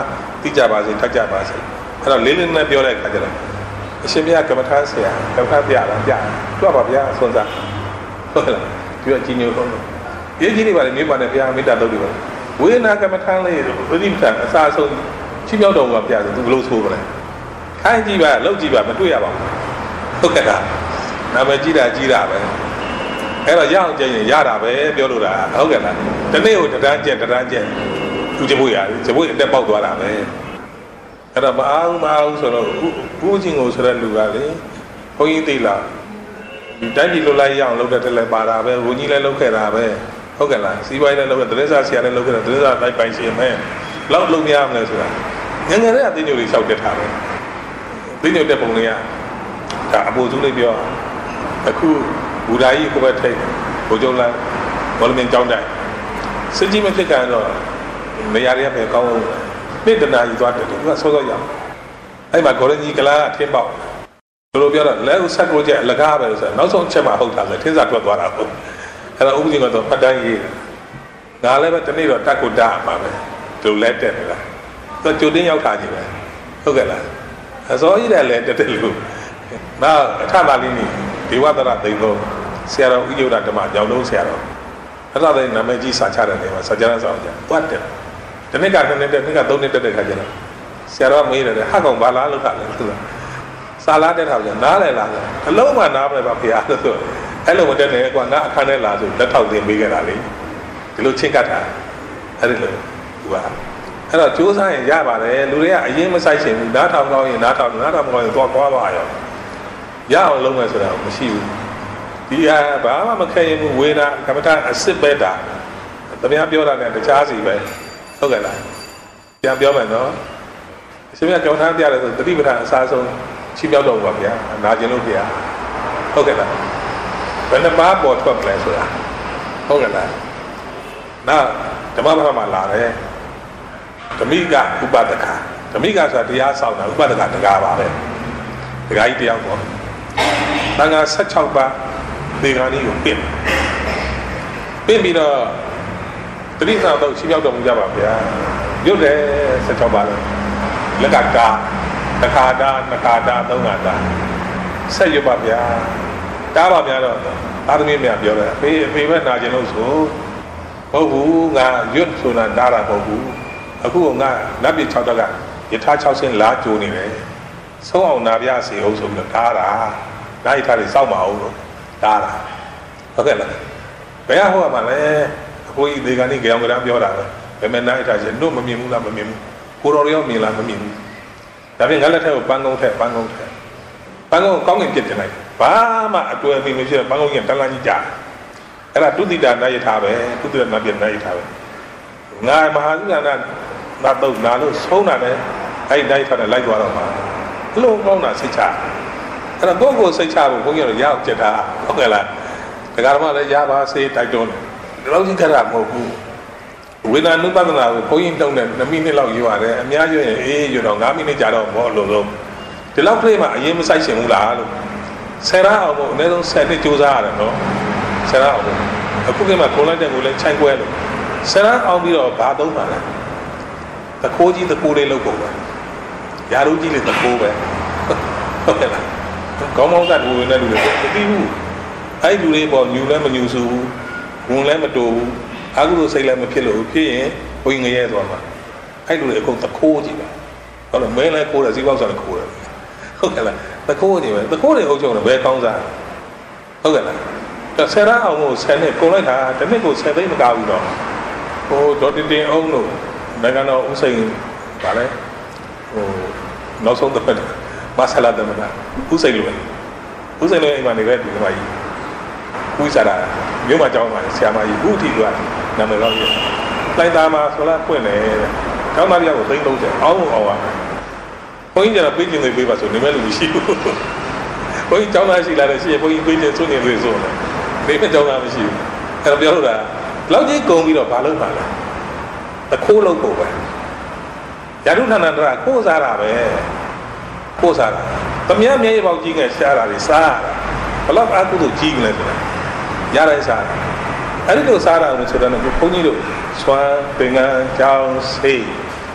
သိကြပါစေထပ်ကြပါစေအဲ့တော့လေးလေးနဲ့ပြောတဲ့အခါကျတော့အရှင်ဘုရားကမ္မထာဆရာကမ္မထာပြတာပြတွတ်ပါဗျာဆွမ်းစားဟုတ်လားဒီကကြီးညိုတော့ရေးကြီးနေပါလေမြေပါနဲ့ဘုရားမေတ္တာလုပ်တယ်ပါဝေဒနာကမ္မထာလေးပฏิပ္ပံအစာဆုံးချိမြောက်တော်ကပြတယ်သူဘလို့ဆိုပါလဲခိုင်းကြည့်ပါလောက်ကြည့်ပါမတွေ့ရပါဘူးဟုတ်ကဲ့လားနာမည်ကြီးတာကြီးတာပဲအဲ့တော့ရအောင်ကြည့်ရင်ရတာပဲပြောလို့တာဟုတ်ကဲ့လားတနေ့ကိုတန်းကျက်တန်းကျက်သူကျဖို့ရတယ်ကျဖို့အတက်ပေါက်သွားတာပဲအဲ့တော့မအားမအားဆိုတော့ဘူးချင်းကိုဆိုတဲ့လူကလေဘုန်းကြီးသိလားဒီတိုင်းပြည်လိုလိုက်ရအောင်လုပ်တဲ့တက်လဲပါတာပဲဘုန်းကြီးလည်းလုပ်ခဲ့တာပဲဟုတ်ကဲ့လားစီးပွားရေးလည်းလုပ်ခဲ့သတင်းစာဆရာလည်းလုပ်ခဲ့တယ်သတင်းစာတိုက်ပိုင်ရှင်ပဲလောက်လုပ်မရမလဲဆိုတာငငယ်တဲ့အသိဉာဏ်လေးလျှောက်တက်တာပဲသိဉာဏ်တက်ပုံလေးကဒါအပေါ်စုလေးပြောအခုဘူဓာကြီးကိုပဲထိတ်ဘုံကျုံလန်းဘောလမင်းကျောင်းတိုင်စစ်ကြီးမဖြစ်ကြတော့နေရာတွေကပဲကောင်းအောင်နေ့တနာကြီးသွားတယ်သူကဆောစောရအောင်အဲ့မှာဂေါရကြီးကလာထင်းပေါက်ဘယ်လိုပြောတော့လဲဥဆက်ကိုကျအလကားပဲလို့ဆိုနောက်ဆုံးချက်မှဟုတ်တာဆိုထင်းစာထွက်သွားတာဟုတ်အဲ့တော့ဥပဒေကတော့ပတ်တိုင်းရေးငါလည်းပဲတနေ့တော့တက်ကိုတားမှာပဲသူလဲတက်နေလားသူကြိုတင်းရောက်တာကြီးပဲဟုတ်ကဲ့လားအစောကြီးတယ်လဲတက်တယ်လို့နောက်အထပါလိနေဒေဝသရသိန်းလုံးဆရာတော်ဥယျာဓမ္မကြောင့်လုံးဆရာတော်အဲ့ဒါလည်းနာမည်ကြီးစာချတဲ့နေမှာစာကြမ်းဆောင်ကြတွတ်တယ်ဒီနေ့ကနှစ်နှစ်နှစ်ကသုံးနှစ်တက်တဲ့ခါကျတော့ဆရာတော်မေးတယ်ဟာကောင်ဘာလားလို့ခါလဲသူကစာလားတက်ထားပြန်နားလဲလားအလုံးမနားပဲပါဖေရလို့ဆိုအဲ့လိုမတက်နဲ့ကွာငါအခန်းထဲလာဆိုလက်ထောက်တင်ပေးခဲ့တာလေဒီလိုချင်းကတ်တာအဲ့ဒီလိုသူကအဲ့တော့ကြိုးစားရင်ရပါတယ်လူတွေကအရင်မဆိုင်ရှင်ဘူးနားထောင်ကောင်းရင်နားထောင်နားထောင်မကောင်းရင်သွားသွားပါရောရအောင်လုပ်မယ်ဆိုတာမရှိဘူးဒီဟာဘာမှမခဲရင်ဘူးဝေဒနာကမ္မထာအစ်စ်ပဲတာတမန်ပြောတာနဲ့တခြားစီပဲဟုတ်ကဲ့လားပြန်ပြောမယ်နော်အရှင်မြတ်ကြောင်းထားပြတယ်ဆိုတတိပဌာန်အစားဆုံးချီးမြှောက်တော်ပါဗျာနာကျင်လို့ဗျာဟုတ်ကဲ့လားဘယ်နှပါးပေါ်ထွက်လဲဆိုတာဟုတ်ကဲ့လားနောက်ဓမ္မဘာမှာလာတယ်ဓမိကဥပဒကဓမိကဆိုတာတရားဆောင်တာဥပဒကတကားပါပဲတကားကြီးတယောက်ပေါ့တန်ခါ၁၆ပါးဒီကနေ့ကိုပြင်ပြင်ပြီးတော့တတိယတော့ချီးမြှောက်တော်မူကြပါဗျာရုပ်တယ်၁၆ပါးလို့လက်ကတာတခါတာနခါတာသုံးခါတာဆက်ရပါဗျာတားပါများတော့သာသမီများပြောတယ်အဖေအဖေပဲနာကျင်လို့ဆိုဟုတ်ဘူးငါရွတ်ဆိုတာတားတာမဟုတ်ဘူးအခုကငါနတ်ပြည်၆တက်ကယထာ၆ဆင်းလာကြိုးနေတယ်ဆုံးအောင်နာပြစီအောင်ဆိုပြီးတော့တားတာနိုင်ထားတွေစောက်မအောင်လို့တားတာဟုတ်ကဲ့လားဘယ်ဟောမှာလဲအဖိုးကြီးဒီကနေ့ကြောင်ကြမ်းပြောတာပဲဘယ်မဲ့နိုင်ထားချင်းတို့မမြင်ဘူးလားမမြင်ဘူးကိုတော်ရောမြင်လားမမြင်ဘူးဒါပြင်ငါလက်ထက်ကိုပန်းကုန်းထက်ပန်းကုန်းထက်ပန်းကုန်းကောင်းကင်ပြစ်တင်လိုက်ဘာမှအတွေ့အမြင်မရှိတဲ့ပန်းကုန်းကြီးတန်းလန်းကြီးကြာအဲ့ဒါတုတိတာနိုင်ထားပဲတုတိတာနိုင်ပြနိုင်ထားပဲငါမဟာသုဏနာနာတော့နာလို့ဆုံးတာနဲ့အဲ့ဒီနိုင်ထားတဲ့လိုက်သွားတော့မှာအလုံးကောင်းတာစိတ်ချအဲ့တော့ကိုယ့်ကိုစိတ်ချဖို့ဘုန်းကြီးတို့ရောက်ကြတာဟုတ်ကဲ့လားဒကာဓမ္မလည်းရပါစေတိုက်တွန်းတယ်ဒီလောက်ကြီးကြတာမဟုတ်ဘူးဝေဒနာနုပဒနာကိုဘုန်းကြီးတုံးတဲ့နှစ်မိနစ်လောက်ယူရတယ်အများကြီးရင်အေးယူတော့၅မိနစ်ကြာတော့ဘောလို့လို့ဒီလောက်ကလေးမှအရင်မဆိုင်ရှင်ဘူးလားလို့ဆယ်ရအောင်မို့အနည်းဆုံးဆယ်နှစ်ကြိုးစားရတယ်နော်ဆယ်ရအောင်မို့အခုကမှခုံလိုက်တဲ့ကိုလည်းခြိုက်ကွဲလို့ဆယ်ရအောင်ပြီးတော့ဘာသုံးပါလဲတခိုးကြီးတခိုးလေးလုပ်ဖို့ပဲယာရုကြီးလေးတခိုးပဲဟုတ်ကဲ့လားကောင်းကောင်းကတူနေတဲ့လူတွေမသိဘူးအဲ့လူတွေပေါ်ညူလည်းမညူဆူဘူးဝင်လည်းမတူဘူးအခုလိုစိတ်လည်းမဖြစ်လို့ဖြစ်ရင်ဘုရင်ငရဲသွားမှာအဲ့လူတွေအကုန်တခိုးကြည့်ပဲဟုတ်လားမင်းလည်းခိုးတယ်စီးပွားဆိုလည်းခိုးတယ်ဟုတ်ကဲ့လားတခိုးကြည့်ပဲတခိုးတွေအုပ်ချုပ်တယ်ဘယ်ကောင်းစားဟုတ်ကဲ့လားဆယ်ရအောင်ကိုဆယ်နှစ်ကုန်လိုက်တာတစ်နှစ်ကိုဆယ်သိန်းမကဘူးတော့ဟိုဒေါ်တင်တင်အောင်လို့နိုင်ငံတော်ဥစိန်ဗာလဲဟိုနောက်ဆုံးတစ်ဖက်မဆလာသမနာဥစိန်လို့ဥစိန်လို့အိမ်မှာနေတဲ့ဒီမှာကြီးဥစားတာမြို့မှာကြောင်းမှာဆရာမကြီးဥထီကနာမည်တော့ရေးလိုက်သားမှာဆိုလားပွင့်တယ်ကျောင်းသားပြောက်ကိုသိန်းသုံးဆယ်အောင်းအောင်ပါဘုန်းကြီးကျတော့ပေးခြင်းတွေပေးပါဆိုနေမဲ့လူမရှိဘူးဘုန်းကြီးကျောင်းသားရှိလာတယ်ရှိရင်ဘုန်းကြီးပေးခြင်းစွန့်နေလို့ဆိုတယ်နေမဲ့ကျောင်းသားမရှိဘူးအဲ့တော့ပြောလို့တာလောက်ကြီးကုန်ပြီးတော့ဘာလုပ်ပါလဲတခိုးလုပ်ဖို့ပဲယာရုဌာနတရာကိုးစားတာပဲကိုးစားတာသမ ्या မျက်ရည်ပေါက်ကြီးငယ်ရှားတာတွေစားရတာဘလောက်အကုသို့ကြီးနေလဲဆိုတာရတိုင်းစားတာအဲ့ဒီလိုစားတာလို့ဆိုတော့ဘုန်းကြီးတို့စွမ်းပင်ကန်းကြောင်းစိတ်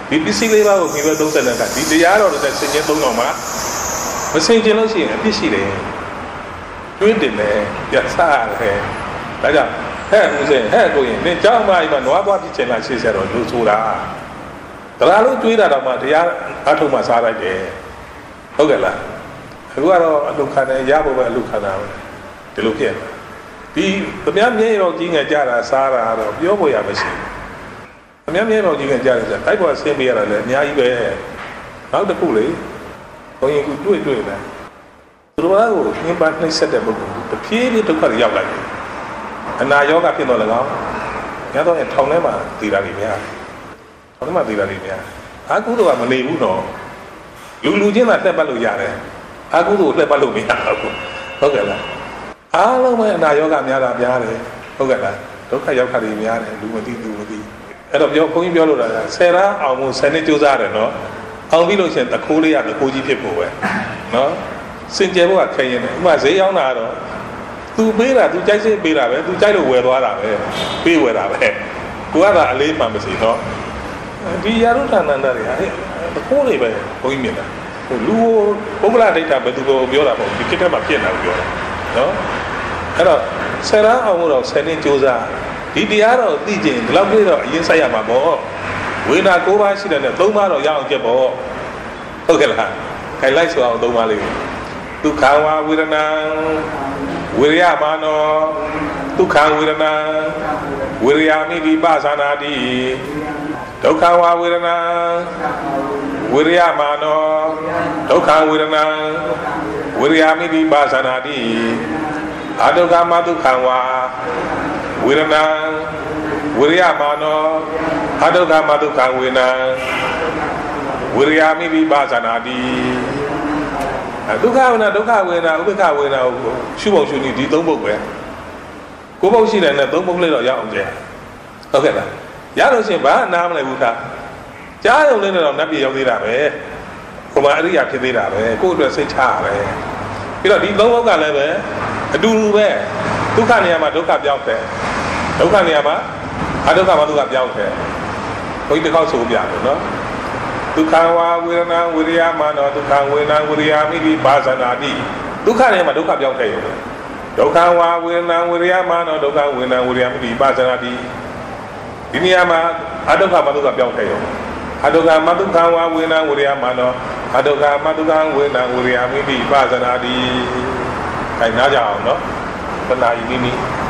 ဒီပစ္စည်းလေးပါးကိုမိဘသုံးဆက်တဲ့အခါဒီတရားတော်တွေဆင်ခြင်သုံးတော်မှာမဆင်ခြင်လို့ရှိရင်အပြစ်ရှိတယ်တွေးတင်တယ်ပြတ်စားရတယ်ဒါကြောင့်ဟဲ့ဦးစင်ဟဲ့ကိုရင်နင်ကြောက်မှအိမ်မှာနွားပွားဖြစ်ချင်လားရှေ့ဆက်တော့လူဆိုတာတရားလို့တွေးတာတော့မှတရားအထုံးမှစားလိုက်တယ်ဟုတ်ကဲ့လားအခုကတော့အလုခံတယ်ရဖို့ပဲအလုခံတာပဲဒီလိုဖြစ်ဒီသမ ्या မြဲရောကြီးငယ်ကြတာစားတာတော့ပြောဖို့ရမရှိဘူးသမ ्या မြဲရောကြီးငယ်ကြတယ်ဆိုတိုက်ပေါ်ဆင်းပေးရတာလည်းအများကြီးပဲနောက်တစ်ခုလေဘုန်းကြီးကတွေ့တွေ့တယ်သူတို့ကကိုနှင်းပါနှိမ့်ဆက်တဲ့ပုဂ္ဂိုလ်တဖြည်းဖြည်းဒုက္ခတွေရောက်လာတယ်အနာရောဂါဖြစ်တော့လည်းကောင်းညတော့ထောင်ထဲမှာတည်တာတွေများထောင်ထဲမှာတည်တာတွေများအာကုတို့ကမနေဘူးတော့လူလူချင်းသာတက်ပတ်လို့ရတယ်အာကုတို့ကိုတက်ပတ်လို့မရဘူးဟုတ်ကဲ့လားအားလုံးပဲအနာရောဂါများတာများတယ်ဟုတ်ကဲ့လားဒုက္ခရောက်ခါတွေများတယ်လူမသိသူမသိအဲ့တော့ပြောဘုန်းကြီးပြောလို့တာဆယ်ရာအောင်မှုဆယ်နှစ်ကြိုးစားတယ်နော်အောင်ပြီးလို့ရှိရင်တခိုးလေးရတခိုးကြီးဖြစ်ဖို့ပဲနော်စင်ကြယ်ဖို့ကခဲရင်တယ်ဥပမာဈေးရောက်တာတော့သူပေးတာသူကြိုက်စိပေးတာပဲသူကြိုက်လို့ဝယ်သွားတာပဲပေးဝယ်တာပဲကိုကသာအလေးမှန်မစီတော့ဒီယာရုဌာနန္ဒတွေဟာတခိုးတွေပဲဘုန်းကြီးမြင်တာဟိုလူပုဂ္ဂလဒိဋ္ဌဘယ်သူကိုပြောတာပေါ့ဒီကိစ္စမှာပြည့်နေတာပြောတာနော်အဲ့တော့ဆယ်ရာအောင်မှုတော့ဆယ်နှစ်ကြိုးစားဒီတရားတော့သိကျင်ဒီလောက်ပြည့်တော့အရင်ဆက်ရမှာပေါ့ဝေဒနာ၉ပါးရှိတယ်နဲ့၃ပါးတော့ရအောင်ကြက်ပေါ့ဟုတ်ကဲ့လားခိုင်လိုက်ဆိုအောင်၃ပါးလေးဒုက္ခဝဝေဒနာဝိရိယမာနောဒုက္ခဝေဒနာဝိရိယမိပိပသနာတိဒုက္ခဝဝေဒနာဝိရိယမာနောဒုက္ခဝေဒနာဝိရိယမိပိပသနာတိအဒုက္ခမဒုက္ခဝဝေဒနာဝိရိယမာနောအဒုက္ခမဒုက္ခဝေဒနာဝိရိယမိပိပသနာတိဒုက္ခဝေဒနာဒုက္ခဝေဒနာဥပ္ပခဝေဒနာရှုဖို့ရှုနည်းဒီသုံးပုဒ်ပဲကိုယ်ပုဒ်ရှိတယ်နဲ့သုံးပုဒ်လေးတော့ရအောင်ကျဲဟုတ်ကဲ့လားရလို့ရှိရင်ဘာနားမလဲဘူးသားကြားရုံလေးနဲ့တော့နတ်ပြည်ရောက်သေးတာပဲဟိုမှာအရိယာဖြစ်သေးတာပဲကိုယ့်အတွက်စိတ်ချရတယ်ပြီးတော့ဒီသုံးပုဒ်ကလည်းပဲအတူတူပဲဒုက္ခနေရာမှာဒုက္ခပြောင်းတယ်ဒုက္ခနေရာမှာအဒုက္ခမှာဒုက္ခပြောင်းတယ်ဘုန်းကြီးတစ်ခေါက်ဆိုပြတယ်နော်ဒုက္ခဝဝေဒနာဝိရိယမာနောဒုက္ခဝေဒနာဝိရိယမိပိပါဇနာတိဒုက္ခနေမှာဒုက္ခပြောင်းခဲ့ရုံဒုက္ခဝဝေဒနာဝိရိယမာနောဒုက္ခဝေဒနာဝိရိယမိပိပါဇနာတိဒီနေရာမှာအဒုက္ခမှာဒုက္ခပြောင်းခဲ့ရုံအဒုက္ခမဒုက္ခဝဝေဒနာဝိရိယမာနောအဒုက္ခမဒုက္ခဝေဒနာဝိရိယမိပိပါဇနာတိအဲနားကြအောင်နော်တဏှာဤမိမိ